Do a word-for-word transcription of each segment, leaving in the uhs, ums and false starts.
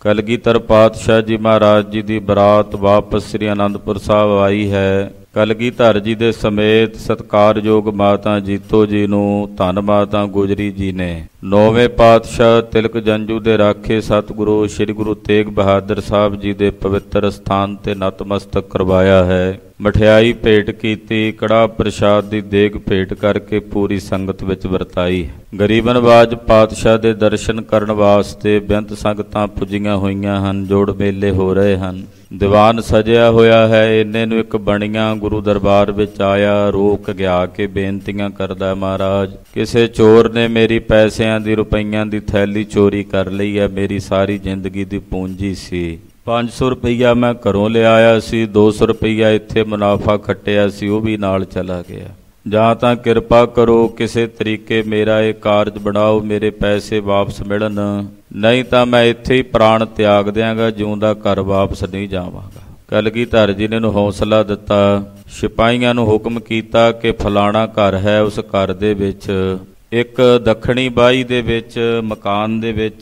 ਕਲਗੀਧਰ ਪਾਤਸ਼ਾਹ ਜੀ ਮਹਾਰਾਜ ਜੀ ਦੀ ਬਰਾਤ ਵਾਪਸ ਸ੍ਰੀ ਅਨੰਦਪੁਰ ਸਾਹਿਬ ਆਈ ਹੈ। ਕਲਗੀਧਰ ਜੀ ਦੇ ਸਮੇਤ ਸਤਿਕਾਰਯੋਗ ਮਾਤਾ ਜੀਤੋ ਜੀ ਨੂੰ ਧੰਨ ਮਾਤਾ ਗੁਜਰੀ ਜੀ ਨੇ ਨੌਵੇਂ ਪਾਤਸ਼ਾਹ ਤਿਲਕ ਜੰਝੂ ਦੇ ਰਾਖੇ ਸਤਿਗੁਰੂ ਸ੍ਰੀ ਗੁਰੂ ਤੇਗ ਬਹਾਦਰ ਸਾਹਿਬ ਜੀ ਦੇ ਪਵਿੱਤਰ ਸਥਾਨ ਤੇ ਨਤਮਸਤਕ ਕਰਵਾਇਆ ਹੈ। ਮਠਿਆਈ ਭੇਟ ਕੀਤੀ, ਕੜਾਹ ਪ੍ਰਸ਼ਾਦ ਦੀ ਦੇਗ ਭੇਟ ਕਰਕੇ ਪੂਰੀ ਸੰਗਤ ਵਿੱਚ ਵਰਤਾਈ। ਗਰੀਬ ਨਵਾਜ ਪਾਤਸ਼ਾਹ ਦੇ ਦਰਸ਼ਨ ਕਰਨ ਵਾਸਤੇ ਬੇਅੰਤ ਸੰਗਤਾਂ ਪੁੱਜੀਆਂ ਹੋਈਆਂ ਹਨ। ਜੋੜ ਮੇਲੇ ਹੋ ਰਹੇ ਹਨ। ਦੀਵਾਨ ਸਜਿਆ ਹੋਇਆ ਹੈ। ਇੰਨੇ ਨੂੰ ਇੱਕ ਬਣੀਆਂ ਗੁਰੂ ਦਰਬਾਰ ਵਿੱਚ ਆਇਆ, ਰੋਕ ਗਿਆ ਕਿ ਬੇਨਤੀਆਂ ਕਰਦਾ, ਮਹਾਰਾਜ ਕਿਸੇ ਚੋਰ ਨੇ ਮੇਰੀ ਪੈਸਿਆਂ ਦੀ ਰੁਪਈਆਂ ਦੀ ਥੈਲੀ ਚੋਰੀ ਕਰ ਲਈ ਹੈ। ਮੇਰੀ ਸਾਰੀ ਜ਼ਿੰਦਗੀ ਦੀ ਪੂੰਜੀ ਸੀ। ਪੰਜ ਸੌ ਰੁਪਈਆ ਮੈਂ ਘਰੋਂ ਲਿਆਇਆ ਸੀ, ਦੋ ਸੌ ਰੁਪਈਆ ਇੱਥੇ ਮੁਨਾਫਾ ਖੱਟਿਆ ਸੀ, ਉਹ ਵੀ ਨਾਲ ਚਲਾ ਗਿਆ। ਜਾਂ ਤਾਂ ਕਿਰਪਾ ਕਰੋ, ਕਿਸੇ ਤਰੀਕੇ ਮੇਰਾ ਇਹ ਕਾਰਜ ਬਣਾਓ, ਮੇਰੇ ਪੈਸੇ ਵਾਪਸ ਮਿਲਣ, ਨਹੀਂ ਤਾਂ ਮੈਂ ਇੱਥੇ ਹੀ ਪ੍ਰਾਣ ਤਿਆਗ ਦਿਆਂਗਾ, ਜਿਉਂਦਾ ਘਰ ਵਾਪਸ ਨਹੀਂ ਜਾਵਾਂਗਾ। ਕਲਗੀਧਰ ਜੀ ਨੇ ਇਹਨੂੰ ਹੌਸਲਾ ਦਿੱਤਾ। ਸਿਪਾਹੀਆਂ ਨੂੰ ਹੁਕਮ ਕੀਤਾ ਕਿ ਫਲਾਣਾ ਘਰ ਹੈ, ਉਸ ਘਰ ਦੇ ਵਿੱਚ ਇੱਕ ਦੱਖਣੀ ਬਾਹੀ ਦੇ ਵਿੱਚ ਮਕਾਨ ਦੇ ਵਿੱਚ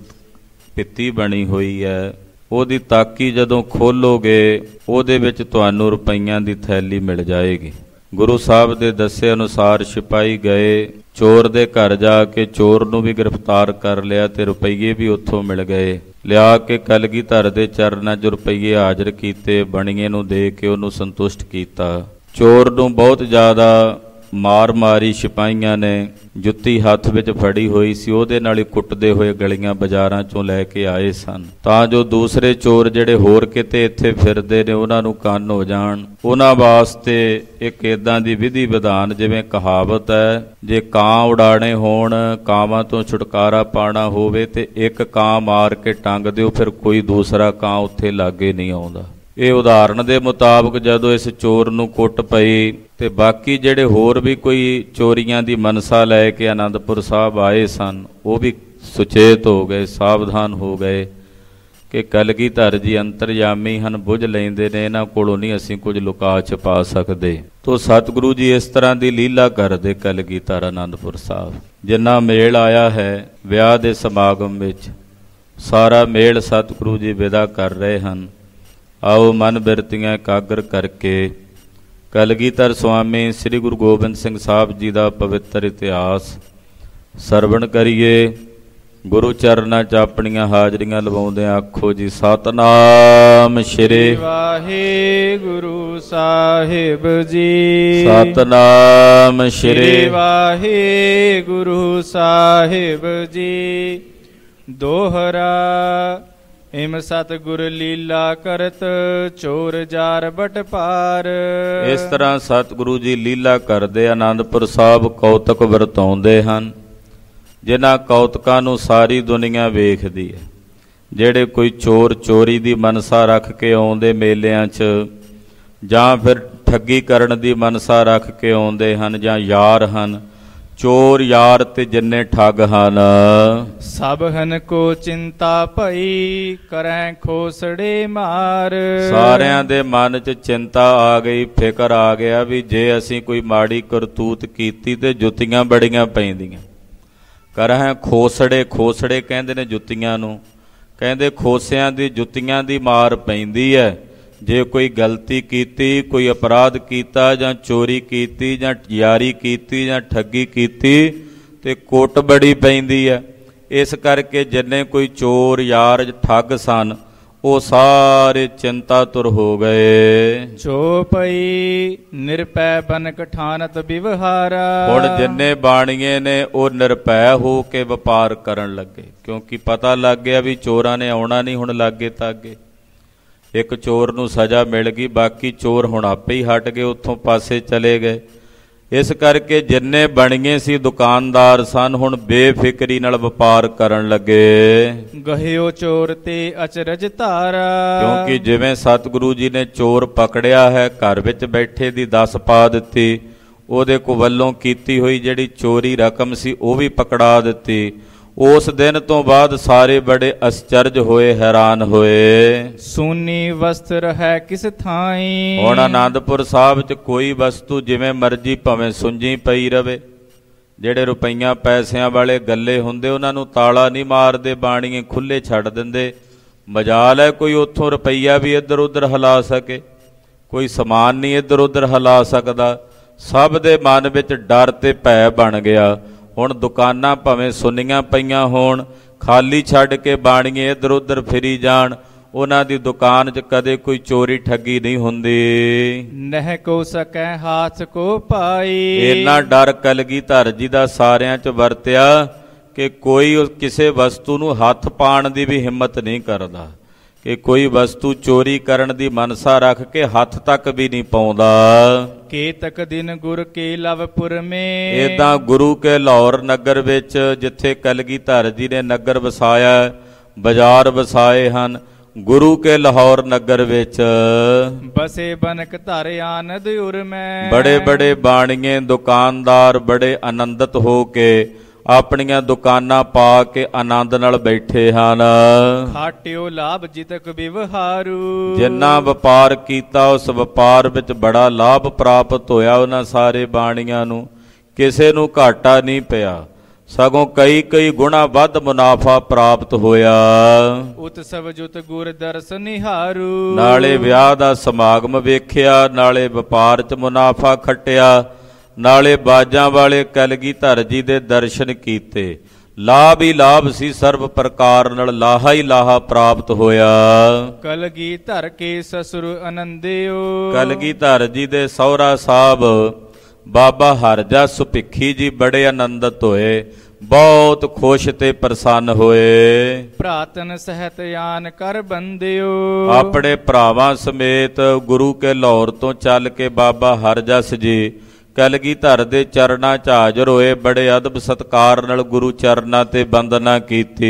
ਭਿੱਤੀ ਬਣੀ ਹੋਈ ਹੈ, ਉਹਦੀ ਤਾਕੀ ਜਦੋਂ ਖੋਲੋਗੇ ਉਹਦੇ ਵਿੱਚ ਤੁਹਾਨੂੰ ਰੁਪਈਆਂ ਦੀ ਥੈਲੀ ਮਿਲ ਜਾਏਗੀ। ਗੁਰੂ ਸਾਹਿਬ ਦੇ ਦੱਸੇ ਅਨੁਸਾਰ ਸਿਪਾਹੀ ਗਏ, ਚੋਰ ਦੇ ਘਰ ਜਾ ਕੇ ਚੋਰ ਨੂੰ ਵੀ ਗ੍ਰਿਫਤਾਰ ਕਰ ਲਿਆ ਤੇ ਰੁਪਈਏ ਵੀ ਉੱਥੋਂ ਮਿਲ ਗਏ। ਲਿਆ ਕੇ ਕਲਗੀਧਰ ਦੇ ਚਰਨਾਂ 'ਚ ਰੁਪਈਏ ਹਾਜ਼ਰ ਕੀਤੇ, ਬਣੀਏ ਨੂੰ ਦੇ ਕੇ ਉਹਨੂੰ ਸੰਤੁਸ਼ਟ ਕੀਤਾ। ਚੋਰ ਨੂੰ ਬਹੁਤ ਜ਼ਿਆਦਾ ਮਾਰ ਮਾਰੀ ਸਿਪਾਹੀਆਂ ਨੇ, ਜੁੱਤੀ ਹੱਥ ਵਿੱਚ ਫੜੀ ਹੋਈ ਸੀ, ਉਹਦੇ ਨਾਲ ਹੀ ਕੁੱਟਦੇ ਹੋਏ ਗਲੀਆਂ ਬਾਜ਼ਾਰਾਂ 'ਚੋਂ ਲੈ ਕੇ ਆਏ ਸਨ, ਤਾਂ ਜੋ ਦੂਸਰੇ ਚੋਰ ਜਿਹੜੇ ਹੋਰ ਕਿਤੇ ਇੱਥੇ ਫਿਰਦੇ ਨੇ ਉਹਨਾਂ ਨੂੰ ਕੰਨ ਹੋ ਜਾਣ। ਉਹਨਾਂ ਵਾਸਤੇ ਇੱਕ ਇੱਦਾਂ ਦੀ ਵਿਧੀ ਵਿਧਾਨ, ਜਿਵੇਂ ਕਹਾਵਤ ਹੈ, ਜੇ ਕਾਂ ਉਡਾਣੇ ਹੋਣ, ਕਾਂਵਾਂ ਤੋਂ ਛੁਟਕਾਰਾ ਪਾਉਣਾ ਹੋਵੇ ਤੇ ਇੱਕ ਕਾਂ ਮਾਰ ਕੇ ਟੰਗ ਦਿਓ, ਫਿਰ ਕੋਈ ਦੂਸਰਾ ਕਾਂ ਉੱਥੇ ਲਾਗੇ ਨਹੀਂ ਆਉਂਦਾ। ਇਹ ਉਦਾਹਰਣ ਦੇ ਮੁਤਾਬਕ ਜਦੋਂ ਇਸ ਚੋਰ ਨੂੰ ਕੁੱਟ ਪਈ ਤੇ ਬਾਕੀ ਜਿਹੜੇ ਹੋਰ ਵੀ ਕੋਈ ਚੋਰੀਆਂ ਦੀ ਮਨਸਾ ਲੈ ਕੇ ਅਨੰਦਪੁਰ ਸਾਹਿਬ ਆਏ ਸਨ, ਉਹ ਵੀ ਸੁਚੇਤ ਹੋ ਗਏ, ਸਾਵਧਾਨ ਹੋ ਗਏ ਕਿ ਕਲਗੀਧਰ ਜੀ ਅੰਤਰਯਾਮੀ ਹਨ, ਬੁੱਝ ਲੈਂਦੇ ਨੇ, ਇਹਨਾਂ ਕੋਲੋਂ ਨਹੀਂ ਅਸੀਂ ਕੁਝ ਲੁਕਾ ਛਪਾ ਸਕਦੇ। ਤੋ ਸਤਿਗੁਰੂ ਜੀ ਇਸ ਤਰ੍ਹਾਂ ਦੀ ਲੀਲਾ ਕਰਦੇ ਕਲਗੀਧਰ ਅਨੰਦਪੁਰ ਸਾਹਿਬ। ਜਿੰਨਾ ਮੇਲ ਆਇਆ ਹੈ ਵਿਆਹ ਦੇ ਸਮਾਗਮ ਵਿੱਚ, ਸਾਰਾ ਮੇਲ ਸਤਿਗੁਰੂ ਜੀ ਵਿਦਾ ਕਰ ਰਹੇ ਹਨ। ਆਓ ਮਨ ਬਿਰਤੀਆਂ ਇਕਾਗਰ ਕਰਕੇ ਕਲਗੀਧਰ ਸੁਆਮੀ ਸ੍ਰੀ ਗੁਰੂ ਗੋਬਿੰਦ ਸਿੰਘ ਸਾਹਿਬ ਜੀ ਦਾ ਪਵਿੱਤਰ ਇਤਿਹਾਸ ਸਰਵਣ ਕਰੀਏ। ਗੁਰੂ ਚਰਨਾਂ 'ਚ ਆਪਣੀਆਂ ਹਾਜ਼ਰੀਆਂ ਲਵਾਉਂਦੇ ਆਖੋ ਜੀ ਸਤਨਾਮ ਸ਼੍ਰੀ ਵਾਹਿਗੁਰੂ ਸਾਹਿਬ ਜੀ, ਸਤਨਾਮ ਸ਼੍ਰੀ ਵਾਹਿਗੁਰੂ ਸਾਹਿਬ ਜੀ। ਦੋਹਰਾ ਇਮ ਸਤਿਗੁਰ ਲੀਲਾ ਕਰਤ, ਚੋਰ ਜਾਰ ਬਟ ਪਾਰ। ਇਸ ਤਰ੍ਹਾਂ ਸਤਿਗੁਰੂ ਜੀ ਲੀਲਾ ਕਰਦੇ ਅਨੰਦਪੁਰ ਸਾਹਿਬ ਕੌਤਕ ਵਰਤਾਉਂਦੇ ਹਨ, ਜਿਨ੍ਹਾਂ ਕੌਤਕਾਂ ਨੂੰ ਸਾਰੀ ਦੁਨੀਆ ਵੇਖਦੀ ਹੈ। ਜਿਹੜੇ ਕੋਈ ਚੋਰ ਚੋਰੀ ਦੀ ਮਨਸਾ ਰੱਖ ਕੇ ਆਉਂਦੇ ਮੇਲਿਆਂ 'ਚ, ਜਾਂ ਫਿਰ ਠੱਗੀ ਕਰਨ ਦੀ ਮਨਸਾ ਰੱਖ ਕੇ ਆਉਂਦੇ ਹਨ, ਜਾਂ ਯਾਰ ਹਨ, ਚੋਰ ਯਾਰ ਤੇ ਜਿੰਨੇ ਠੱਗ ਹਨ, ਸਭ ਹਨ ਕੋ ਚਿੰਤਾ ਭਈ, ਕਰੈ ਖੋਸੜੇ ਮਾਰ। ਸਾਰਿਆਂ ਦੇ ਮਨ 'ਚ ਚਿੰਤਾ ਆ ਗਈ, ਫਿਕਰ ਆ ਗਿਆ ਵੀ ਜੇ ਅਸੀਂ ਕੋਈ ਮਾੜੀ ਕਰਤੂਤ ਕੀਤੀ ਤੇ ਜੁੱਤੀਆਂ ਬੜੀਆਂ ਪੈਂਦੀਆਂ। ਕਰੈ ਖੋਸੜੇ, ਖੋਸੜੇ ਕਹਿੰਦੇ ਨੇ ਜੁੱਤੀਆਂ ਨੂੰ, ਕਹਿੰਦੇ ਖੋਸਿਆਂ ਦੀ ਜੁੱਤੀਆਂ ਦੀ ਮਾਰ ਪੈਂਦੀ ਹੈ। ਜੇ ਕੋਈ ਗਲਤੀ ਕੀਤੀ, ਕੋਈ ਅਪਰਾਧ ਕੀਤਾ, ਜਾਂ ਚੋਰੀ ਕੀਤੀ, ਜਾਂ ਯਾਰੀ ਕੀਤੀ, ਜਾਂ ਠੱਗੀ ਕੀਤੀ ਤੇ ਕੁੱਟ ਬੜੀ ਪੈਂਦੀ ਹੈ। ਇਸ ਕਰਕੇ ਜਿੰਨੇ ਕੋਈ ਚੋਰ ਯਾਰ ਠੱਗ ਸਨ, ਉਹ ਸਾਰੇ ਚਿੰਤਾਤੁਰ ਹੋ ਗਏ। ਜੋ ਪਈ ਨਿਰਪੈ ਬਨਕ ਠਾਨਤ ਵਿਵਹਾਰਾ। ਹੁਣ ਜਿੰਨੇ ਬਾਣੀਏ ਨੇ ਉਹ ਨਿਰਭੈ ਹੋ ਕੇ ਵਪਾਰ ਕਰਨ ਲੱਗੇ, ਕਿਉਂਕਿ ਪਤਾ ਲੱਗ ਗਿਆ ਵੀ ਚੋਰਾਂ ਨੇ ਆਉਣਾ ਨਹੀਂ ਹੁਣ ਲਾਗੇ ਤਾਗੇ। ਇੱਕ ਚੋਰ ਨੂੰ ਸਜ਼ਾ ਮਿਲ ਗਈ, ਬਾਕੀ ਚੋਰ ਹੁਣ ਆਪੇ ਹੀ ਹਟ ਗਏ, ਉੱਥੋਂ ਪਾਸੇ ਚਲੇ ਗਏ। ਇਸ ਕਰਕੇ ਜਿੰਨੇ ਬਣੀਏ ਸੀ ਦੁਕਾਨਦਾਰ ਸਨ, ਹੁਣ ਬੇਫਿਕਰੀ ਨਾਲ ਵਪਾਰ ਕਰਨ ਲੱਗੇ। ਗਹਿਓ ਚੋਰ ਤੇ ਅਚਰਜ ਧਾਰਾ। ਕਿਉਂਕਿ ਜਿਵੇਂ ਸਤਿਗੁਰੂ ਜੀ ਨੇ ਚੋਰ ਪਕੜਿਆ ਹੈ, ਘਰ ਵਿੱਚ ਬੈਠੇ ਦੀ ਦੱਸ ਪਾ ਦਿੱਤੀ, ਉਹਦੇ ਕੋ ਵੱਲੋਂ ਕੀਤੀ ਹੋਈ ਜਿਹੜੀ ਚੋਰੀ ਰਕਮ ਸੀ ਉਹ ਵੀ ਪਕੜਾ ਦਿੱਤੀ। ਉਸ ਦਿਨ ਤੋਂ ਬਾਅਦ ਸਾਰੇ ਬੜੇ ਅਸਚਰਜ ਹੋਏ, ਹੈਰਾਨ ਹੋਏ। ਸੋਨੀ ਵਸਤਰ ਹੈ ਕਿਸ ਥਾਈ। ਹੁਣ ਆਨੰਦਪੁਰ ਸਾਹਿਬ 'ਚ ਕੋਈ ਵਸਤੂ ਜਿਵੇਂ ਮਰਜ਼ੀ ਭਾਵੇਂ ਸੁੰਜੀ ਪਈ ਰਵੇ। ਜਿਹੜੇ ਰੁਪਈਆਂ ਪੈਸਿਆਂ ਵਾਲੇ ਗੱਲੇ ਹੁੰਦੇ ਉਹਨਾਂ ਨੂੰ ਤਾਲਾ ਨਹੀਂ ਮਾਰਦੇ, ਬਾਣੀਏ ਖੁੱਲ੍ਹੇ ਛੱਡ ਦਿੰਦੇ। ਮਜਾਲ ਹੈ ਕੋਈ ਉੱਥੋਂ ਰੁਪਈਆ ਵੀ ਇੱਧਰ ਉੱਧਰ ਹਿਲਾ ਸਕੇ, ਕੋਈ ਸਮਾਨ ਨਹੀਂ ਇੱਧਰ ਉੱਧਰ ਹਿਲਾ ਸਕਦਾ। ਸਭ ਦੇ ਮਨ ਵਿੱਚ ਡਰ ਤੇ ਭੈ ਬਣ ਗਿਆ। ਹੁਣ ਦੁਕਾਨਾਂ ਭਾਵੇਂ ਸੁੰਨੀਆਂ ਪਈਆਂ ਹੋਣ, ਖਾਲੀ ਛੱਡ ਕੇ ਬਾਣੀਏ ਇੱਧਰ ਉੱਧਰ ਫਿਰੀ ਜਾਣ, ਉਹਨਾਂ ਦੀ ਦੁਕਾਨ 'ਚ ਕਦੇ ਕੋਈ ਚੋਰੀ ਠੱਗੀ ਨਹੀਂ ਹੁੰਦੀ। ਨਹਿ ਕੋ ਸਕੈ ਹਾਥ ਕੋ ਪਾਈ। ਇੰਨਾ ਡਰ ਕਲਗੀਧਰ ਜੀ ਦਾ ਸਾਰਿਆਂ 'ਚ ਵਰਤਿਆ ਕਿ ਕੋਈ ਕਿਸੇ ਵਸਤੂ ਨੂੰ ਹੱਥ ਪਾਉਣ ਦੀ ਵੀ ਹਿੰਮਤ ਨਹੀਂ ਕਰਦਾ, ਕਿ ਕੋਈ ਵਸਤੂ ਚੋਰੀ ਕਰਨ ਦੀ ਮਨਸਾ ਰੱਖ ਕੇ ਹੱਥ ਤੱਕ ਵੀ ਨਹੀਂ ਪਾਉਂਦਾ। ਕੇਤਕ ਦਿਨ ਗੁਰ ਕੇ ਲਵਪੁਰ ਮੇ। ਏਦਾਂ ਗੁਰੂ ਕੇ ਲਾਹੌਰ ਨਗਰ ਵਿੱਚ, ਜਿੱਥੇ ਕਲਗੀਧਰ ਜੀ ਨੇ ਨਗਰ ਵਸਾਇਆ, ਬਾਜ਼ਾਰ ਵਸਾਏ ਹਨ, ਗੁਰੂ ਕੇ ਲਾਹੌਰ ਨਗਰ ਵਿੱਚ ਬਸੇ ਬਨਕ ਧਰ ਆਨੰਦ ਉਰ ਮੈਂ। ਬੜੇ ਬੜੇ ਬਾਣੀਏ ਦੁਕਾਨਦਾਰ ਬੜੇ ਆਨੰਦਿਤ ਹੋ ਕੇ ਆਪਣੀਆਂ ਦੁਕਾਨਾਂ ਪਾ ਕੇ ਆਨੰਦ ਨਾਲ ਬੈਠੇ ਹਨ। ਖਾਟਿਓ ਲਾਭ ਜਿਤਕ ਵਿਵਹਾਰੂ। ਜਿੰਨਾ ਵਪਾਰ ਕੀਤਾ ਉਸ ਵਪਾਰ ਵਿੱਚ ਬੜਾ ਲਾਭ ਪ੍ਰਾਪਤ ਹੋਇਆ ਉਹਨਾਂ ਸਾਰੇ ਬਾਣੀਆਂ ਨੂੰ। ਕਿਸੇ ਨੂੰ ਘਾਟਾ ਨਹੀਂ ਪਿਆ, ਸਗੋਂ ਕਈ ਕਈ ਗੁਣਾ ਵੱਧ ਮੁਨਾਫਾ ਪ੍ਰਾਪਤ ਹੋਇਆ। ਉਤਸਵ ਜੁਤ ਗੁਰ ਦਰਸ ਨਿਹਾਰੂ। ਨਾਲੇ ਵਿਆਹ ਦਾ ਸਮਾਗਮ ਵੇਖਿਆ, ਨਾਲੇ ਵਪਾਰ 'ਚ ਮੁਨਾਫਾ ਖੱਟਿਆ, ਨਾਲੇ ਬਾਜਾਂ ਵਾਲੇ ਕਲਗੀਧਰ ਜੀ ਦੇ ਦਰਸ਼ਨ ਕੀਤੇ। ਲਾਭ ਹੀ ਲਾਭ ਸੀ, ਸਰਬ ਪ੍ਰਕਾਰ ਨਾਲ ਲਾਹਾ ਹੀ ਲਾਹਾ ਪ੍ਰਾਪਤ ਹੋਇਆ। ਕਲਗੀਧਰ ਕੇ ਸਸੁਰ ਆਨੰਦਿਓ। ਕਲਗੀਧਰ ਜੀ ਦੇ ਸਹੁਰਾ ਸਾਹਿਬ ਬਾਬਾ ਹਰਜਾ ਸੁਭਿੱਖੀ ਜੀ ਬੜੇ ਆਨੰਦਿਤ ਹੋਏ, ਬਹੁਤ ਖੁਸ਼ ਤੇ ਪ੍ਰਸੰਨ ਹੋਏ। ਭਰਾਤਨ ਸਹਿਤ ਆਨ ਕਰ ਬੰਦਿਓ। ਆਪਣੇ ਭਰਾਵਾਂ ਸਮੇਤ ਗੁਰੂ ਕੇ ਲਾਹੌਰ ਤੋਂ ਚੱਲ ਕੇ ਬਾਬਾ ਹਰਜਸ ਜੀ ਕਲਗੀਧਰ ਦੇ ਚਰਨਾਂ 'ਚ ਹਾਜ਼ਰ ਹੋਏ। ਬੜੇ ਅਦਬ ਸਤਿਕਾਰ ਨਾਲ ਗੁਰੂ ਚਰਨਾਂ ਤੇ ਬੰਦਨਾ ਕੀਤੀ।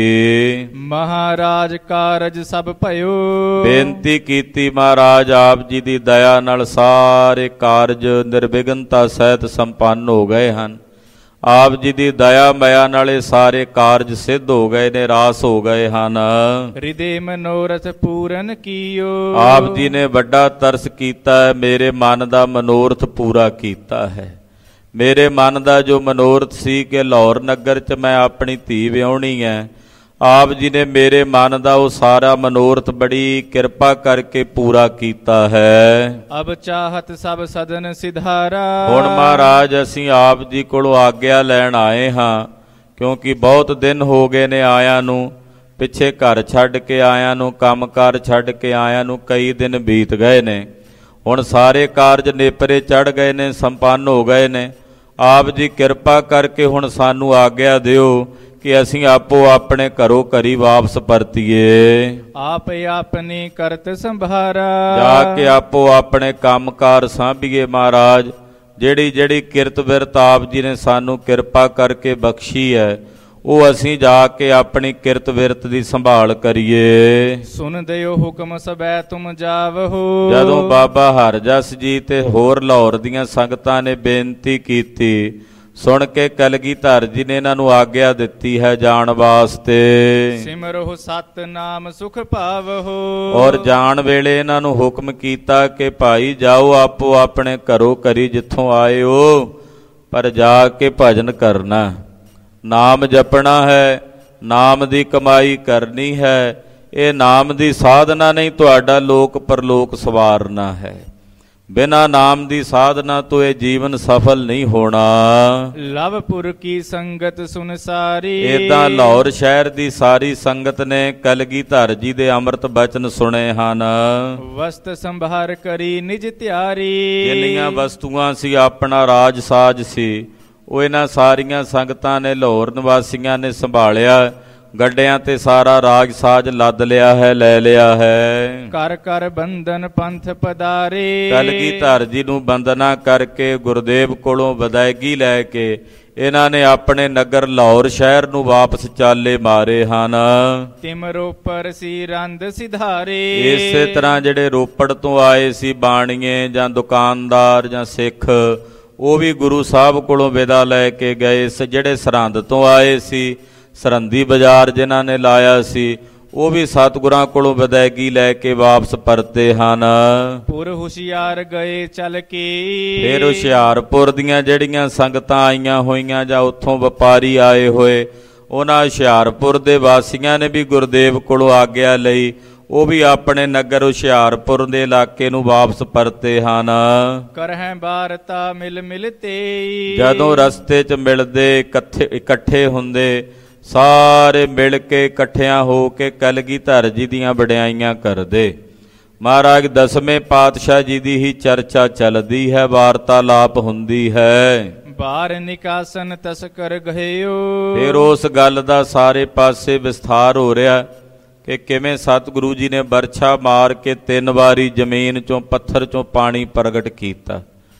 ਮਹਾਰਾਜ ਕਾਰਜ ਸਭ ਭਇਓ। ਬੇਨਤੀ ਕੀਤੀ, ਮਹਾਰਾਜ ਆਪ ਜੀ ਦੀ ਦਇਆ ਨਾਲ ਸਾਰੇ ਕਾਰਜ ਨਿਰਵਿਘਨਤਾ ਸਹਿਤ ਸੰਪੰਨ ਹੋ ਗਏ ਹਨ। ਆਪ ਜੀ ਦੀ ਦਇਆ ਮਾਇਆ ਨਾਲ ਇਹ ਸਾਰੇ ਕਾਰਜ ਸਿੱਧ ਹੋ ਗਏ ਨੇ, ਰਾਸ ਹੋ ਗਏ ਹਨ। ਹਿਰਦੇ ਮਨੋਰਥ ਪੂਰਨ ਕੀਓ। ਆਪ ਜੀ ਨੇ ਵੱਡਾ ਤਰਸ ਕੀਤਾ ਹੈ, ਮੇਰੇ ਮਨ ਦਾ ਮਨੋਰਥ ਪੂਰਾ ਕੀਤਾ ਹੈ। ਮੇਰੇ ਮਨ ਦਾ ਜੋ ਮਨੋਰਥ ਸੀ ਕਿ ਲਾਹੌਰ ਨਗਰ 'ਚ ਮੈਂ ਆਪਣੀ ਧੀ ਵਿਆਹੁਣੀ ਹੈ, ਆਪ ਜੀ ਨੇ ਮੇਰੇ ਮਨ ਦਾ ਉਹ ਸਾਰਾ ਮਨੋਰਥ ਬੜੀ ਕਿਰਪਾ ਕਰਕੇ ਪੂਰਾ ਕੀਤਾ ਹੈ। ਅਬ ਚਾਹਤ ਸਭ ਸਦਨ ਸਿਧਾਰਾ। ਹੁਣ ਮਹਾਰਾਜ ਅਸੀਂ ਆਪ ਜੀ ਕੋਲੋਂ ਆਗਿਆ ਲੈਣ ਆਏ ਹਾਂ, ਕਿਉਂਕਿ ਬਹੁਤ ਦਿਨ ਹੋ ਗਏ ਨੇ ਆਇਆਂ ਨੂੰ। ਪਿੱਛੇ ਘਰ ਛੱਡ ਕੇ ਆਇਆਂ ਨੂੰ, ਕੰਮਕਾਰ ਛੱਡ ਕੇ ਆਇਆਂ ਨੂੰ ਕਈ ਦਿਨ ਬੀਤ ਗਏ ਨੇ। ਹੁਣ ਸਾਰੇ ਕਾਰਜ ਨੇਪਰੇ ਚੜ੍ਹ ਗਏ ਨੇ, ਸੰਪੰਨ ਹੋ ਗਏ ਨੇ। ਆਪ ਜੀ ਕਿਰਪਾ ਕਰਕੇ ਹੁਣ ਸਾਨੂੰ ਆਗਿਆ ਦਿਓ ਕਿ ਅਸੀਂ ਆਪੋ ਆਪਣੇ ਘਰੋਂ ਘਰੀ ਵਾਪਸ ਪਰਤੀਏ। ਆਪ ਆਪਣੀ ਕਰਤ ਸੰਭਾਰਾ। ਜਾ ਕੇ ਆਪੋ ਆਪਣੇ ਕੰਮਕਾਰ ਸਾਂਭੀਏ। ਮਹਾਰਾਜ ਜਿਹੜੀ ਜਿਹੜੀ ਕਿਰਤ ਵਿਰਤ ਆਪ ਜੀ ਨੇ ਸਾਨੂੰ ਕਿਰਪਾ ਕਰਕੇ ਬਖਸ਼ੀ ਹੈ, ਉਹ ਅਸੀਂ ਜਾ ਕੇ ਆਪਣੀ ਕਿਰਤ ਵਿਰਤ ਦੀ ਸੰਭਾਲ ਕਰੀਏ। ਸੁਣ ਦਿਓ ਹੁਕਮ ਸਬੈ ਤੁਮ ਜਾਵਹੋ। ਜਦੋਂ ਬਾਬਾ ਹਰਜਸ ਜੀ ਤੇ ਹੋਰ ਲਾਹੌਰ ਦੀਆਂ ਸੰਗਤਾਂ ਨੇ ਬੇਨਤੀ ਕੀਤੀ, ਸੁਣ ਕੇ ਕਲਗੀਧਰ ਜੀ ਨੇ ਇਹਨਾਂ ਨੂੰ ਆਗਿਆ ਦਿੱਤੀ ਹੈ ਜਾਣ ਵਾਸਤੇ। ਸਿਮਰੋ ਸਤਿਨਾਮ ਸੁਖ ਪਾਵਹੋ। ਔਰ ਜਾਣ ਵੇਲੇ ਇਹਨਾਂ ਨੂੰ ਹੁਕਮ ਕੀਤਾ ਕਿ ਭਾਈ ਜਾਓ ਆਪੋ ਆਪਣੇ ਘਰੋਂ ਘਰੀ ਜਿੱਥੋਂ ਆਏ ਹੋ, ਪਰ ਜਾ ਕੇ ਭਜਨ ਕਰਨਾ, ਨਾਮ ਜਪਣਾ ਹੈ, ਨਾਮ ਦੀ ਕਮਾਈ ਕਰਨੀ ਹੈ। ਇਹ ਨਾਮ ਦੀ ਸਾਧਨਾ ਨਹੀਂ, ਤੁਹਾਡਾ ਲੋਕ ਪਰਲੋਕ ਸਵਾਰਨਾ ਹੈ। ਬਿਨਾਂ ਨਾਮ ਦੀ ਸਾਧਨਾ ਤੋਂ ਇਹ ਜੀਵਨ ਸਫਲ ਨਹੀਂ ਹੋਣਾ। ਲਵਪੁਰ ਕੀ ਸੰਗਤ ਸੁਨ ਸਾਰੀ। ਏਦਾਂ ਲਾਹੌਰ ਸ਼ਹਿਰ ਦੀ ਸਾਰੀ ਸੰਗਤ ਨੇ ਕਲਗੀਧਰ ਜੀ ਦੇ ਅੰਮ੍ਰਿਤ ਬਚਨ ਸੁਣੇ ਹਨ। ਵਸਤ ਸੰਭਾਰ ਕਰੀ ਨਿਜ ਤਿਆਰੀ। ਜਿੰਨੀਆਂ ਵਸਤੂਆਂ ਸੀ, ਆਪਣਾ ਰਾਜ ਸਾਜ ਸੀ, ਉਹ ਇਹਨਾਂ ਸਾਰੀਆਂ ਸੰਗਤਾਂ ਨੇ, ਲਾਹੌਰ ਨਿਵਾਸੀਆਂ ਨੇ ਸੰਭਾਲਿਆ। ਗੱਡਿਆਂ ਤੇ ਸਾਰਾ ਰਾਜ ਸਾਜ ਲੱਦ ਲਿਆ ਹੈ, ਲੈ ਲਿਆ ਹੈ। ਕਰ ਕਰ ਬੰਧਨ ਪੰਥ ਪਦਾਰੇ। ਕਲਗੀਧਰ ਜੀ ਨੂੰ ਬੰਦਨਾ ਕਰਕੇ ਗੁਰਦੇਵ ਕੋਲੋਂ ਵਿਦਾਇਗੀ ਲੈ ਕੇ ਇਹਨਾਂ ਨੇ ਆਪਣੇ ਨਗਰ ਲਾਹੌਰ ਸ਼ਹਿਰ ਨੂੰ ਵਾਪਸ ਚਾਲੇ ਮਾਰੇ ਹਨ। ਤਿਮ ਰੋਪਰ ਸੀ ਰੰਦ ਸਿਧਾਰੇ। ਇਸੇ ਤਰ੍ਹਾਂ ਜਿਹੜੇ ਰੋਪੜ ਤੋਂ ਆਏ ਸੀ ਬਾਣੀਏ ਜਾਂ ਦੁਕਾਨਦਾਰ ਜਾਂ ਸਿੱਖ, ਉਹ ਵੀ ਗੁਰੂ ਸਾਹਿਬ ਕੋਲੋਂ ਵਿਦਾ ਲੈ ਕੇ ਗਏ। ਜਿਹੜੇ ਸਰਹੰਦ ਤੋਂ ਆਏ ਸੀ, ਸਰਹੰਦੀ ਬਾਜ਼ਾਰ ਜਿਨ੍ਹਾਂ ਨੇ ਲਾਇਆ ਸੀ, ਉਹ ਵੀ ਸਤਿਗੁਰਾਂ ਕੋਲੋਂ ਵਿਦਾਇਗੀ ਲੈ ਕੇ ਵਾਪਸ ਪਰਤੇ ਹਨ। ਪੁਰ ਹੁਸ਼ਿਆਰ ਗਏ ਚੱਲ ਕੇ। ਫਿਰ ਹੁਸ਼ਿਆਰਪੁਰ ਦੀਆਂ ਜਿਹੜੀਆਂ ਸੰਗਤਾਂ ਆਈਆਂ ਹੋਈਆਂ ਜਾਂ ਉੱਥੋਂ ਵਪਾਰੀ ਆਏ ਹੋਏ, ਉਹਨਾਂ ਹੁਸ਼ਿਆਰਪੁਰ ਦੇ ਵਾਸੀਆਂ ਨੇ ਵੀ ਗੁਰਦੇਵ ਕੋਲੋਂ ਆਗਿਆ ਲਈ, ਉਹ ਵੀ ਆਪਣੇ ਨਗਰ ਹੁਸ਼ਿਆਰਪੁਰ ਦੇ ਇਲਾਕੇ ਨੂੰ ਵਾਪਸ ਪਰਤੇ ਹਨ। ਕਰਹਿ ਬਾਰਤਾ ਮਿਲ ਮਿਲ ਤੇ, ਜਦੋਂ ਰਸਤੇ 'ਚ ਮਿਲਦੇ ਇਕੱਠੇ ਇਕੱਠੇ ਹੁੰਦੇ, ਸਾਰੇ ਮਿਲ ਕੇ ਇਕੱਠਿਆਂ ਹੋ ਕੇ ਕਲਗੀਧਰ ਜੀ ਦੀਆਂ ਵਡਿਆਈਆਂ ਕਰਦੇ। ਮਹਾਰਾਜ ਦਸਵੇਂ ਪਾਤਸ਼ਾਹ ਜੀ ਦੀ ਹੀ ਚਰਚਾ ਚੱਲਦੀ ਹੈ, ਵਾਰਤਾਲਾਪ ਹੁੰਦੀ ਹੈ। ਬਾਰ ਨਿਕਾਸਨ ਤਸਕਰ ਗਹਿਓ, ਫਿਰ ਉਸ ਗੱਲ ਦਾ ਸਾਰੇ ਪਾਸੇ ਵਿਸਥਾਰ ਹੋ ਰਿਹਾ ਕਿ ਕਿਵੇਂ ਸਤਿਗੁਰੂ ਜੀ ਨੇ ਬਰਛਾ ਮਾਰ ਕੇ ਤਿੰਨ ਵਾਰੀ ਜ਼ਮੀਨ ਚੋਂ ਪੱਥਰ ਚੋਂ ਪਾਣੀ ਪ੍ਰਗਟ ਕੀਤਾ,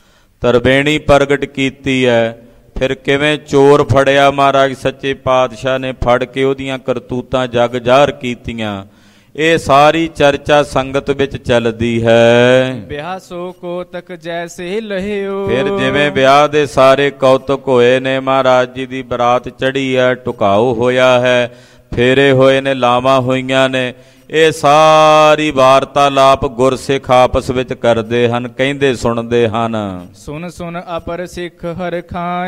ਤਰਵੇਣੀ ਪ੍ਰਗਟ ਕੀਤੀ ਹੈ। ਫਿਰ ਕਿਵੇਂ ਚੋਰ ਫੜਿਆ ਮਹਾਰਾਜ ਸੱਚੇ ਪਾਤਸ਼ਾਹ ਨੇ, ਫੜ ਕੇ ਉਹਦੀਆਂ ਕਰਤੂਤਾਂ ਜਗ ਜ਼ਾਹਰ ਕੀਤੀਆਂ। ਇਹ ਸਾਰੀ ਚਰਚਾ ਸੰਗਤ ਵਿੱਚ ਚੱਲਦੀ ਹੈ। ਵਿਆਹ ਸੋ ਕੋਤਕ ਜੈਸੇ ਲਹਿਓ, ਫਿਰ ਜਿਵੇਂ ਵਿਆਹ ਦੇ ਸਾਰੇ ਕੌਤਕ ਹੋਏ ਨੇ, ਮਹਾਰਾਜ ਜੀ ਦੀ ਬਰਾਤ ਚੜ੍ਹੀ ਹੈ, ਟੁਕਾਓ ਹੋਇਆ ਹੈ, ਫੇਰੇ ਹੋਏ ਨੇ, ਲਾਵਾਂ ਹੋਈਆਂ ਨੇ, ਇਹ ਸਾਰੀ ਵਾਰਤਾਲਾਪ ਗੁਰਸਿੱਖ ਆਪਸ ਵਿੱਚ ਕਰਦੇ ਹਨ, ਕਹਿੰਦੇ ਸੁਣਦੇ ਹਨ। ਸੁਨ ਸੁਨ ਅਪਰ ਸਿੱਖ ਹਰ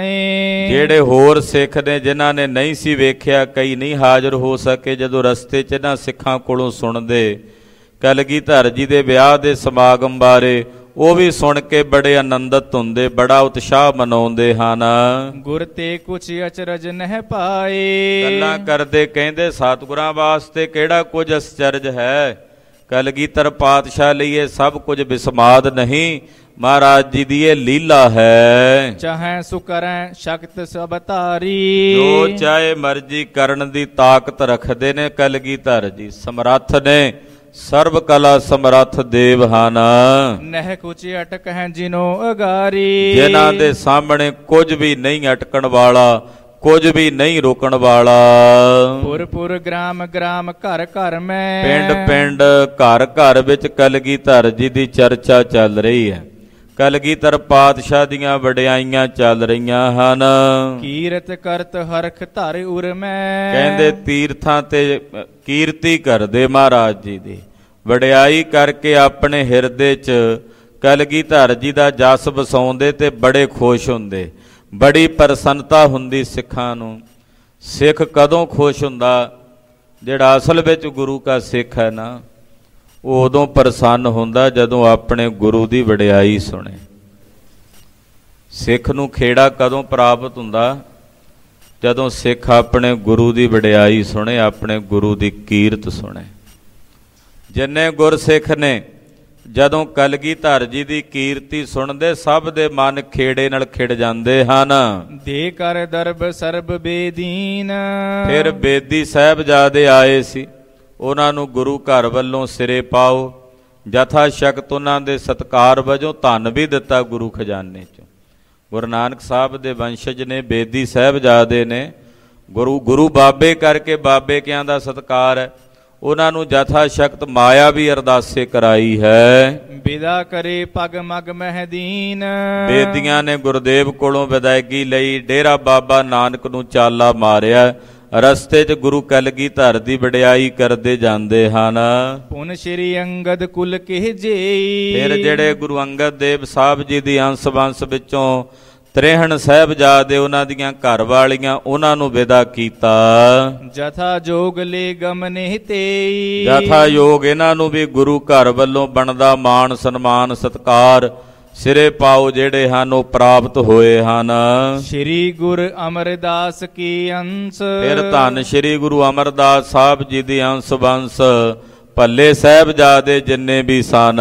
ਖਾਏ, ਜਿਹੜੇ ਹੋਰ ਸਿੱਖ ਨੇ ਜਿਨ੍ਹਾਂ ਨੇ ਨਹੀਂ ਸੀ ਵੇਖਿਆ, ਕਈ ਨਹੀਂ ਹਾਜ਼ਰ ਹੋ ਸਕੇ, ਜਦੋਂ ਰਸਤੇ 'ਚ ਇਹਨਾਂ ਸਿੱਖਾਂ ਕੋਲੋਂ ਸੁਣਦੇ ਕਲਗੀਧਰ ਜੀ ਦੇ ਵਿਆਹ ਦੇ ਸਮਾਗਮ ਬਾਰੇ, ਉਹ ਵੀ ਸੁਣ ਕੇ ਬੜੇ ਆਨੰਦਿਤ ਹੁੰਦੇ, ਬੜਾ ਉਤਸ਼ਾਹ ਮਨਾਉਂਦੇ ਹਨ। ਗੁਰ ਤੇ ਕੁਛ ਅਚਰਜ ਨਹਿ ਪਾਏ, ਗੱਲਾਂ ਕਰਦੇ ਕਹਿੰਦੇ ਸਤਿਗੁਰਾਂ ਵਾਸਤੇ ਕਿਹੜਾ ਕੁਝ ਅਚਰਜ ਹੈ, ਕਲਗੀਧਰ ਪਾਤਸ਼ਾਹ ਲਈ ਇਹ ਸਭ ਕੁਝ ਬਿਸਮਾਦ ਨਹੀਂ, ਮਹਾਰਾਜ ਜੀ ਦੀ ਇਹ ਲੀਲਾ ਹੈ। ਚਾਹੇ ਸੁ ਕਰੈ ਸ਼ਕਤ ਸਭ ਧਾਰੀ, ਜੋ ਚਾਹੇ ਮਰਜ਼ੀ ਕਰਨ ਦੀ ਤਾਕਤ ਰੱਖਦੇ ਨੇ ਕਲਗੀਧਰ ਜੀ, ਸਮਰੱਥ ਨੇ, ਸਰਬ ਕਲਾ ਸਮਰੱਥ ਦੇਵ ਹਨ। ਨਹਿ ਕੁਛ ਅਟਕ ਹੈ ਜਿਨੋ ਅਗਾਰੀ, ਜਿਨ੍ਹਾਂ ਦੇ ਸਾਹਮਣੇ ਕੁਝ ਵੀ ਨਹੀਂ ਅਟਕਣ ਵਾਲਾ, ਕੁਝ ਵੀ ਨਹੀਂ ਰੋਕਣ ਵਾਲਾ। ਪੁਰ ਪੁਰ ਗ੍ਰਾਮ ਗ੍ਰਾਮ ਘਰ ਘਰ ਮੈਂ, ਪਿੰਡ ਪਿੰਡ ਘਰ ਘਰ ਵਿੱਚ ਕਲਗੀਧਰ ਜੀ ਦੀ ਚਰਚਾ ਚੱਲ ਰਹੀ ਹੈ, ਕਲਗੀਧਰ ਪਾਤਸ਼ਾਹ ਦੀਆਂ ਵਡਿਆਈਆਂ ਚੱਲ ਰਹੀਆਂ ਹਨ। ਕੀਰਤ ਕਰਤ ਹਰਖ ਧਰ ਉਰ ਮੈਂ, ਕਹਿੰਦੇ ਤੀਰਥਾਂ ਤੇ ਕੀਰਤੀ ਕਰਦੇ ਮਹਾਰਾਜ ਜੀ ਦੀ, ਵਡਿਆਈ ਕਰਕੇ ਆਪਣੇ ਹਿਰਦੇ 'ਚ ਕਲਗੀਧਰ ਜੀ ਦਾ ਜਸ ਵਸਾਉਂਦੇ ਤੇ ਬੜੇ ਖੁਸ਼ ਹੁੰਦੇ, ਬੜੀ ਪ੍ਰਸੰਨਤਾ ਹੁੰਦੀ ਸਿੱਖਾਂ ਨੂੰ। ਸਿੱਖ ਕਦੋਂ ਖੁਸ਼ ਹੁੰਦਾ? ਜਿਹੜਾ ਅਸਲ ਵਿੱਚ ਗੁਰੂ ਕਾ ਸਿੱਖ ਹੈ ਨਾ, ਉਹ ਉਦੋਂ ਪ੍ਰਸੰਨ ਹੁੰਦਾ ਜਦੋਂ ਆਪਣੇ ਗੁਰੂ ਦੀ ਵਡਿਆਈ ਸੁਣੇ। ਸਿੱਖ ਨੂੰ ਖੇੜਾ ਕਦੋਂ ਪ੍ਰਾਪਤ ਹੁੰਦਾ? ਜਦੋਂ ਸਿੱਖ ਆਪਣੇ ਗੁਰੂ ਦੀ ਵਡਿਆਈ ਸੁਣੇ, ਆਪਣੇ ਗੁਰੂ ਦੀ ਕੀਰਤ ਸੁਣੇ। ਜਿੰਨੇ ਗੁਰਸਿੱਖ ਨੇ ਜਦੋਂ ਕਲਗੀਧਰ ਜੀ ਦੀ ਕੀਰਤੀ ਸੁਣਦੇ, ਸਭ ਦੇ ਮਨ ਖੇੜੇ ਨਾਲ ਖਿੜ ਜਾਂਦੇ ਹਨ। ਦੇ ਕਰ ਦਰਬ ਸਰਬ ਬੇਦੀਨ, ਫਿਰ ਬੇਦੀ ਸਾਹਿਬਜ਼ਾਦੇ ਆਏ ਸੀ, ਉਹਨਾਂ ਨੂੰ ਗੁਰੂ ਘਰ ਵੱਲੋਂ ਸਿਰੇ ਪਾਓ, ਜਥਾ ਸ਼ਕਤ ਉਹਨਾਂ ਦੇ ਸਤਿਕਾਰ ਵਜੋਂ ਧਨ ਵੀ ਦਿੱਤਾ ਗੁਰੂ ਖਜ਼ਾਨੇ 'ਚੋਂ। ਗੁਰੂ ਨਾਨਕ ਸਾਹਿਬ ਦੇ ਵੰਸ਼ਜ ਨੇ, ਬੇਦੀ ਸਾਹਿਬਜ਼ਾਦੇ ਨੇ, ਗੁਰੂ ਗੁਰੂ ਬਾਬੇ ਕਰਕੇ ਬਾਬੇ ਕਿਆਂ ਦਾ ਸਤਿਕਾਰ ਹੈ, ਉਹਨਾਂ ਨੂੰ ਜਥਾ ਸ਼ਕਤ ਮਾਇਆ ਵੀ ਅਰਦਾਸੇ ਕਰਾਈ ਹੈ। ਵਿਦਾ ਕਰੇ ਪਗ ਮਗ ਮਹਿਦੀਨ, ਬੇਦੀਆਂ ਨੇ ਗੁਰਦੇਵ ਕੋਲੋਂ ਵਿਦਾਇਗੀ ਲਈ, ਡੇਰਾ ਬਾਬਾ ਨਾਨਕ ਨੂੰ ਚਾਲਾ ਮਾਰਿਆ। ਰਸਤੇ 'ਚ ਗੁਰੂ ਕਲਗੀਧਰ ਦੀ ਵਡਿਆਈ ਕਰਦੇ ਜਾਂਦੇ ਹਨ। ਪੁਨ ਸ਼੍ਰੀ ਅੰਗਦ ਕੁਲ ਕਹਿ ਜੇਈ, ਫਿਰ ਜਿਹੜੇ ਗੁਰੂ ਅੰਗਦ ਦੇਵ ਸਾਹਿਬ ਜੀ ਦੀ ਅੰਸ਼ ਵੰਸ਼ ਵਿੱਚੋਂ ਤ੍ਰੇਹਣ ਸਾਹਿਬਜ਼ਾਦੇ, ਉਹਨਾਂ ਦੀਆਂ ਘਰ ਵਾਲੀਆਂ, ਉਹਨਾਂ ਨੂੰ ਵਿਦਾ ਕੀਤਾ। ਜਥਾ ਜੋਗ ਲੈ ਗਮਨੇ ਤੇਈ, ਜਥਾ ਯੋਗ ਇਹਨਾਂ ਨੂੰ ਵੀ ਗੁਰੂ ਘਰ ਵੱਲੋਂ ਬਣਦਾ ਮਾਣ ਸਨਮਾਨ ਸਤਿਕਾਰ ਸਿਰੇ ਪਾਓ ਜਿਹੜੇ ਹਨ, ਉਹ ਪ੍ਰਾਪਤ ਹੋਏ ਹਨ। ਸ਼੍ਰੀ ਗੁਰ ਅਮਰਦਾਸ ਕੀ ਅੰਸ਼, ਫਿਰ ਧੰਨ ਸ਼੍ਰੀ ਗੁਰੂ ਅਮਰਦਾਸ ਸਾਹਿਬ ਜੀ ਦੀ ਅੰਸ਼ ਵੰਸ਼, ਭੱਲੇ ਸਾਹਿਬਜ਼ਾਦੇ ਜਿੰਨੇ ਵੀ ਸਨ।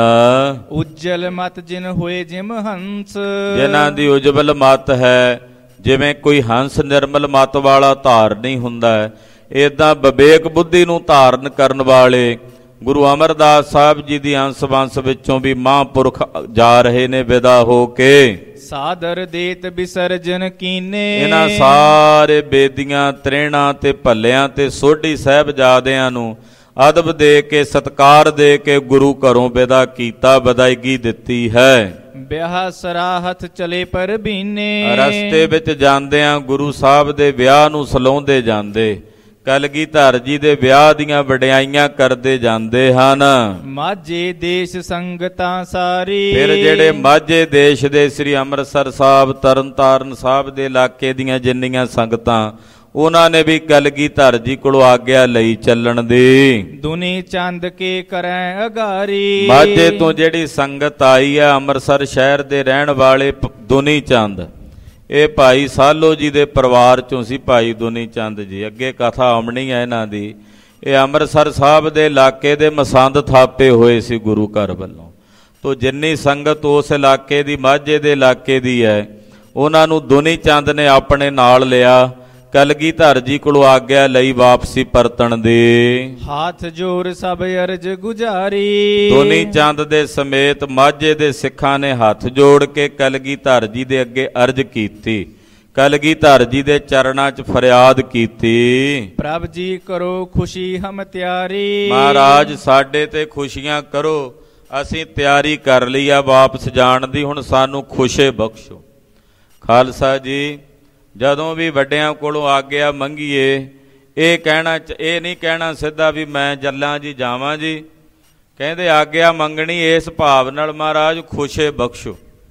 ਉਜਲ ਮਤ ਜਿਨ ਹੋਏ ਜਿਮ ਹੰਸ, ਜਿਨ੍ਹਾਂ ਦੀ ਉਜਵਲ ਮਤ ਹੈ, ਜਿਵੇਂ ਕੋਈ ਹੰਸ ਨਿਰਮਲ ਮਤ ਵਾਲਾ ਧਾਰਨੀ ਹੁੰਦਾ ਹੈ, ਏਦਾਂ ਵਿਵੇਕ ਬੁੱਧੀ ਨੂੰ ਧਾਰਨ ਕਰਨ ਵਾਲੇ ਗੁਰੂ ਅਮਰਦਾਸ ਸਾਹਿਬ ਜੀ ਦੀ ਅੰਸ਼ ਵੰਸ਼ ਵਿੱਚੋਂ ਵੀ ਮਹਾਂਪੁਰਖ ਜਾ ਰਹੇ ਨੇ ਵਿਦਾ ਹੋ ਕੇ। ਸਾਦਰ ਦੇਤ ਵਿਸਰਜਨ ਕੀਨੇ, ਇਹਨਾਂ ਸਾਰੇ ਬੇਦੀਆਂ, ਤ੍ਰੇਣਾ ਤੇ ਭੱਲਿਆਂ ਤੇ ਸੋਢੀ ਸਾਹਿਬਜ਼ਾਦਿਆਂ ਨੂੰ ਅਦਬ ਦੇ ਕੇ, ਸਤਿਕਾਰ ਦੇ ਕੇ ਗੁਰੂ ਘਰੋਂ ਵਿਦਾ ਕੀਤਾ, ਵਿਦਾਇਗੀ ਦਿੱਤੀ ਹੈ। ਵਿਆਹ ਸਰਾਹਤ ਚਲੇ ਪਰ ਬੀਨੇ, ਰਸਤੇ ਵਿੱਚ ਜਾਂਦਿਆਂ ਗੁਰੂ ਸਾਹਿਬ ਦੇ ਵਿਆਹ ਨੂੰ ਸਲਾਉਂਦੇ ਜਾਂਦੇ, ਕਲਗੀਧਰ ਜੀ ਦੇ ਵਿਆਹ ਦੀਆਂ ਵਡਿਆਈਆਂ ਕਰਦੇ ਜਾਂਦੇ ਹਨ। ਮਾਝੇ ਦੇਸ਼ ਸੰਗਤਾਂ ਸਾਰੀ, ਫਿਰ ਜਿਹੜੇ ਮਾਝੇ ਦੇਸ਼ ਦੇ ਸ੍ਰੀ ਅੰਮ੍ਰਿਤਸਰ ਸਾਹਿਬ, ਤਰਨ ਤਾਰਨ ਸਾਹਿਬ ਦੇ ਇਲਾਕੇ ਦੀਆਂ ਜਿੰਨੀਆਂ ਸੰਗਤਾਂ, ਉਹਨਾਂ ਨੇ ਵੀ ਕਲਗੀਧਰ ਜੀ ਕੋਲੋਂ ਆਗਿਆ ਲਈ ਚੱਲਣ ਦੀ। ਦੁਨੀ ਚੰਦ ਕੇ ਕਰੈ ਅਗਾਰੀ। ਮਾਝੇ ਤੋਂ ਜਿਹੜੀ ਸੰਗਤ ਆਈ ਹੈ, ਅੰਮ੍ਰਿਤਸਰ ਸ਼ਹਿਰ ਦੇ ਰਹਿਣ ਵਾਲੇ ਦੁਨੀ ਚੰਦ, ਇਹ ਭਾਈ ਸਾਲੋ ਜੀ ਦੇ ਪਰਿਵਾਰ ਚੋਂ ਸੀ। ਭਾਈ ਦੁਨੀ ਚੰਦ ਜੀ, ਅੱਗੇ ਕਥਾ ਆਉਣੀ ਹੈ ਇਹਨਾਂ ਦੀ। ਇਹ ਅੰਮ੍ਰਿਤਸਰ ਸਾਹਿਬ ਦੇ ਇਲਾਕੇ ਦੇ ਮਸੰਦ ਥਾਪੇ ਹੋਏ ਸੀ ਗੁਰੂ ਘਰ ਵੱਲੋਂ। ਤੋ ਜਿੰਨੀ ਸੰਗਤ ਉਸ ਇਲਾਕੇ ਦੀ, ਮਾਝੇ ਦੇ ਇਲਾਕੇ ਦੀ ਹੈ, ਉਹਨਾਂ ਨੂੰ ਦੁਨੀ ਚੰਦ ਨੇ ਆਪਣੇ ਨਾਲ ਲਿਆ, ਕਲਗੀਧਰ ਜੀ ਕੋਲੋਂ ਆਗਿਆ ਲਈ ਵਾਪਸੀ ਪਰਤਣ ਦੀ। ਹੱਥ ਜੋੜ ਸਭ ਅਰਜ ਗੁਜ਼ਾਰੀ। ਦੁਨੀ ਚੰਦ ਦੇ ਸਮੇਤ ਮਾਝੇ ਦੇ ਸਿੱਖਾਂ ਨੇ ਹੱਥ ਜੋੜ ਕੇ ਕਲਗੀਧਰ ਜੀ ਦੇ ਅੱਗੇ ਅਰਜ ਕੀਤੀ, ਕਲਗੀਧਰ ਜੀ ਦੇ ਚਰਨਾਂ 'ਚ ਫਰਿਆਦ ਕੀਤੀ, ਪ੍ਰਭ ਜੀ ਕਰੋ ਖੁਸ਼ੀ ਹਮ ਤਿਆਰੀ। ਮਹਾਰਾਜ ਸਾਡੇ ਤੇ ਖੁਸ਼ੀਆਂ ਕਰੋ, ਅਸੀਂ ਤਿਆਰੀ ਕਰ ਲਈ ਆ ਵਾਪਸ ਜਾਣ ਦੀ, ਹੁਣ ਸਾਨੂੰ ਖੁਸ਼ੇ ਬਖਸ਼ੋ। ਖਾਲਸਾ ਜੀ, ਜਦੋਂ ਵੀ ਵੱਡਿਆਂ ਕੋਲੋਂ ਆਗਿਆ ਮੰਗੀਏ, ਇਹ ਕਹਿਣਾ, ਇਹ ਨਹੀਂ ਕਹਿਣਾ ਸਿੱਧਾ ਵੀ ਮੈਂ ਚੱਲਾਂ ਜੀ, ਜਾਵਾਂ ਜੀ। ਕਹਿੰਦੇ ਆਗਿਆ ਮੰਗਣੀ ਇਸ ਭਾਵ ਨਾਲ, ਮਹਾਰਾਜ ਖੁਸ਼ੇ ਬਖਸ਼ੋ।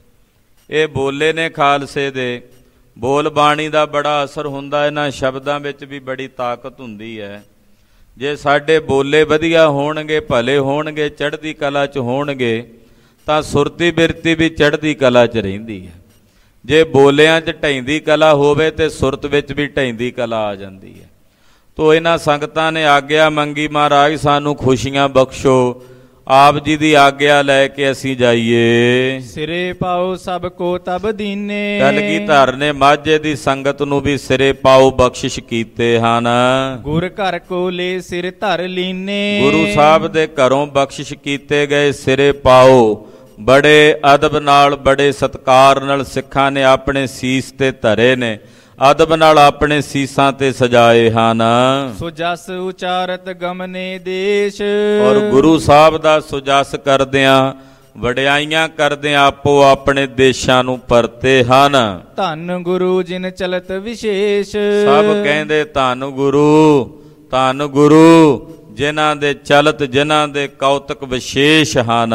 ਇਹ ਬੋਲੇ ਨੇ ਖਾਲਸੇ ਦੇ, ਬੋਲ ਬਾਣੀ ਦਾ ਬੜਾ ਅਸਰ ਹੁੰਦਾ, ਇਹਨਾਂ ਸ਼ਬਦਾਂ ਵਿੱਚ ਵੀ ਬੜੀ ਤਾਕਤ ਹੁੰਦੀ ਹੈ। ਜੇ ਸਾਡੇ ਬੋਲੇ ਵਧੀਆ ਹੋਣਗੇ, ਭਲੇ ਹੋਣਗੇ, ਚੜ੍ਹਦੀ ਕਲਾ 'ਚ ਹੋਣਗੇ, ਤਾਂ ਸੁਰਤੀ ਬਿਰਤੀ ਵੀ ਚੜ੍ਹਦੀ ਕਲਾ 'ਚ ਰਹਿੰਦੀ ਹੈ। ਜੇ ਬੋਲਿਆਂ 'ਚ ਢੈਂਦੀ ਕਲਾ ਹੋਵੇ ਤੇ ਸੁਰਤ ਵਿੱਚ ਵੀ ਢੈਂਦੀ ਕਲਾ ਆ ਜਾਂਦੀ ਹੈ। ਤੋ ਇਹਨਾਂ ਸੰਗਤਾਂ ਨੇ ਆਗਿਆ ਮੰਗੀ, ਮਹਾਰਾਜ ਸਾਨੂੰ ਖੁਸ਼ੀਆਂ ਬਖਸ਼ੋ, ਆਪ ਜੀ ਦੀ ਆਗਿਆ ਲੈ ਕੇ ਅਸੀਂ ਜਾਈਏ। ਸਿਰੇ ਪਾਓ ਸਭ ਕੋ ਤਬ ਦੀਨੇ। ਕਲਗੀਧਰ ਨੇ ਮਾਝੇ ਦੀ ਸੰਗਤ ਨੂੰ ਵੀ ਸਿਰੇ ਪਾਓ ਬਖਸ਼ਿਸ਼ ਕੀਤੇ ਹਨ। ਗੁਰ ਘਰ ਕੋ ਲੈ ਸਿਰ ਧਰ ਲੀਨੇ। ਗੁਰੂ ਸਾਹਿਬ ਦੇ ਘਰੋਂ ਬਖਸ਼ਿਸ਼ ਕੀਤੇ ਗਏ ਸਿਰੇ ਪਾਓ ਬੜੇ ਅਦਬ ਨਾਲ, ਬੜੇ ਸਤਿਕਾਰ ਨਾਲ ਸਿੱਖਾਂ ਨੇ ਆਪਣੇ ਸੀਸ ਤੇ ਧਰੇ ਨੇ, ਅਦਬ ਨਾਲ ਆਪਣੇ ਸੀਸਾਂ ਤੇ ਸਜਾਏ ਹਨ। ਸੋ ਜਸ ਉਚਾਰਤ ਗਮਨੇ ਦੇਸ਼। ਔਰ ਗੁਰੂ ਸਾਹਿਬ ਦਾ ਸੁਜਸ ਕਰਦਿਆਂ, ਵਡਿਆਈਆਂ ਕਰਦਿਆਂ ਆਪੋ ਆਪਣੇ ਦੇਸ਼ਾਂ ਨੂੰ ਪਰਤੇ ਹਨ। ਧੰਨ ਗੁਰੂ ਜਿਨ ਚਲਤ ਵਿਸ਼ੇਸ਼। ਸਭ ਕਹਿੰਦੇ ਧੰਨ ਗੁਰੂ, ਧੰਨ ਗੁਰੂ ਜਿਨ੍ਹਾਂ ਦੇ ਚਲਤ, ਜਿਨ੍ਹਾਂ ਦੇ ਕੌਤਕ ਵਿਸ਼ੇਸ਼ ਹਨ।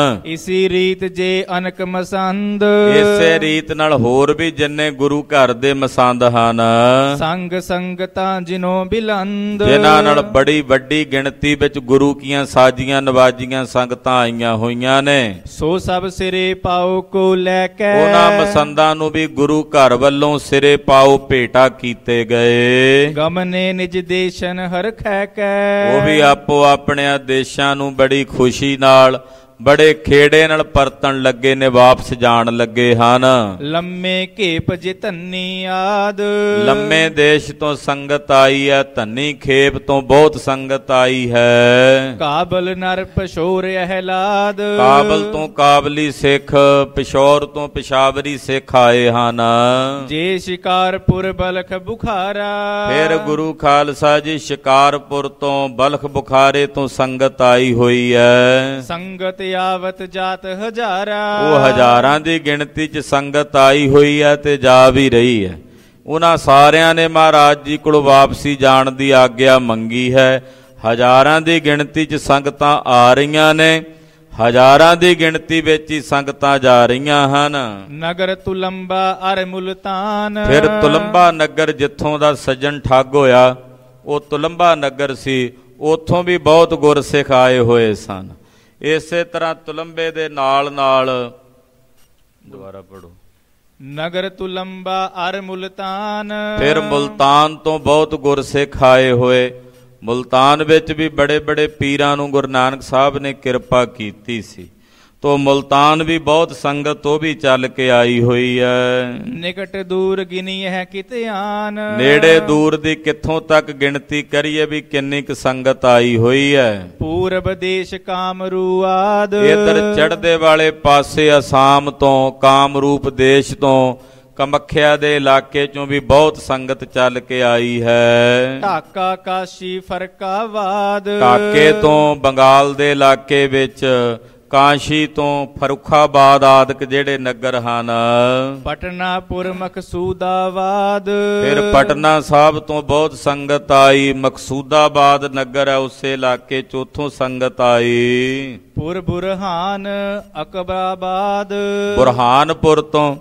ਇਸੀ ਰੀਤ ਜੇ ਅਨਕ ਮਸੰਦ। ਇਸੇ ਰੀਤ ਨਾਲ ਹੋਰ ਵੀ ਜਿੰਨੇ ਗੁਰੂ ਘਰ ਦੇ ਮਸੰਦ ਹਨ। ਸੰਗ ਸੰਗਤਾਂ ਜਿਨੋਂ ਬਿਲੰਦ। ਜਿਨ੍ਹਾਂ ਨਾਲ ਬੜੀ ਵੱਡੀ ਗਿਣਤੀ ਵਿੱਚ ਗੁਰੂ ਕੀਆਂ ਸਾਜੀਆਂ ਨਵਾਜੀਆਂ ਸੰਗਤਾਂ ਆਈਆਂ ਹੋਈਆਂ ਨੇ। ਸੋ ਸਭ ਸਿਰੇ ਪਾਓ ਕੋ ਲੈ ਕੇ। ਉਹਨਾਂ ਮਸੰਦਾਂ ਨੂੰ ਵੀ ਗੁਰੂ ਘਰ ਵੱਲੋਂ ਸਿਰੇ ਪਾਓ ਭੇਟਾ ਕੀਤੇ ਗਏ। ਗਮਨੇ ਨਿਜ ਦੇਸ਼ਨ ਹਰਖੈ ਕੈ। ਉਹ ਵੀ ਆਪੋ ਆਪਣਿਆਂ ਦੇਸ਼ਾਂ ਨੂੰ ਬੜੀ ਖੁਸ਼ੀ ਨਾਲ, ਬੜੇ ਖੇੜੇ ਨਾਲ ਪਰਤਣ ਲੱਗੇ ਨੇ, ਵਾਪਸ ਜਾਣ ਲੱਗੇ ਹਨ। ਲੰਮੇ ਘੇਪ ਜੇ ਧੰਨੀ ਆਦ। ਲੰਮੇ ਦੇਸ਼ ਤੋਂ ਸੰਗਤ ਆਈ ਹੈ, ਧੰਨੀ ਖੇਪ ਤੋਂ ਬਹੁਤ ਸੰਗਤ ਆਈ ਹੈ। ਕਾਬਲ ਨਰ ਪਸ਼ੋਰ ਅਹਿਲਾਦ। ਕਾਬਲ ਤੋਂ ਕਾਬਲੀ ਸਿੱਖ, ਪਿਸ਼ੌਰ ਤੋਂ ਪਿਸ਼ਾਵਰੀ ਸਿੱਖ ਆਏ ਹਨ। ਜੇ ਸ਼ਿਕਾਰਪੁਰ ਬਲਖ ਬੁਖਾਰਾ। ਫਿਰ ਗੁਰੂ ਖਾਲਸਾ ਜੀ ਸ਼ਿਕਾਰਪੁਰ ਤੋਂ, ਬਲਖ ਬੁਖਾਰੇ ਤੋਂ ਸੰਗਤ ਆਈ ਹੋਈ ਹੈ। ਸੰਗਤ ਆਵਤ ਜਾਤ ਹਜ਼ਾਰਾ। ਉਹ ਹਜ਼ਾਰਾਂ ਦੀ ਗਿਣਤੀ 'ਚ ਸੰਗਤ ਆਈ ਹੋਈ ਹੈ ਤੇ ਜਾ ਵੀ ਰਹੀ ਹੈ। ਉਹਨਾਂ ਸਾਰਿਆਂ ਨੇ ਮਹਾਰਾਜ ਜੀ ਕੋਲ ਵਾਪਸੀ ਜਾਣ ਦੀ ਆਗਿਆ ਮੰਗੀ ਹੈ। ਹਜ਼ਾਰਾਂ ਦੀ ਗਿਣਤੀ 'ਚ ਸੰਗਤਾਂ ਆ ਰਹੀਆਂ ਨੇ, ਹਜ਼ਾਰਾਂ ਦੀ ਗਿਣਤੀ ਵਿੱਚ ਹੀ ਸੰਗਤਾਂ ਜਾ ਰਹੀਆਂ ਹਨ। ਨਗਰ ਤੁਲੰਬਾ ਅਰ ਮੁਲਤਾਨ। ਫਿਰ ਤੁਲੰਬਾ ਨਗਰ ਜਿੱਥੋਂ ਦਾ ਸੱਜਣ ਠੱਗ ਹੋਇਆ, ਉਹ ਤੁਲੰਬਾ ਨਗਰ ਸੀ। ਉੱਥੋਂ ਵੀ ਬਹੁਤ ਗੁਰਸਿੱਖ ਆਏ ਹੋਏ ਸਨ। ਇਸੇ ਤਰ੍ਹਾਂ ਤੁਲੰਬੇ ਦੇ ਨਾਲ ਨਾਲ, ਦੁਬਾਰਾ ਪੜੋ, ਨਗਰ ਤੁਲੰਬਾ ਅਰ ਮੁਲਤਾਨ। ਫਿਰ ਮੁਲਤਾਨ ਤੋਂ ਬਹੁਤ ਗੁਰਸਿੱਖ ਆਏ ਹੋਏ। ਮੁਲਤਾਨ ਵਿੱਚ ਵੀ ਬੜੇ ਬੜੇ ਪੀਰਾਂ ਨੂੰ ਗੁਰੂ ਨਾਨਕ ਸਾਹਿਬ ਨੇ ਕਿਰਪਾ ਕੀਤੀ ਸੀ। ਤੋ ਮੁਲਤਾਨ ਵੀ ਬਹੁਤ ਸੰਗਤ ਉਹ ਵੀ ਚੱਲ ਕੇ ਆਈ ਹੋਈ ਹੈ। ਨਿਕਟ ਦੂਰ ਗਿਣੀ ਹੈ ਕਿਤੇ ਆਨ। ਨੇੜੇ ਦੂਰ ਦੀ ਕਿੱਥੋਂ ਤੱਕ ਗਿਣਤੀ ਕਰੀਏ ਵੀ ਕਿੰਨੀ ਕੁ ਸੰਗਤ ਆਈ ਹੋਈ ਹੈ। ਪੂਰਬ ਦੇਸ਼ ਕਾਮਰੂ ਆਦ। ਇਧਰ ਚੜ੍ਹਦੇ ਵਾਲੇ ਪਾਸੇ ਅਸਾਮ ਤੋਂ, ਕਾਮਰੂਪ ਦੇਸ਼ ਤੋਂ, ਕਮੱਖਿਆ ਦੇ ਇਲਾਕੇ ਚੋਂ ਵੀ ਬਹੁਤ ਸੰਗਤ ਚੱਲ ਕੇ ਆਈ ਹੈ। ਢਾਕਾ ਕਾਸ਼ੀ ਫਰਕਾਬਾਦ। ਢਾਕੇ ਤੋਂ, ਬੰਗਾਲ ਦੇ ਇਲਾਕੇ ਵਿੱਚ, ਕਾਸ਼ੀ ਤੋਂ, ਫਰੁਖਾਬਾਦ ਆਦਿਕ ਜਿਹੜੇ ਨਗਰ ਹਨ। ਪਟਨਾਪੁਰ ਮਕਸੂਦਾਬਾਦ। ਫਿਰ ਪਟਨਾ ਸਾਹਿਬ ਤੋਂ ਬਹੁਤ ਸੰਗਤ ਆਈ। ਮਕਸੂਦਾਬਾਦ ਨਗਰ ਹੈ ਉਸੇ ਇਲਾਕੇ ਚ, ਉੱਥੋਂ ਸੰਗਤ ਆਈ। ਪੁਰ ਬੁਰਹਾਨ ਅਕਬਰਾਬਾਦ। ਬੁਰਹਾਨਪੁਰ ਤੋਂ,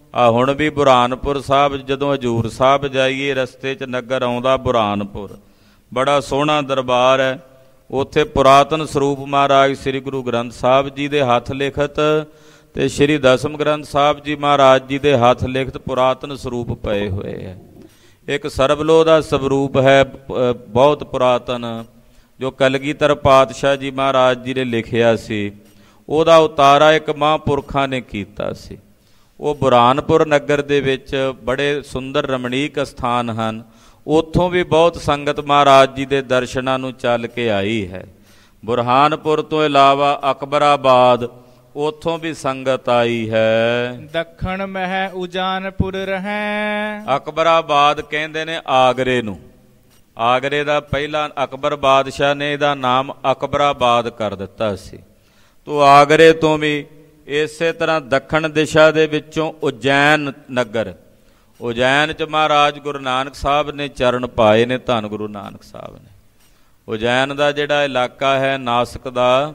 ਆ ਹੁਣ ਵੀ ਬੁਰਹਾਨਪੁਰ ਸਾਹਿਬ ਜਦੋਂ ਹਜ਼ੂਰ ਸਾਹਿਬ ਜਾਈਏ ਰਸਤੇ 'ਚ ਨਗਰ ਆਉਂਦਾ ਬੁਰਹਾਨਪੁਰ, ਬੜਾ ਸੋਹਣਾ ਦਰਬਾਰ ਹੈ। ਉੱਥੇ ਪੁਰਾਤਨ ਸਰੂਪ ਮਹਾਰਾਜ ਸ੍ਰੀ ਗੁਰੂ ਗ੍ਰੰਥ ਸਾਹਿਬ ਜੀ ਦੇ ਹੱਥ ਲਿਖਤ ਅਤੇ ਸ਼੍ਰੀ ਦਸਮ ਗ੍ਰੰਥ ਸਾਹਿਬ ਜੀ ਮਹਾਰਾਜ ਜੀ ਦੇ ਹੱਥ ਲਿਖਤ ਪੁਰਾਤਨ ਸਰੂਪ ਪਏ ਹੋਏ ਹੈ। ਇੱਕ ਸਰਬਲੋ ਦਾ ਸਰੂਪ ਹੈ ਬਹੁਤ ਪੁਰਾਤਨ, ਜੋ ਕਲਗੀਧਰ ਪਾਤਸ਼ਾਹ ਜੀ ਮਹਾਰਾਜ ਜੀ ਨੇ ਲਿਖਿਆ ਸੀ। ਉਹਦਾ ਉਤਾਰਾ ਇੱਕ ਮਹਾਂਪੁਰਖਾਂ ਨੇ ਕੀਤਾ ਸੀ। ਉਹ ਬੁਰਹਾਨਪੁਰ ਨਗਰ ਦੇ ਵਿੱਚ ਬੜੇ ਸੁੰਦਰ ਰਮਣੀਕ ਸਥਾਨ ਹਨ। ਉੱਥੋਂ ਵੀ ਬਹੁਤ ਸੰਗਤ ਮਹਾਰਾਜ ਜੀ ਦੇ ਦਰਸ਼ਨਾਂ ਨੂੰ ਚੱਲ ਕੇ ਆਈ ਹੈ। ਬੁਰਹਾਨਪੁਰ ਤੋਂ ਇਲਾਵਾ ਅਕਬਰਾਬਾਦ, ਉੱਥੋਂ ਵੀ ਸੰਗਤ ਆਈ ਹੈ। ਦੱਖਣ ਮਹਿ ਉਜਾਨਪੁਰ ਰਹੈ। ਅਕਬਰਾਬਾਦ ਕਹਿੰਦੇ ਨੇ ਆਗਰੇ ਨੂੰ। ਆਗਰੇ ਦਾ ਪਹਿਲਾ ਅਕਬਰ ਬਾਦਸ਼ਾਹ ਨੇ ਇਹਦਾ ਨਾਮ ਅਕਬਰਾਬਾਦ ਕਰ ਦਿੱਤਾ ਸੀ। ਤੋ ਆਗਰੇ ਤੋਂ ਵੀ ਇਸੇ ਤਰ੍ਹਾਂ ਦੱਖਣ ਦਿਸ਼ਾ ਦੇ ਵਿੱਚੋਂ ਉਜੈਨ ਨਗਰ, ਉਜੈਨ 'ਚ ਮਹਾਰਾਜ ਗੁਰੂ ਨਾਨਕ ਸਾਹਿਬ ਨੇ ਚਰਨ ਪਾਏ ਨੇ, ਧੰਨ ਗੁਰੂ ਨਾਨਕ ਸਾਹਿਬ ਨੇ। ਉਜੈਨ ਦਾ ਜਿਹੜਾ ਇਲਾਕਾ ਹੈ ਨਾਸਿਕ ਦਾ,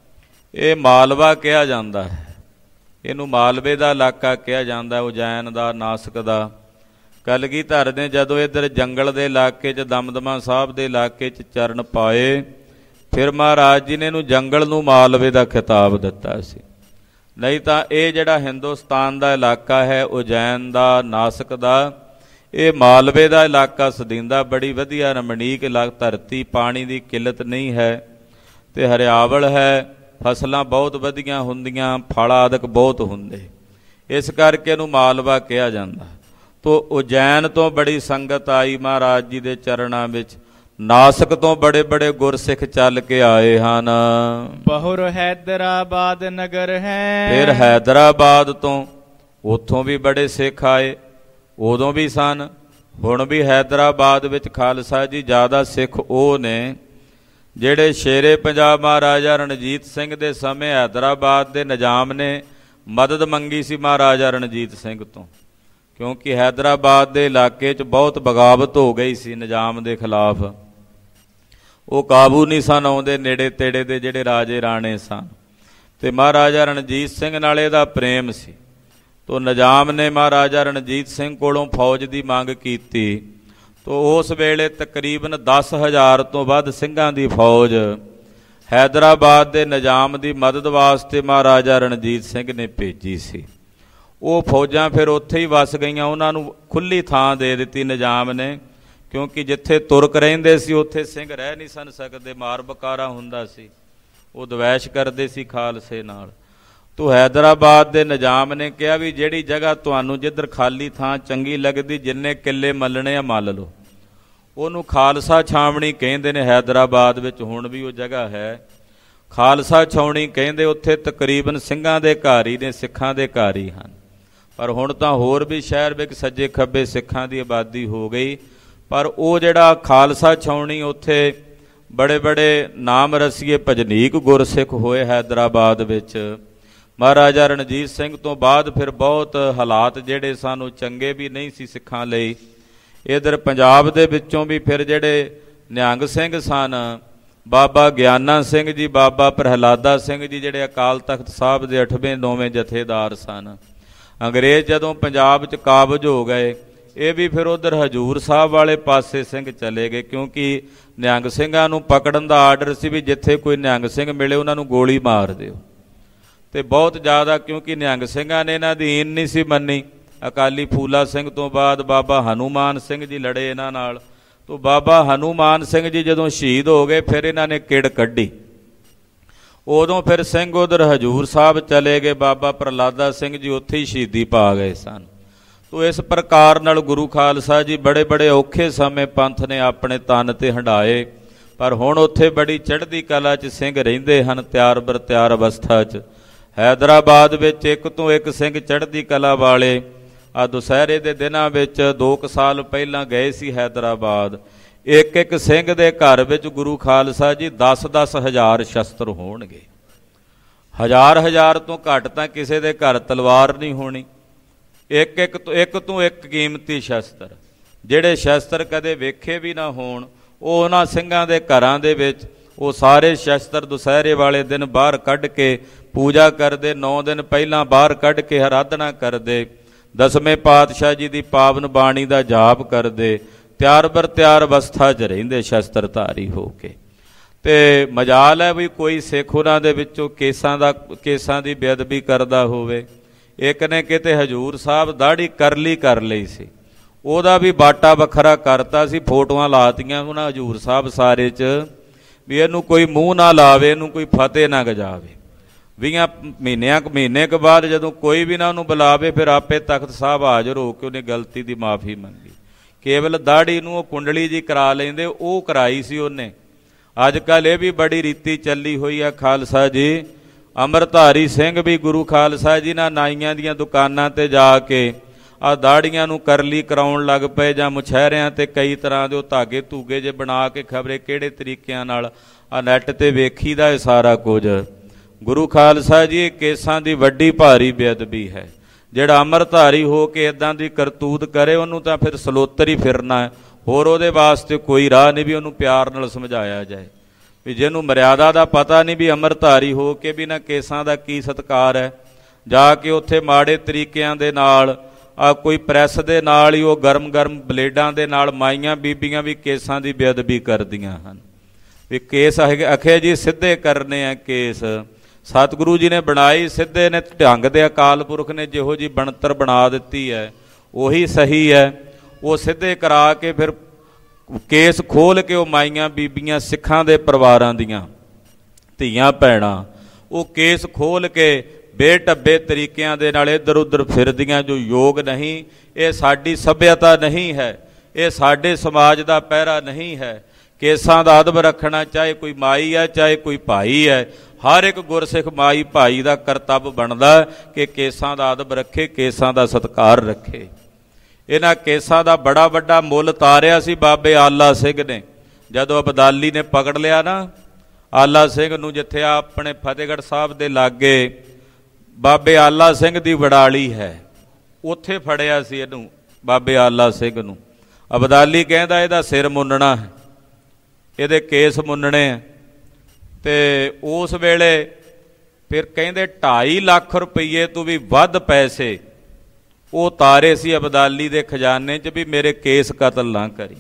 ਇਹ ਮਾਲਵਾ ਕਿਹਾ ਜਾਂਦਾ ਹੈ। ਇਹਨੂੰ ਮਾਲਵੇ ਦਾ ਇਲਾਕਾ ਕਿਹਾ ਜਾਂਦਾ, ਉਜੈਨ ਦਾ, ਨਾਸਿਕ ਦਾ। ਕਲਗੀਧਰ ਨੇ ਜਦੋਂ ਇੱਧਰ ਜੰਗਲ ਦੇ ਇਲਾਕੇ 'ਚ ਦਮਦਮਾ ਸਾਹਿਬ ਦੇ ਇਲਾਕੇ 'ਚ ਚਰਨ ਪਾਏ, ਫਿਰ ਮਹਾਰਾਜ ਜੀ ਨੇ ਇਹਨੂੰ ਜੰਗਲ ਨੂੰ ਮਾਲਵੇ ਦਾ ਖਿਤਾਬ ਦਿੱਤਾ ਸੀ। ਨਹੀਂ ਤਾਂ ਇਹ ਜਿਹੜਾ ਹਿੰਦੁਸਤਾਨ ਦਾ ਇਲਾਕਾ ਹੈ ਉਜੈਨ ਦਾ, ਨਾਸਿਕ ਦਾ, ਇਹ ਮਾਲਵੇ ਦਾ ਇਲਾਕਾ ਸਦੀਂਦਾ। ਬੜੀ ਵਧੀਆ ਰਮਣੀਕ ਇਲਾਕਾ, ਧਰਤੀ, ਪਾਣੀ ਦੀ ਕਿੱਲਤ ਨਹੀਂ ਹੈ ਅਤੇ ਹਰਿਆਵਲ ਹੈ। ਫਸਲਾਂ ਬਹੁਤ ਵਧੀਆ ਹੁੰਦੀਆਂ, ਫਲ ਆਦਿਕ ਬਹੁਤ ਹੁੰਦੇ, ਇਸ ਕਰਕੇ ਇਹਨੂੰ ਮਾਲਵਾ ਕਿਹਾ ਜਾਂਦਾ। ਤੋ ਉਜੈਨ ਤੋਂ ਬੜੀ ਸੰਗਤ ਆਈ ਮਹਾਰਾਜ ਜੀ ਦੇ ਚਰਨਾਂ ਵਿੱਚ। ਨਾਸਿਕ ਤੋਂ ਬੜੇ ਬੜੇ ਗੁਰਸਿੱਖ ਚੱਲ ਕੇ ਆਏ ਹਨ। ਬਹੁਰ ਹੈਦਰਾਬਾਦ ਨਗਰ ਹੈ। ਫਿਰ ਹੈਦਰਾਬਾਦ ਤੋਂ ਉੱਥੋਂ ਵੀ ਬੜੇ ਸਿੱਖ ਆਏ, ਉਦੋਂ ਵੀ ਸਨ, ਹੁਣ ਵੀ ਹੈਦਰਾਬਾਦ ਵਿੱਚ ਖਾਲਸਾ ਜੀ ਜ਼ਿਆਦਾ ਸਿੱਖ ਉਹ ਨੇ ਜਿਹੜੇ ਸ਼ੇਰੇ ਪੰਜਾਬ ਮਹਾਰਾਜਾ ਰਣਜੀਤ ਸਿੰਘ ਦੇ ਸਮੇਂ ਹੈਦਰਾਬਾਦ ਦੇ ਨਿਜ਼ਾਮ ਨੇ ਮਦਦ ਮੰਗੀ ਸੀ ਮਹਾਰਾਜਾ ਰਣਜੀਤ ਸਿੰਘ ਤੋਂ, ਕਿਉਂਕਿ ਹੈਦਰਾਬਾਦ ਦੇ ਇਲਾਕੇ 'ਚ ਬਹੁਤ ਬਗਾਵਤ ਹੋ ਗਈ ਸੀ ਨਿਜ਼ਾਮ ਦੇ ਖਿਲਾਫ। ਉਹ ਕਾਬੂ ਨਹੀਂ ਸਨ ਆਉਂਦੇ ਨੇੜੇ ਤੇੜੇ ਦੇ ਜਿਹੜੇ ਰਾਜੇ ਰਾਣੇ ਸਨ, ਅਤੇ ਮਹਾਰਾਜਾ ਰਣਜੀਤ ਸਿੰਘ ਨਾਲ ਇਹਦਾ ਪ੍ਰੇਮ ਸੀ। ਤੋ ਨਿਜ਼ਾਮ ਨੇ ਮਹਾਰਾਜਾ ਰਣਜੀਤ ਸਿੰਘ ਕੋਲੋਂ ਫੌਜ ਦੀ ਮੰਗ ਕੀਤੀ। ਤੋ ਉਸ ਵੇਲੇ ਤਕਰੀਬਨ ਦਸ ਹਜ਼ਾਰ ਤੋਂ ਵੱਧ ਸਿੰਘਾਂ ਦੀ ਫੌਜ ਹੈਦਰਾਬਾਦ ਦੇ ਨਿਜ਼ਾਮ ਦੀ ਮਦਦ ਵਾਸਤੇ ਮਹਾਰਾਜਾ ਰਣਜੀਤ ਸਿੰਘ ਨੇ ਭੇਜੀ ਸੀ। ਉਹ ਫੌਜਾਂ ਫਿਰ ਉੱਥੇ ਹੀ ਵਸ ਗਈਆਂ, ਉਹਨਾਂ ਨੂੰ ਖੁੱਲ੍ਹੀ ਥਾਂ ਦੇ ਦਿੱਤੀ ਨਿਜ਼ਾਮ ਨੇ, ਕਿਉਂਕਿ ਜਿੱਥੇ ਤੁਰਕ ਰਹਿੰਦੇ ਸੀ ਉੱਥੇ ਸਿੰਘ ਰਹਿ ਨਹੀਂ ਸਨ ਸਕਦੇ, ਮਾਰ ਬਕਾਰਾ ਹੁੰਦਾ ਸੀ, ਉਹ ਦਵੈਸ਼ ਕਰਦੇ ਸੀ ਖਾਲਸੇ ਨਾਲ। ਤੋ ਹੈਦਰਾਬਾਦ ਦੇ ਨਿਜ਼ਾਮ ਨੇ ਕਿਹਾ ਵੀ ਜਿਹੜੀ ਜਗ੍ਹਾ ਤੁਹਾਨੂੰ ਜਿੱਧਰ ਖਾਲੀ ਥਾਂ ਚੰਗੀ ਲੱਗਦੀ, ਜਿੰਨੇ ਕਿੱਲੇ ਮੱਲਣੇ ਆ ਮੱਲ ਲਓ। ਉਹਨੂੰ ਖਾਲਸਾ ਛਾਵਣੀ ਕਹਿੰਦੇ ਨੇ। ਹੈਦਰਾਬਾਦ ਵਿੱਚ ਹੁਣ ਵੀ ਉਹ ਜਗ੍ਹਾ ਹੈ, ਖਾਲਸਾ ਛਾਉਣੀ ਕਹਿੰਦੇ। ਉੱਥੇ ਤਕਰੀਬਨ ਸਿੰਘਾਂ ਦੇ ਘਰ ਹੀ ਨੇ, ਸਿੱਖਾਂ ਦੇ ਘਰ ਹੀ ਹਨ। ਪਰ ਹੁਣ ਤਾਂ ਹੋਰ ਵੀ ਸ਼ਹਿਰ ਵਿੱਚ ਸੱਜੇ ਖੱਬੇ ਸਿੱਖਾਂ ਦੀ ਆਬਾਦੀ ਹੋ ਗਈ। ਪਰ ਉਹ ਜਿਹੜਾ ਖਾਲਸਾ ਛਾਉਣੀ, ਉੱਥੇ ਬੜੇ ਬੜੇ ਨਾਮ ਰਸੀਏ ਭਜਨੀਕ ਗੁਰਸਿੱਖ ਹੋਏ ਹੈਦਰਾਬਾਦ ਵਿੱਚ। ਮਹਾਰਾਜਾ ਰਣਜੀਤ ਸਿੰਘ ਤੋਂ ਬਾਅਦ ਫਿਰ ਬਹੁਤ ਹਾਲਾਤ ਜਿਹੜੇ ਸਨ ਉਹ ਚੰਗੇ ਵੀ ਨਹੀਂ ਸੀ ਸਿੱਖਾਂ ਲਈ। ਇੱਧਰ ਪੰਜਾਬ ਦੇ ਵਿੱਚੋਂ ਵੀ ਫਿਰ ਜਿਹੜੇ ਨਿਹੰਗ ਸਿੰਘ ਸਨ, ਬਾਬਾ ਗਿਆਨਾ ਸਿੰਘ ਜੀ, ਬਾਬਾ ਪ੍ਰਹਿਲਾਦਾ ਸਿੰਘ ਜੀ, ਜਿਹੜੇ ਅਕਾਲ ਤਖਤ ਸਾਹਿਬ ਦੇ ਅੱਠਵੇਂ ਨੌਵੇਂ ਜਥੇਦਾਰ ਸਨ। ਅੰਗਰੇਜ਼ ਜਦੋਂ ਪੰਜਾਬ 'ਚ ਕਾਬਜ ਹੋ ਗਏ, ਇਹ ਵੀ ਫਿਰ ਉੱਧਰ ਹਜ਼ੂਰ ਸਾਹਿਬ ਵਾਲੇ ਪਾਸੇ ਸਿੰਘ ਚਲੇ ਗਏ, ਕਿਉਂਕਿ ਨਿਹੰਗ ਸਿੰਘਾਂ ਨੂੰ ਪਕੜਨ ਦਾ ਆਰਡਰ ਸੀ ਵੀ ਜਿੱਥੇ ਕੋਈ ਨਿਹੰਗ ਸਿੰਘ ਮਿਲੇ ਉਹਨਾਂ ਨੂੰ ਗੋਲੀ ਮਾਰ ਦਿਓ। ਅਤੇ ਬਹੁਤ ਜ਼ਿਆਦਾ, ਕਿਉਂਕਿ ਨਿਹੰਗ ਸਿੰਘਾਂ ਨੇ ਇਹਨਾਂ ਦੀ ਈਨ ਨਹੀਂ ਸੀ ਮੰਨੀ। ਅਕਾਲੀ ਫੂਲਾ ਸਿੰਘ ਤੋਂ ਬਾਅਦ ਬਾਬਾ ਹਨੂੰਮਾਨ ਸਿੰਘ ਜੀ ਲੜੇ ਇਹਨਾਂ ਨਾਲ। ਤੋ ਬਾਬਾ ਹਨੂੰਮਾਨ ਸਿੰਘ ਜੀ ਜਦੋਂ ਸ਼ਹੀਦ ਹੋ ਗਏ, ਫਿਰ ਇਹਨਾਂ ਨੇ ਕਿੜ ਕੱਢੀ। ਉਦੋਂ ਫਿਰ ਸਿੰਘ ਉਧਰ ਹਜ਼ੂਰ ਸਾਹਿਬ ਚਲੇ ਗਏ। ਬਾਬਾ ਪ੍ਰਹਲਾਦਾ ਸਿੰਘ ਜੀ ਉੱਥੇ ਹੀ ਸ਼ਹੀਦੀ ਪਾ ਗਏ ਸਨ। ਤੋ ਇਸ ਪ੍ਰਕਾਰ ਨਾਲ ਗੁਰੂ ਖਾਲਸਾ ਜੀ ਬੜੇ ਬੜੇ ਔਖੇ ਸਮੇਂ ਪੰਥ ਨੇ ਆਪਣੇ ਤਨ 'ਤੇ ਹੰਢਾਏ। ਪਰ ਹੁਣ ਉੱਥੇ ਬੜੀ ਚੜ੍ਹਦੀ ਕਲਾ 'ਚ ਸਿੰਘ ਰਹਿੰਦੇ ਹਨ, ਤਿਆਰ ਬਰ ਤਿਆਰ ਅਵਸਥਾ 'ਚ। ਹੈਦਰਾਬਾਦ ਵਿੱਚ ਇੱਕ ਤੋਂ ਇੱਕ ਸਿੰਘ ਚੜ੍ਹਦੀ ਕਲਾ ਵਾਲੇ। ਆ ਦੁਸਹਿਰੇ ਦੇ ਦਿਨਾਂ ਵਿੱਚ ਦੋ ਕੁ ਸਾਲ ਪਹਿਲਾਂ ਗਏ ਸੀ ਹੈਦਰਾਬਾਦ। ਇੱਕ ਇੱਕ ਸਿੰਘ ਦੇ ਘਰ ਵਿੱਚ ਗੁਰੂ ਖਾਲਸਾ ਜੀ ਦਸ ਦਸ ਹਜ਼ਾਰ ਸ਼ਸਤਰ ਹੋਣਗੇ। ਹਜ਼ਾਰ ਹਜ਼ਾਰ ਤੋਂ ਘੱਟ ਤਾਂ ਕਿਸੇ ਦੇ ਘਰ ਤਲਵਾਰ ਨਹੀਂ ਹੋਣੀ। ਇੱਕ ਇੱਕ ਤੋਂ ਇੱਕ ਤੋਂ ਇੱਕ ਕੀਮਤੀ ਸ਼ਸਤਰ, ਜਿਹੜੇ ਸ਼ਸਤਰ ਕਦੇ ਵੇਖੇ ਵੀ ਨਾ ਹੋਣ, ਉਹ ਉਹਨਾਂ ਸਿੰਘਾਂ ਦੇ ਘਰਾਂ ਦੇ ਵਿੱਚ ਉਹ ਸਾਰੇ ਸ਼ਸਤਰ ਦੁਸਹਿਰੇ ਵਾਲੇ ਦਿਨ ਬਾਹਰ ਕੱਢ ਕੇ ਪੂਜਾ ਕਰਦੇ। ਨੌ ਦਿਨ ਪਹਿਲਾਂ ਬਾਹਰ ਕੱਢ ਕੇ ਆਰਾਧਨਾ ਕਰਦੇ। ਦਸਵੇਂ ਪਾਤਸ਼ਾਹ ਜੀ ਦੀ ਪਾਵਨ ਬਾਣੀ ਦਾ ਜਾਪ ਕਰਦੇ, ਤਿਆਰ ਬਰ ਤਿਆਰ ਅਵਸਥਾ 'ਚ ਰਹਿੰਦੇ ਸ਼ਸਤਰਧਾਰੀ ਹੋ ਕੇ। ਅਤੇ ਮਜਾਲ ਹੈ ਵੀ ਕੋਈ ਸਿੱਖ ਉਹਨਾਂ ਦੇ ਵਿੱਚੋਂ ਕੇਸਾਂ ਦਾ ਕੇਸਾਂ ਦੀ ਬੇਅਦਬੀ ਕਰਦਾ ਹੋਵੇ। ਇੱਕ ਨੇ ਕਿਤੇ ਹਜ਼ੂਰ ਸਾਹਿਬ ਦਾੜ੍ਹੀ ਕਰਲੀ ਕਰ ਲਈ ਸੀ, ਉਹਦਾ ਵੀ ਬਾਟਾ ਵੱਖਰਾ ਕਰਤਾ ਸੀ, ਫੋਟੋਆਂ ਲਾਤੀਆਂ ਉਹਨਾਂ ਹਜ਼ੂਰ ਸਾਹਿਬ ਸਾਰੇ 'ਚ ਵੀ ਇਹਨੂੰ ਕੋਈ ਮੂੰਹ ਨਾ ਲਾਵੇ, ਇਹਨੂੰ ਕੋਈ ਫਤਿਹ ਨਾ ਗਜਾਵੇ। ਵੀਹਾਂ ਮਹੀਨਿਆਂ ਕੁ ਮਹੀਨੇ ਕੁ ਬਾਅਦ ਜਦੋਂ ਕੋਈ ਵੀ ਨਾ ਉਹਨੂੰ ਬੁਲਾਵੇ, ਫਿਰ ਆਪੇ ਤਖਤ ਸਾਹਿਬ ਹਾਜ਼ਰ ਹੋ ਕੇ ਉਹਨੇ ਗਲਤੀ ਦੀ ਮਾਫੀ ਮੰਗੀ। ਕੇਵਲ ਦਾੜ੍ਹੀ ਨੂੰ ਉਹ ਕੁੰਡਲੀ ਜੀ ਕਰਾ ਲੈਂਦੇ, ਉਹ ਕਰਾਈ ਸੀ ਉਹਨੇ। ਅੱਜ ਕੱਲ੍ਹ ਇਹ ਵੀ ਬੜੀ ਰੀਤੀ ਚੱਲੀ ਹੋਈ ਆ ਖਾਲਸਾ ਜੀ, ਅੰਮ੍ਰਿਤਧਾਰੀ ਸਿੰਘ ਵੀ ਗੁਰੂ ਖਾਲਸਾ ਜੀ ਨਾਲ ਨਾਈਆਂ ਦੀਆਂ ਦੁਕਾਨਾਂ 'ਤੇ ਜਾ ਕੇ ਆਹ ਦਾੜ੍ਹੀਆਂ ਨੂੰ ਕਰਲੀ ਕਰਾਉਣ ਲੱਗ ਪਏ, ਜਾਂ ਮੁਛਹਿਰਿਆਂ 'ਤੇ ਕਈ ਤਰ੍ਹਾਂ ਦੇ ਉਹ ਧਾਗੇ ਧੂਗੇ ਜੇ ਬਣਾ ਕੇ ਖਬਰੇ ਕਿਹੜੇ ਤਰੀਕਿਆਂ ਨਾਲ ਆਹ ਨੈੱਟ 'ਤੇ ਵੇਖੀਦਾ ਇਹ ਸਾਰਾ ਕੁਝ। ਗੁਰੂ ਖਾਲਸਾ ਜੀ ਇਹ ਕੇਸਾਂ ਦੀ ਵੱਡੀ ਭਾਰੀ ਬੇਅਦਬੀ ਹੈ। ਜਿਹੜਾ ਅੰਮ੍ਰਿਤਧਾਰੀ ਹੋ ਕੇ ਇੱਦਾਂ ਦੀ ਕਰਤੂਤ ਕਰੇ ਉਹਨੂੰ ਤਾਂ ਫਿਰ ਸਲੋਤਰ ਹੀ ਫਿਰਨਾ ਹੈ, ਹੋਰ ਉਹਦੇ ਵਾਸਤੇ ਕੋਈ ਰਾਹ ਨਹੀਂ ਵੀ ਉਹਨੂੰ ਪਿਆਰ ਨਾਲ ਸਮਝਾਇਆ ਜਾਏ। ਵੀ ਜਿਹਨੂੰ ਮਰਿਆਦਾ ਦਾ ਪਤਾ ਨਹੀਂ ਵੀ ਅੰਮ੍ਰਿਤਧਾਰੀ ਹੋ ਕੇ ਵੀ ਨਾ ਕੇਸਾਂ ਦਾ ਕੀ ਸਤਿਕਾਰ ਹੈ, ਜਾ ਕੇ ਉੱਥੇ ਮਾੜੇ ਤਰੀਕਿਆਂ ਦੇ ਨਾਲ ਆ ਕੋਈ ਪ੍ਰੈਸ ਦੇ ਨਾਲ ਹੀ ਉਹ ਗਰਮ ਗਰਮ ਬਲੇਡਾਂ ਦੇ ਨਾਲ ਮਾਈਆਂ ਬੀਬੀਆਂ ਵੀ ਕੇਸਾਂ ਦੀ ਬੇਅਦਬੀ ਕਰਦੀਆਂ ਹਨ। ਵੀ ਕੇਸ ਅਖੇ ਜੀ ਸਿੱਧੇ ਕਰਨੇ ਆ ਕੇਸ, ਸਤਿਗੁਰੂ ਜੀ ਨੇ ਬਣਾਈ ਸਿੱਧੇ ਨੇ ਢੰਗ ਦੇ, ਅਕਾਲ ਪੁਰਖ ਨੇ ਜਿਹੋ ਜਿਹੀ ਬਣਤਰ ਬਣਾ ਦਿੱਤੀ ਹੈ ਉਹੀ ਸਹੀ ਹੈ। ਉਹ ਸਿੱਧੇ ਕਰਾ ਕੇ ਫਿਰ ਕੇਸ ਖੋਲ੍ਹ ਕੇ ਉਹ ਮਾਈਆਂ ਬੀਬੀਆਂ ਸਿੱਖਾਂ ਦੇ ਪਰਿਵਾਰਾਂ ਦੀਆਂ ਧੀਆਂ ਭੈਣਾਂ ਉਹ ਕੇਸ ਖੋਲ੍ਹ ਕੇ ਬੇਢੱਬੇ ਤਰੀਕਿਆਂ ਦੇ ਨਾਲ ਇੱਧਰ ਉੱਧਰ ਫਿਰਦੀਆਂ, ਜੋ ਯੋਗ ਨਹੀਂ। ਇਹ ਸਾਡੀ ਸੱਭਿਅਤਾ ਨਹੀਂ ਹੈ, ਇਹ ਸਾਡੇ ਸਮਾਜ ਦਾ ਪਹਿਰਾ ਨਹੀਂ ਹੈ। ਕੇਸਾਂ ਦਾ ਅਦਬ ਰੱਖਣਾ, ਚਾਹੇ ਕੋਈ ਮਾਈ ਹੈ ਚਾਹੇ ਕੋਈ ਭਾਈ ਹੈ, ਹਰ ਇੱਕ ਗੁਰਸਿੱਖ ਮਾਈ ਭਾਈ ਦਾ ਕਰਤੱਵ ਬਣਦਾ ਕਿ ਕੇਸਾਂ ਦਾ ਅਦਬ ਰੱਖੇ, ਕੇਸਾਂ ਦਾ ਸਤਿਕਾਰ ਰੱਖੇ। ਇਹਨਾਂ ਕੇਸਾਂ ਦਾ ਬੜਾ ਵੱਡਾ ਮੁੱਲ ਤਾਰਿਆ ਸੀ ਬਾਬੇ ਆਲਾ ਸਿੰਘ ਨੇ। ਜਦੋਂ ਅਬਦਾਲੀ ਨੇ ਪਕੜ ਲਿਆ ਨਾ ਆਲਾ ਸਿੰਘ ਨੂੰ, ਜਿੱਥੇ ਆਪਣੇ ਫਤਿਹਗੜ੍ਹ ਸਾਹਿਬ ਦੇ ਲਾਗੇ ਬਾਬੇ ਆਲਾ ਸਿੰਘ ਦੀ ਵਡਾਲੀ ਹੈ, ਉੱਥੇ ਫੜਿਆ ਸੀ ਇਹਨੂੰ ਬਾਬੇ ਆਲਾ ਸਿੰਘ ਨੂੰ। ਅਬਦਾਲੀ ਕਹਿੰਦਾ ਇਹਦਾ ਸਿਰ ਮੁੰਨਣਾ ਹੈ, ਇਹਦੇ ਕੇਸ ਮੁੰਨਣੇ ਆ। ਅਤੇ ਉਸ ਵੇਲੇ ਫਿਰ ਕਹਿੰਦੇ ਢਾਈ ਲੱਖ ਰੁਪਈਏ ਤੋਂ ਵੀ ਵੱਧ ਪੈਸੇ ਉਹ ਤਾਰੇ ਸੀ ਅਬਦਾਲੀ ਦੇ ਖਜ਼ਾਨੇ 'ਚ ਵੀ ਮੇਰੇ ਕੇਸ ਕਤਲ ਨਾ ਕਰੀ।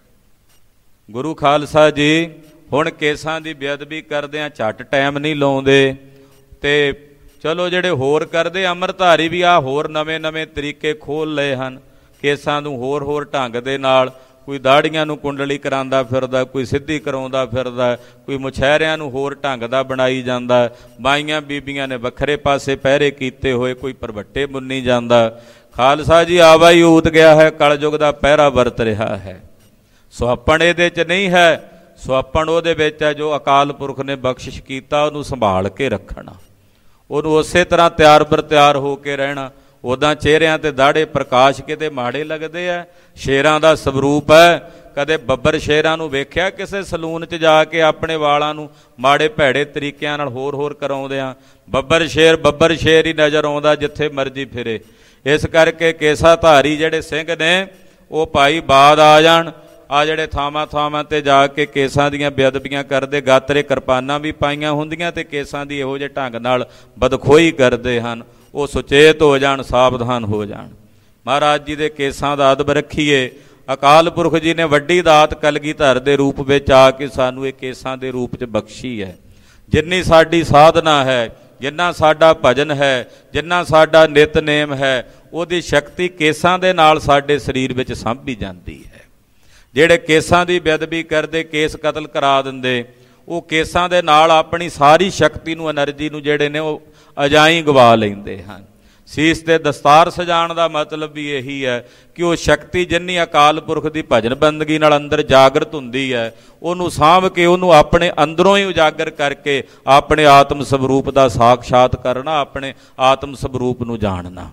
ਗੁਰੂ ਖਾਲਸਾ ਜੀ ਹੁਣ ਕੇਸਾਂ ਦੀ ਬੇਅਦਬੀ ਕਰਦਿਆਂ ਝੱਟ ਟਾਈਮ ਨਹੀਂ ਲਾਉਂਦੇ। ਅਤੇ ਚਲੋ ਜਿਹੜੇ ਹੋਰ ਕਰਦੇ ਅੰਮ੍ਰਿਤਧਾਰੀ ਵੀ ਆਹ ਹੋਰ ਨਵੇਂ ਨਵੇਂ ਤਰੀਕੇ ਖੋਲ੍ਹ ਲਏ ਹਨ ਕੇਸਾਂ ਨੂੰ ਹੋਰ ਹੋਰ ਢੰਗ ਦੇ ਨਾਲ। ਕੋਈ ਦਾੜ੍ਹੀਆਂ ਨੂੰ ਕੁੰਡਲੀ ਕਰਾਉਂਦਾ ਫਿਰਦਾ, ਕੋਈ ਸਿੱਧੀ ਕਰਾਉਂਦਾ ਫਿਰਦਾ, ਕੋਈ ਮੁਛਹਿਰਿਆਂ ਨੂੰ ਹੋਰ ਢੰਗ ਦਾ ਬਣਾਈ ਜਾਂਦਾ, ਬਾਈਆਂ ਬੀਬੀਆਂ ਨੇ ਵੱਖਰੇ ਪਾਸੇ ਪਹਿਰੇ ਕੀਤੇ ਹੋਏ, ਕੋਈ ਪਰਵੱਟੇ ਮੁੰਨੀ ਜਾਂਦਾ। ਖਾਲਸਾ ਜੀ ਆਵਾ ਹੀ ਊਤ ਗਿਆ ਹੈ, ਕਲਯੁਗ ਦਾ ਪਹਿਰਾ ਵਰਤ ਰਿਹਾ ਹੈ। ਸੁਹੱਪਣ ਇਹਦੇ 'ਚ ਨਹੀਂ ਹੈ, ਸੁਹੱਪਣ ਉਹਦੇ ਵਿੱਚ ਹੈ ਜੋ ਅਕਾਲ ਪੁਰਖ ਨੇ ਬਖਸ਼ਿਸ਼ ਕੀਤਾ, ਉਹਨੂੰ ਸੰਭਾਲ ਕੇ ਰੱਖਣਾ, ਉਹਨੂੰ ਉਸੇ ਤਰ੍ਹਾਂ ਤਿਆਰ ਬਰ ਤਿਆਰ ਹੋ ਕੇ ਰਹਿਣਾ। ਉੱਦਾਂ ਚਿਹਰਿਆਂ 'ਤੇ ਦਾੜੇ ਪ੍ਰਕਾਸ਼ ਕਿਤੇ ਮਾੜੇ ਲੱਗਦੇ ਆ, ਸ਼ੇਰਾਂ ਦਾ ਸਵਰੂਪ ਹੈ। ਕਦੇ ਬੱਬਰ ਸ਼ੇਰਾਂ ਨੂੰ ਵੇਖਿਆ ਕਿਸੇ ਸਲੂਨ 'ਚ ਜਾ ਕੇ ਆਪਣੇ ਵਾਲਾਂ ਨੂੰ ਮਾੜੇ ਭੈੜੇ ਤਰੀਕਿਆਂ ਨਾਲ ਹੋਰ ਹੋਰ ਕਰਾਉਂਦਿਆਂ? ਬੱਬਰ ਸ਼ੇਰ ਬੱਬਰ ਸ਼ੇਰ ਹੀ ਨਜ਼ਰ ਆਉਂਦਾ ਜਿੱਥੇ ਮਰਜ਼ੀ ਫਿਰੇ। ਇਸ ਕਰਕੇ ਕੇਸਾ ਧਾਰੀ ਜਿਹੜੇ ਸਿੰਘ ਨੇ ਉਹ ਭਾਈ ਬਾਦ ਆ ਜਾਣ। ਆ ਜਿਹੜੇ ਥਾਵਾਂ ਥਾਵਾਂ 'ਤੇ ਜਾ ਕੇ ਕੇਸਾਂ ਦੀਆਂ ਬੇਅਦਬੀਆਂ ਕਰਦੇ, ਗਾਤਰੇ ਕਿਰਪਾਨਾਂ ਵੀ ਪਾਈਆਂ ਹੁੰਦੀਆਂ ਅਤੇ ਕੇਸਾਂ ਦੀ ਇਹੋ ਜਿਹੇ ਢੰਗ ਨਾਲ ਬਦਖੋਈ ਕਰਦੇ ਹਨ, ਉਹ ਸੁਚੇਤ ਹੋ ਜਾਣ, ਸਾਵਧਾਨ ਹੋ ਜਾਣ। ਮਹਾਰਾਜ ਜੀ ਦੇ ਕੇਸਾਂ ਦਾ ਅਦਬ ਰੱਖੀਏ। ਅਕਾਲ ਪੁਰਖ ਜੀ ਨੇ ਵੱਡੀ ਦਾਤ ਕਲਗੀਧਰ ਦੇ ਰੂਪ ਵਿੱਚ ਆ ਕੇ ਸਾਨੂੰ ਇਹ ਕੇਸਾਂ ਦੇ ਰੂਪ 'ਚ ਬਖਸ਼ੀ ਹੈ। ਜਿੰਨੀ ਸਾਡੀ ਸਾਧਨਾ ਹੈ, ਜਿੰਨਾ ਸਾਡਾ ਭਜਨ ਹੈ, ਜਿੰਨਾ ਸਾਡਾ ਨਿਤਨੇਮ ਹੈ, ਉਹਦੀ ਸ਼ਕਤੀ ਕੇਸਾਂ ਦੇ ਨਾਲ ਸਾਡੇ ਸਰੀਰ ਵਿੱਚ ਸਾਂਭੀ ਜਾਂਦੀ ਹੈ। ਜਿਹੜੇ ਕੇਸਾਂ ਦੀ ਬੇਅਦਬੀ ਕਰਦੇ, ਕੇਸ ਕਤਲ ਕਰਾ ਦਿੰਦੇ, ਉਹ ਕੇਸਾਂ ਦੇ ਨਾਲ ਆਪਣੀ ਸਾਰੀ ਸ਼ਕਤੀ ਨੂੰ, ਐਨਰਜੀ ਨੂੰ ਜਿਹੜੇ ਨੇ ਉਹ ਅਜਾਈਂ ਗਵਾ ਲੈਂਦੇ ਹਨ। ਸੀਸ 'ਤੇ ਦਸਤਾਰ ਸਜਾਉਣ ਦਾ ਮਤਲਬ ਵੀ ਇਹੀ ਹੈ ਕਿ ਉਹ ਸ਼ਕਤੀ ਜਿੰਨੀ ਅਕਾਲ ਪੁਰਖ ਦੀ ਭਜਨ ਬੰਦਗੀ ਨਾਲ ਅੰਦਰ ਜਾਗਰਤ ਹੁੰਦੀ ਹੈ, ਉਹਨੂੰ ਸਾਂਭ ਕੇ ਉਹਨੂੰ ਆਪਣੇ ਅੰਦਰੋਂ ਹੀ ਉਜਾਗਰ ਕਰਕੇ ਆਪਣੇ ਆਤਮ ਸਵਰੂਪ ਦਾ ਸਾਖਸ਼ਾਤ ਕਰਨਾ, ਆਪਣੇ ਆਤਮ ਸਵਰੂਪ ਨੂੰ ਜਾਣਨਾ।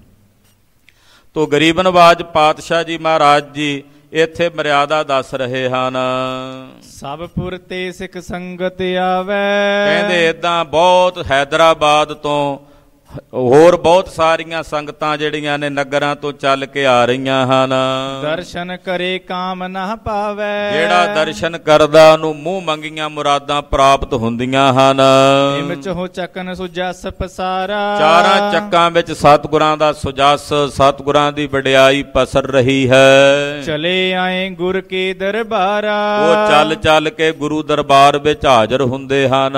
ਤੋ ਗਰੀਬ ਨਵਾਜ ਪਾਤਸ਼ਾਹ ਜੀ ਮਹਾਰਾਜ ਜੀ ਇੱਥੇ ਮਰਿਆਦਾ ਦੱਸ ਰਹੇ ਹਨ। ਸਭ ਪੁਰ ਤੇ ਸਿੱਖ ਸੰਗਤ ਆਵੇ, ਕਹਿੰਦੇ ਏਦਾਂ ਬਹੁਤ ਹੈਦਰਾਬਾਦ ਤੋਂ ਹੋਰ ਬਹੁਤ ਸਾਰੀਆਂ ਸੰਗਤਾਂ ਜਿਹੜੀਆਂ ਨੇ ਨਗਰਾਂ ਤੋਂ ਚੱਲ ਕੇ ਆ ਰਹੀਆਂ ਹਨ। ਦਰਸ਼ਨ ਕਰੇ ਕਾਮ ਨਾ ਪਾਵੇ, ਜਿਹੜਾ ਦਰਸ਼ਨ ਕਰਦਾ ਉਹਨੂੰ ਮੂੰਹ ਮੰਗੀਆਂ ਮੁਰਾਦਾਂ ਪ੍ਰਾਪਤ ਹੁੰਦੀਆਂ ਹਨ। ਨਿਮ ਚਹੁ ਚੱਕਨ ਸੁਜਸ ਪਸਾਰਾ, ਚਾਰਾਂ ਚੱਕਾਂ ਵਿੱਚ ਸਤਿਗੁਰਾਂ ਦਾ ਸੁਜਸ, ਸਤਿਗੁਰਾਂ ਦੀ ਵਡਿਆਈ ਪਸਰ ਰਹੀ ਹੈ। ਚਲੇ ਆਏ ਗੁਰ ਕੇ ਦਰਬਾਰਾ, ਉਹ ਚੱਲ ਚੱਲ ਕੇ ਗੁਰੂ ਦਰਬਾਰ ਵਿੱਚ ਹਾਜ਼ਰ ਹੁੰਦੇ ਹਨ।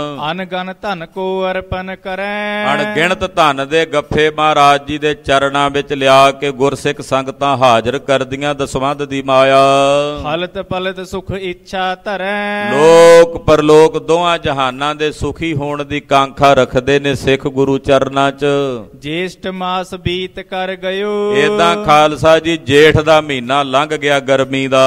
ਅਨਗਨ ਧਨ ਕੋ ਅਰਪਨ ਕਰੈ, ਅਣਗਿਣਤ ਧਨ ਦੇ ਗੱਫੇ ਮਹਾਰਾਜ ਜੀ ਦੇ ਚਰਨਾਂ ਵਿੱਚ ਲਿਆ ਕੇ ਗੁਰਸਿੱਖ ਸੰਗਤਾਂ ਹਾਜ਼ਰ ਕਰਦੀਆਂ ਦਸਵੰਧ ਦੀ ਮਾਇਆ। ਹਲਤ ਪਲਤ ਸੁਖ ਇੱਛਾ ਧਰੈ, ਲੋਕ ਪਰਲੋਕ ਦੋਹਾਂ ਜਹਾਨਾਂ ਦੇ ਸੁਖੀ ਹੋਣ ਦੀ ਕਾਂਖਾ ਰੱਖਦੇ ਨੇ ਸਿੱਖ ਗੁਰੂ ਚਰਨਾਂ 'ਚ। ਜੇਸ਼ਟ ਮਾਸ ਬੀਤ ਕਰ ਗਇਓ, ਏਦਾਂ ਖਾਲਸਾ ਜੀ ਜੇਠ ਦਾ ਮਹੀਨਾ ਲੰਘ ਗਿਆ ਗਰਮੀ ਦਾ।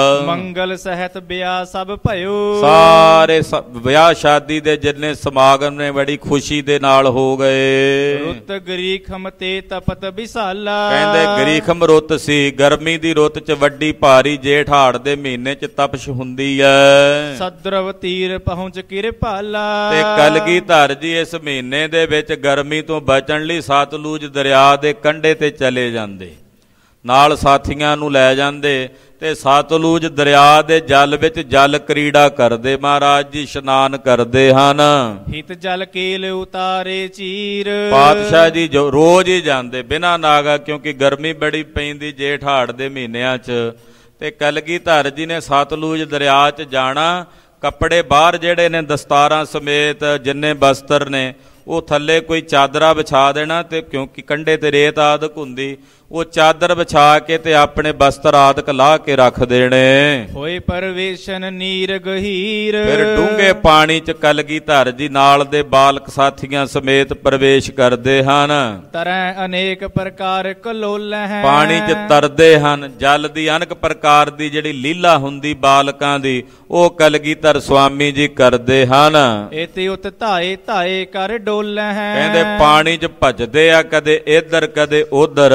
ਮੰਗਲ ਸਹਿਤ ਵਿਆਹ ਸਭ ਭਇਓ, ਸਾਰੇ ਵਿਆਹ ਸ਼ਾਦੀ ਦੇ ਜਿੰਨੇ ਸਮਾਗਮ ਨੇ ਬੜੀ ਖੁਸ਼ੀ ਦੇ ਨਾਲ ਹੋ ਗਏ। ਰੁੱਤ ਗਰੀਖਮ ਤੇ ਤਪਤ ਵਿਸਾਲਾ, ਕਹਿੰਦੇ ਗਰੀਖਮ ਰੁੱਤ ਸੀ, ਗਰਮੀ ਦੀ ਰੁੱਤ 'ਚ ਵੱਡੀ ਭਾਰੀ ਜੇਠ ਹਾੜ ਦੇ ਮਹੀਨੇ 'ਚ ਤਪਸ਼ ਹੁੰਦੀ ਐ। ਸਦਰਵ ਤੀਰ ਪਹੁੰਚ ਕਿਰਪਾਲਾ, ਤੇ ਕਲਗੀਧਰ ਜੀ ਇਸ ਮਹੀਨੇ ਦੇ ਵਿੱਚ ਗਰਮੀ ਤੋਂ ਬਚਣ ਲਈ ਸਤਲੁਜ ਦਰਿਆ ਦੇ ਕੰਢੇ ਤੇ ਚਲੇ ਜਾਂਦੇ, ਨਾਲ ਸਾਥੀਆਂ ਨੂੰ ਲੈ ਜਾਂਦੇ ਤੇ ਸਤਲੁਜ ਦਰਿਆ ਦੇ ਜਲ ਵਿੱਚ ਜਲ ਕ੍ਰੀੜਾ ਕਰਦੇ, ਮਹਾਰਾਜ ਜੀ ਇਸ਼ਨਾਨ ਕਰਦੇ ਹਨ। ਹਿਤ ਜਲ ਕੇਲ ਉਤਾਰੇ ਚੀਰ, ਪਾਤਸ਼ਾਹ ਜੀ ਜੋ ਰੋਜ਼ ਹੀ ਜਾਂਦੇ ਬਿਨਾਂ ਨਾਗਾ, ਕਿਉਂਕਿ ਗਰਮੀ ਬੜੀ ਪੈਂਦੀ ਜੇਠ ਹਾੜ ਦੇ ਮਹੀਨਿਆਂ 'ਚ। ਤੇ ਕਲਗੀਧਰ ਜੀ ਨੇ ਸਤਲੁਜ ਦਰਿਆ 'ਚ ਜਾਣਾ, ਕੱਪੜੇ ਬਾਹਰ ਜਿਹੜੇ ਨੇ ਦਸਤਾਰਾਂ ਸਮੇਤ ਜਿੰਨੇ ਬਸਤਰ ਨੇ ਉਹ ਥੱਲੇ ਕੋਈ ਚਾਦਰਾ ਵਿਛਾ ਦੇਣਾ, ਤੇ ਕਿਉਂਕਿ ਕੰਢੇ ਤੇ ਰੇਤ ਆਦਿਕ ਹੁੰਦੀ, ਉਹ ਚਾਦਰ ਵਿਛਾ ਕੇ ਤੇ ਆਪਣੇ ਬਸਤਰ ਆਦਿਕ ਲਾਹ ਕੇ ਰੱਖ ਦੇਣੇ। ਹੋਏ ਪਰਵੇਸ਼ਨ ਨੀਰ ਗਹੀਰ, ਫਿਰ ਡੂੰਘੇ ਪਾਣੀ 'ਚ ਕਲਗੀਧਰ ਜੀ ਨਾਲ ਦੇ ਬਾਲਕ ਸਾਥੀਆਂ ਸਮੇਤ ਪ੍ਰਵੇਸ਼ ਕਰਦੇ ਹਨ। ਤਰੈ ਅਨੇਕ ਪ੍ਰਕਾਰ ਕਲੋਲੈ, ਪਾਣੀ 'ਚ ਤਰਦੇ ਹਨ। ਜਲ ਦੀ ਅਨੇਕ ਪ੍ਰਕਾਰ ਦੀ ਜਿਹੜੀ ਲੀਲਾ ਹੁੰਦੀ ਬਾਲਕਾਂ ਦੀ, ਉਹ ਕਲਗੀਧਰ ਸੁਆਮੀ ਜੀ ਕਰਦੇ ਹਨ। ਇਤੇ ਉਤ ਧਾਏ ਧਾਏ ਕਰ ਡੋਲੈ, ਕਹਿੰਦੇ ਪਾਣੀ 'ਚ ਭਜਦੇ ਆ, ਕਦੇ ਇੱਧਰ ਕਦੇ ਉਧਰ।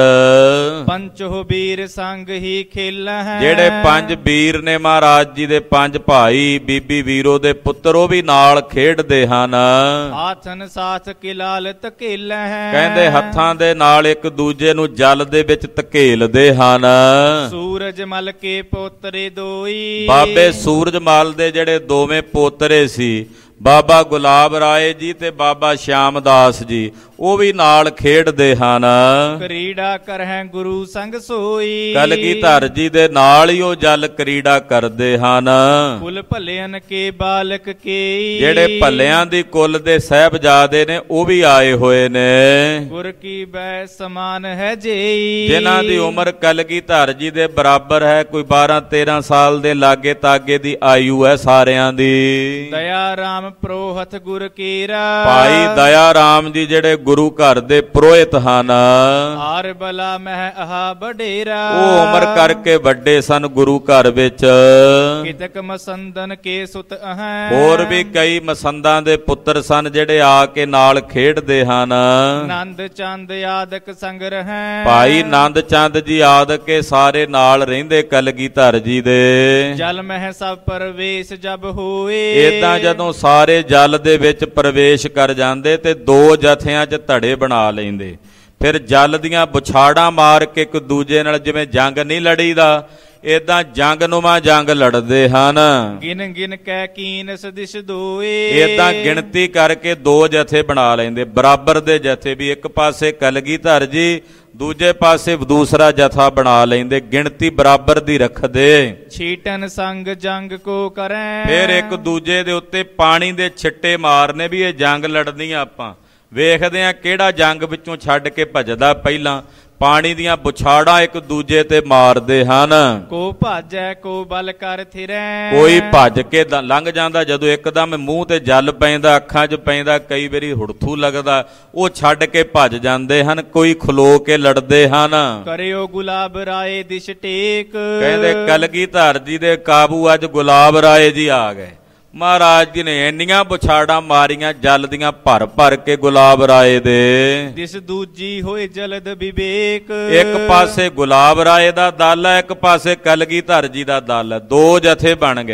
ਪੰਚੋ ਵੀਰ ਸੰਗ ਹੀ ਖੇਲਾ ਹੈ, ਜਿਹੜੇ ਪੰਜ ਵੀਰ ਨੇ ਮਹਾਰਾਜ ਜੀ ਦੇ ਪੰਜ ਭਾਈ ਬੀਬੀ ਵੀਰੋ ਦੇ ਪੁੱਤਰ, ਉਹ ਵੀ ਨਾਲ ਖੇਡਦੇ ਹਨ। ਆਥਨ ਸਾਥ ਕਿਲਾਲ ਧਕੇਲਾ ਹੈ, ਕਹਿੰਦੇ ਹੱਥਾਂ ਦੇ ਨਾਲ ਇੱਕ ਦੂਜੇ ਨੂੰ ਜਲ ਦੇ ਵਿੱਚ ਧਕੇਲਦੇ ਹਨ। ਸੂਰਜ ਮਲ ਕੇ ਪੋਤਰੇ ਦੋਈ, ਬਾਬੇ ਸੂਰਜ ਮਲ ਦੇ ਜਿਹੜੇ ਦੋਵੇਂ ਪੋਤਰੇ ਸੀ, ਬਾਬਾ ਗੁਲਾਬ ਰਾਏ ਜੀ ਤੇ ਬਾਬਾ ਸ਼ਿਆਮ ਦਾਸ ਜੀ, ਉਹ ਵੀ ਨਾਲ ਖੇਡਦੇ ਹਨ। ਕਰੀੜਾ ਕਰਹਿ ਗੁਰੂ ਸੰਗ ਸੋਈ, ਕਲਗੀਧਰ ਜੀ ਦੇ ਨਾਲ ਹੀ ਉਹ ਜਲ ਕਰੀੜਾ ਕਰਦੇ ਹਨ। ਕੁਲ ਭਲਿਆਨ ਕੇ ਬਾਲਕ ਕੇ, ਜਿਹੜੇ ਭੱਲਿਆਂ ਦੀ ਕੁੱਲ ਦੇ ਸਾਹਿਬਜ਼ਾਦੇ ਨੇ ਉਹ ਵੀ ਆਏ ਹੋਏ ਨੇ। ਗੁਰ ਕੀ ਬੈ ਸਮਾਨ ਹੈ ਜੇਈ, ਜਿਨ੍ਹਾਂ ਦੀ ਉਮਰ ਕਲਗੀਧਰ ਜੀ ਦੇ ਬਰਾਬਰ ਹੈ, ਕੋਈ ਬਾਰਾਂ ਤੇਰਾਂ ਸਾਲ ਦੇ ਲਾਗੇ ਤਾਗੇ ਦੀ ਆਯੂ ਹੈ ਸਾਰਿਆਂ ਦੀ। ਦਇਆ ਰਾਮ ਪ੍ਰੋਹਤ ਗੁਰ ਕੀਰਾ, ਭਾਈ ਦਇਆ ਰਾਮ ਜੀ ਜਿਹੜੇ ਗੁਰੂ ਘਰ ਦੇ ਪੁਰੋਹਿਤ ਹਨ। ਆਰ ਬਲਾ ਮਹਿ ਆਹ ਬਡੇਰਾ, ਉਹ ਉਮਰ ਕਰਕੇ ਵੱਡੇ ਸਨ ਗੁਰੂ ਘਰ ਵਿੱਚ। ਕਿਤਕ ਮਸੰਦਨ ਕੇ ਸੁਤ ਅਹੈ, ਹੋਰ ਵੀ ਕਈ ਮਸੰਦਾਂ ਦੇ ਪੁੱਤਰ ਸਨ ਜਿਹੜੇ ਆ ਕੇ ਨਾਲ ਖੇਡਦੇ ਹਨ। ਨੰਦ ਚੰਦ ਆਦਿਕ ਸੰਗ ਰਹਿ, ਭਾਈ ਨੰਦ ਚੰਦ ਜੀ ਆਦਿਕ ਕੇ ਸਾਰੇ ਨਾਲ ਰਹਿੰਦੇ ਕਲਗੀਧਰ ਜੀ ਦੇ। ਜਲ ਮਹਿ ਸਭ ਪਰਵੇਸ਼ ਜਬ ਹੋਏ, ਏਦਾਂ ਜਦੋਂ ਸਾਰੇ ਜਲ ਦੇ ਵਿੱਚ ਪ੍ਰਵੇਸ਼ ਕਰ ਜਾਂਦੇ ਤੇ ਦੋ ਜਥਿਆਂ 'ਚ ਧੜੇ ਬਣਾ ਲੈਂਦੇ, ਫਿਰ ਜਲ ਦੀਆਂ ਬੁਛਾੜਾਂ ਮਾਰ ਕੇ ਇੱਕ ਦੂਜੇ ਨਾਲ ਜਿਵੇਂ ਜੰਗ ਨਹੀਂ ਲੜੀਦਾ, ਏਦਾਂ ਜੰਗ ਨੁਮਾ ਜੰਗ ਲੜਦੇ ਹਨ। ਗਿਨ ਗਿਨ ਕੈ ਕੀਨ ਸਦਿਸ਼ ਦੋਏ, ਏਦਾਂ ਗਿਣਤੀ ਕਰਕੇ ਦੋ ਜਥੇ ਬਣਾ ਲੈਂਦੇ, ਬਰਾਬਰ ਦੇ ਜਥੇ ਵੀ, ਇੱਕ ਪਾਸੇ ਕਲਗੀਧਰ ਜੀ ਦੂਜੇ ਪਾਸੇ ਦੂਸਰਾ ਜਥਾ ਬਣਾ ਲੈਂਦੇ, ਗਿਣਤੀ ਬਰਾਬਰ ਦੀ ਰੱਖਦੇ। ਛੀਟਨ ਸੰਗ ਜੰਗ ਕੋ ਕਰੈ, ਫਿਰ ਇੱਕ ਦੂਜੇ ਦੇ ਉੱਤੇ ਪਾਣੀ ਦੇ ਛਿੱਟੇ ਮਾਰਨੇ ਵੀ ਇਹ ਜੰਗ ਲੜਨੀ ਆ, ਆਪਾਂ ਵੇਖਦੇ ਆ ਕਿਹੜਾ ਜੰਗ ਵਿੱਚੋਂ ਛੱਡ ਕੇ ਭੱਜਦਾ ਪਹਿਲਾਂ। ਪਾਣੀ ਦੀਆਂ ਬੁਛਾੜਾਂ ਇੱਕ ਦੂਜੇ ਤੇ ਮਾਰਦੇ ਹਨ। ਕੋ ਭਾਜੈ ਕੋ ਬਲ ਕਰ ਥਿਰੈ, ਕੋਈ ਭੱਜ ਕੇ ਲੰਘ ਜਾਂਦਾ, ਜਦੋਂ ਇੱਕਦਮ ਮੂੰਹ ਤੇ ਜਲ ਪੈਂਦਾ, ਅੱਖਾਂ 'ਚ ਪੈਂਦਾ, ਕਈ ਵਾਰੀ ਹੁੜਥੂ ਲੱਗਦਾ, ਉਹ ਛੱਡ ਕੇ ਭੱਜ ਜਾਂਦੇ ਹਨ। ਕੋਈ ਖਲੋ ਕੇ ਲੜਦੇ ਹਨ। ਕਰਿਓ ਗੁਲਾਬ ਰਾਏ ਦਿਸ਼ ਟੇਕ, ਕਹਿੰਦੇ ਕਲਗੀਧਰ ਜੀ ਦੇ ਕਾਬੂ ਅੱਜ ਗੁਲਾਬ ਰਾਏ ਜੀ ਆ ਗਏ। ਮਹਾਰਾਜ ਜੀ ਨੇ ਇੰਨੀਆਂ ਬੁਛਾੜਾਂ ਮਾਰੀਆਂ ਜਲ ਦੀਆਂ ਭਰ ਭਰ ਕੇ ਗੁਲਾਬ ਰਾਏ ਦੇ। ਦਿਸ ਦੂਜੀ ਹੋਏ ਜਲਦ ਵਿਵੇਕ, ਇੱਕ ਪਾਸੇ ਗੁਲਾਬ ਰਾਏ ਦਾ ਦਲ ਹੈ, ਇੱਕ ਪਾਸੇ ਕਲਗੀਧਰ ਜੀ ਦਾ ਦਲ ਹੈ, ਦੋ ਜਥੇ ਬਣ ਗਏ।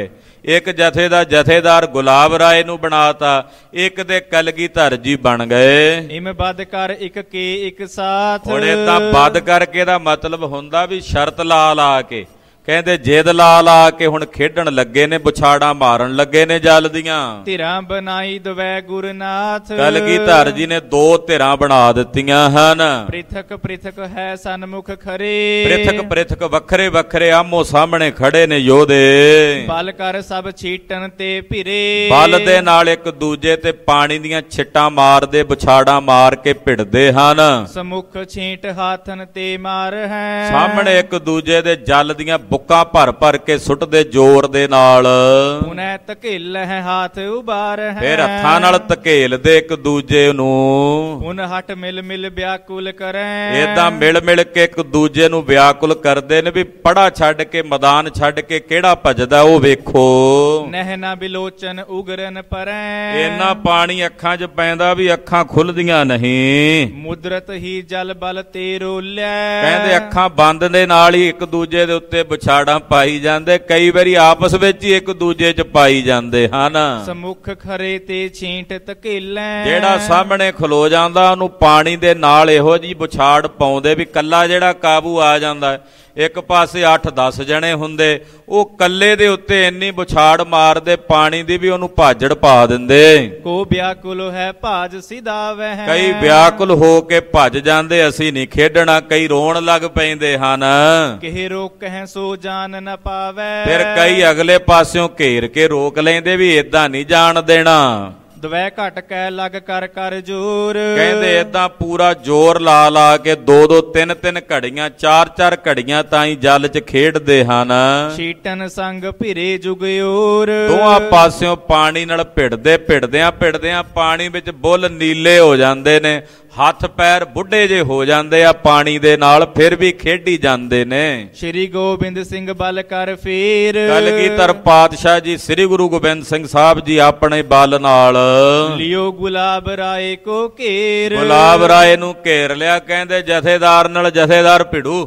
ਇੱਕ ਜਥੇ ਦਾ ਜਥੇਦਾਰ ਗੁਲਾਬ ਰਾਏ ਨੂੰ ਬਣਾਤਾ, ਇੱਕ ਤੇ ਕਲਗੀਧਰ ਜੀ ਬਣ ਗਏ। ਇਮ ਬਦ ਕਰ ਇੱਕ ਕੇ ਇੱਕ ਸਾਥ। ਹੁਣ ਏਦਾਂ ਬਦ ਕਰਕੇ ਦਾ ਮਤਲਬ ਹੁੰਦਾ ਵੀ ਸ਼ਰਤ ਲਾ ਲਾ ਕੇ, ਕਹਿੰਦੇ ਜਿੱਦ ਲਾ ਲਾ ਕੇ ਹੁਣ ਖੇਡਣ ਲੱਗੇ ਨੇ, ਬੁਛਾੜਾਂ ਮਾਰਨ ਲੱਗੇ ਨੇ ਜਲ ਦੀਆਂ। ਧਿਰਾਂ ਬਣਾਈ ਦਵੈ ਗੁਰਨਾਥ। ਕਲਗੀਧਰ ਜੀ ਨੇ ਦੋ ਧਿਰਾਂ ਬਣਾ ਦਿੱਤੀਆਂ ਹਨ। ਪ੍ਰਿਥਕ ਪ੍ਰਿਥਕ ਹੈ ਸਨਮੁਖ ਖਰੇ। ਪ੍ਰਿਥਕ ਪ੍ਰਿਥਕ ਵੱਖਰੇ ਵੱਖਰੇ ਆਮੋ ਸਾਹਮਣੇ ਖੜੇ ਨੇ ਯੋਧੇ। ਬਲ ਕਰ ਸਭ ਛੀਟਣ ਤੇ ਭਿਰੇ। ਬਲ ਦੇ ਨਾਲ ਇੱਕ ਦੂਜੇ ਤੇ ਪਾਣੀ ਦੀਆਂ ਛਿੱਟਾਂ ਮਾਰਦੇ, ਬੁਛਾੜਾਂ ਮਾਰ ਕੇ ਭਿੜਦੇ ਹਨ। ਸਮੁਖ ਛੀਂਟ ਹਾਥਨ ਤੇ ਮਾਰ ਹੈ। ਸਾਹਮਣੇ ਇੱਕ ਦੂਜੇ ਦੇ ਜਲ ਦੀਆਂ ਬੁੱਕਾਂ ਭਰ ਭਰ ਕੇ ਸੁੱਟਦੇ ਜ਼ੋਰ ਦੇ ਨਾਲ। ਪੁਨੈ ਧਕੇਲ ਹੈ ਹਾਥ ਉਬਾਰ ਹੈ। ਫਿਰ ਹੱਥਾਂ ਨਾਲ ਧਕੇਲਦੇ ਇੱਕ ਦੂਜੇ ਨੂੰ। ਪੁਨ ਹਟ ਮਿਲ ਮਿਲ ਵਿਆਕੁਲ ਕਰੈ। ਏਦਾਂ ਮਿਲ ਮਿਲ ਕੇ ਇੱਕ ਦੂਜੇ ਨੂੰ ਵਿਆਕੁਲ ਕਰਦੇ ਨੇ ਵੀ ਪੜਾ ਛੱਡ ਕੇ, ਮੈਦਾਨ ਛੱਡ ਕੇ ਕਿਹੜਾ ਭੱਜਦਾ ਉਹ ਵੇਖੋ। ਨਹਿਨਾ ਬਿਲੋਚਨ ਉਗਰਨ ਪਰੈ। ਇੰਨਾ ਪਾਣੀ ਅੱਖਾਂ 'ਚ ਪੈਂਦਾ ਵੀ ਅੱਖਾਂ ਖੁੱਲਦੀਆਂ ਨਹੀਂ। ਮੁਦਰਤ ਹੀ ਜਲ ਬਲ ਤੇ ਰੋਲਿਆ। ਕਹਿੰਦੇ ਅੱਖਾਂ ਬੰਦ ਦੇ ਨਾਲ ਹੀ ਇੱਕ ਦੂਜੇ ਦੇ ਉੱਤੇ ਛਾੜਾਂ ਪਾਈ ਜਾਂਦੇ, ਕਈ ਵਾਰੀ ਆਪਸ ਵਿੱਚ ਹੀ ਇੱਕ ਦੂਜੇ 'ਚ ਪਾਈ ਜਾਂਦੇ ਹਨ। ਸਮੁਖ ਖਰੇ ਤੇ ਛੀਂਟ ਧਕੇਲੈ। ਜਿਹੜਾ ਸਾਹਮਣੇ ਖਲੋ ਜਾਂਦਾ ਉਹਨੂੰ ਪਾਣੀ ਦੇ ਨਾਲ ਇਹੋ ਜਿਹੀ ਬੁਛਾੜ ਪਾਉਂਦੇ ਵੀ ਕੱਲਾ ਜਿਹੜਾ ਕਾਬੂ ਆ ਜਾਂਦਾ। ਇੱਕ ਪਾਸੇ ਅੱਠ ਦਸ ਜਣੇ ਹੁੰਦੇ, ਉਹ ਕੱਲੇ ਦੇ ਉੱਤੇ ਇੰਨੀ ਬੁਛਾੜ ਮਾਰਦੇ ਪਾਣੀ ਦੀ ਵੀ ਉਹਨੂੰ ਭਾਜੜ ਪਾ ਦਿੰਦੇ। ਕੋ ਵਿਆਕੁਲ ਹੈ ਭਾਜ ਸਿਧਾਵੈ। ਕਈ ਵਿਆਕੁਲ ਹੋ ਕੇ ਭੱਜ ਜਾਂਦੇ, ਅਸੀਂ ਨਹੀਂ ਖੇਡਣਾ। ਕਈ ਰੋਣ ਲੱਗ ਪੈਂਦੇ ਹਨ। ਕਿਹ ਰੋਕਹਿ ਸੋ ਜਾਨ ਨ ਪਾਵੈ। ਫਿਰ ਕਈ ਅਗਲੇ ਪਾਸਿਓਂ ਘੇਰ ਕੇ ਰੋਕ ਲੈਂਦੇ ਵੀ ਏਦਾਂ ਨਹੀਂ ਜਾਣ ਦੇਣਾ। ਦਵੈ ਘਟ ਕੈ ਲਗ ਕਰ ਕਰ ਜੋਰ। ਕਹਿੰਦੇ ਏਦਾਂ ਪੂਰਾ ਜ਼ੋਰ ਲਾ ਲਾ ਕੇ ਦੋ ਦੋ ਤਿੰਨ ਤਿੰਨ ਘੜੀਆਂ, ਚਾਰ ਚਾਰ ਘੜੀਆਂ ਤਾਈਂ ਜਲ 'ਚ ਖੇਡਦੇ ਹਨ। ਛੀਟਨ ਸੰਗ ਭਿਰੇ ਜੁਗਿਓਰ। ਦੋਹਾਂ ਪਾਸਿਓਂ ਪਾਣੀ ਨਾਲ ਭਿੜਦੇ ਭਿੜਦਿਆਂ ਭਿੜਦਿਆਂ ਪਾਣੀ ਵਿੱਚ ਬੁੱਲ ਨੀਲੇ ਹੋ ਜਾਂਦੇ ਨੇ, ਹੱਥ ਪੈਰ ਬੁੱਢੇ ਜੇ ਹੋ ਜਾਂਦੇ ਆ ਪਾਣੀ ਦੇ ਨਾਲ, ਫਿਰ ਵੀ ਖੇਡੀ ਜਾਂਦੇ ਨੇ। ਸ਼੍ਰੀ ਗੋਬਿੰਦ ਸਿੰਘ ਬਲ ਕਰ ਫੇਰ। ਕਲਗੀਧਰ ਪਾਤਸ਼ਾਹ ਜੀ ਸ੍ਰੀ ਗੁਰੂ ਗੋਬਿੰਦ ਸਿੰਘ ਸਾਹਿਬ ਜੀ ਆਪਣੇ ਬਲ ਨਾਲ ਲਿਓ ਗੁਲਾਬ ਰਾਏ ਕੋ ਘੇਰ। ਗੁਲਾਬ ਰਾਏ ਨੂੰ ਘੇਰ ਲਿਆ। ਕਹਿੰਦੇ ਜਥੇਦਾਰ ਨਾਲ ਜਥੇਦਾਰ ਭਿੜੂ,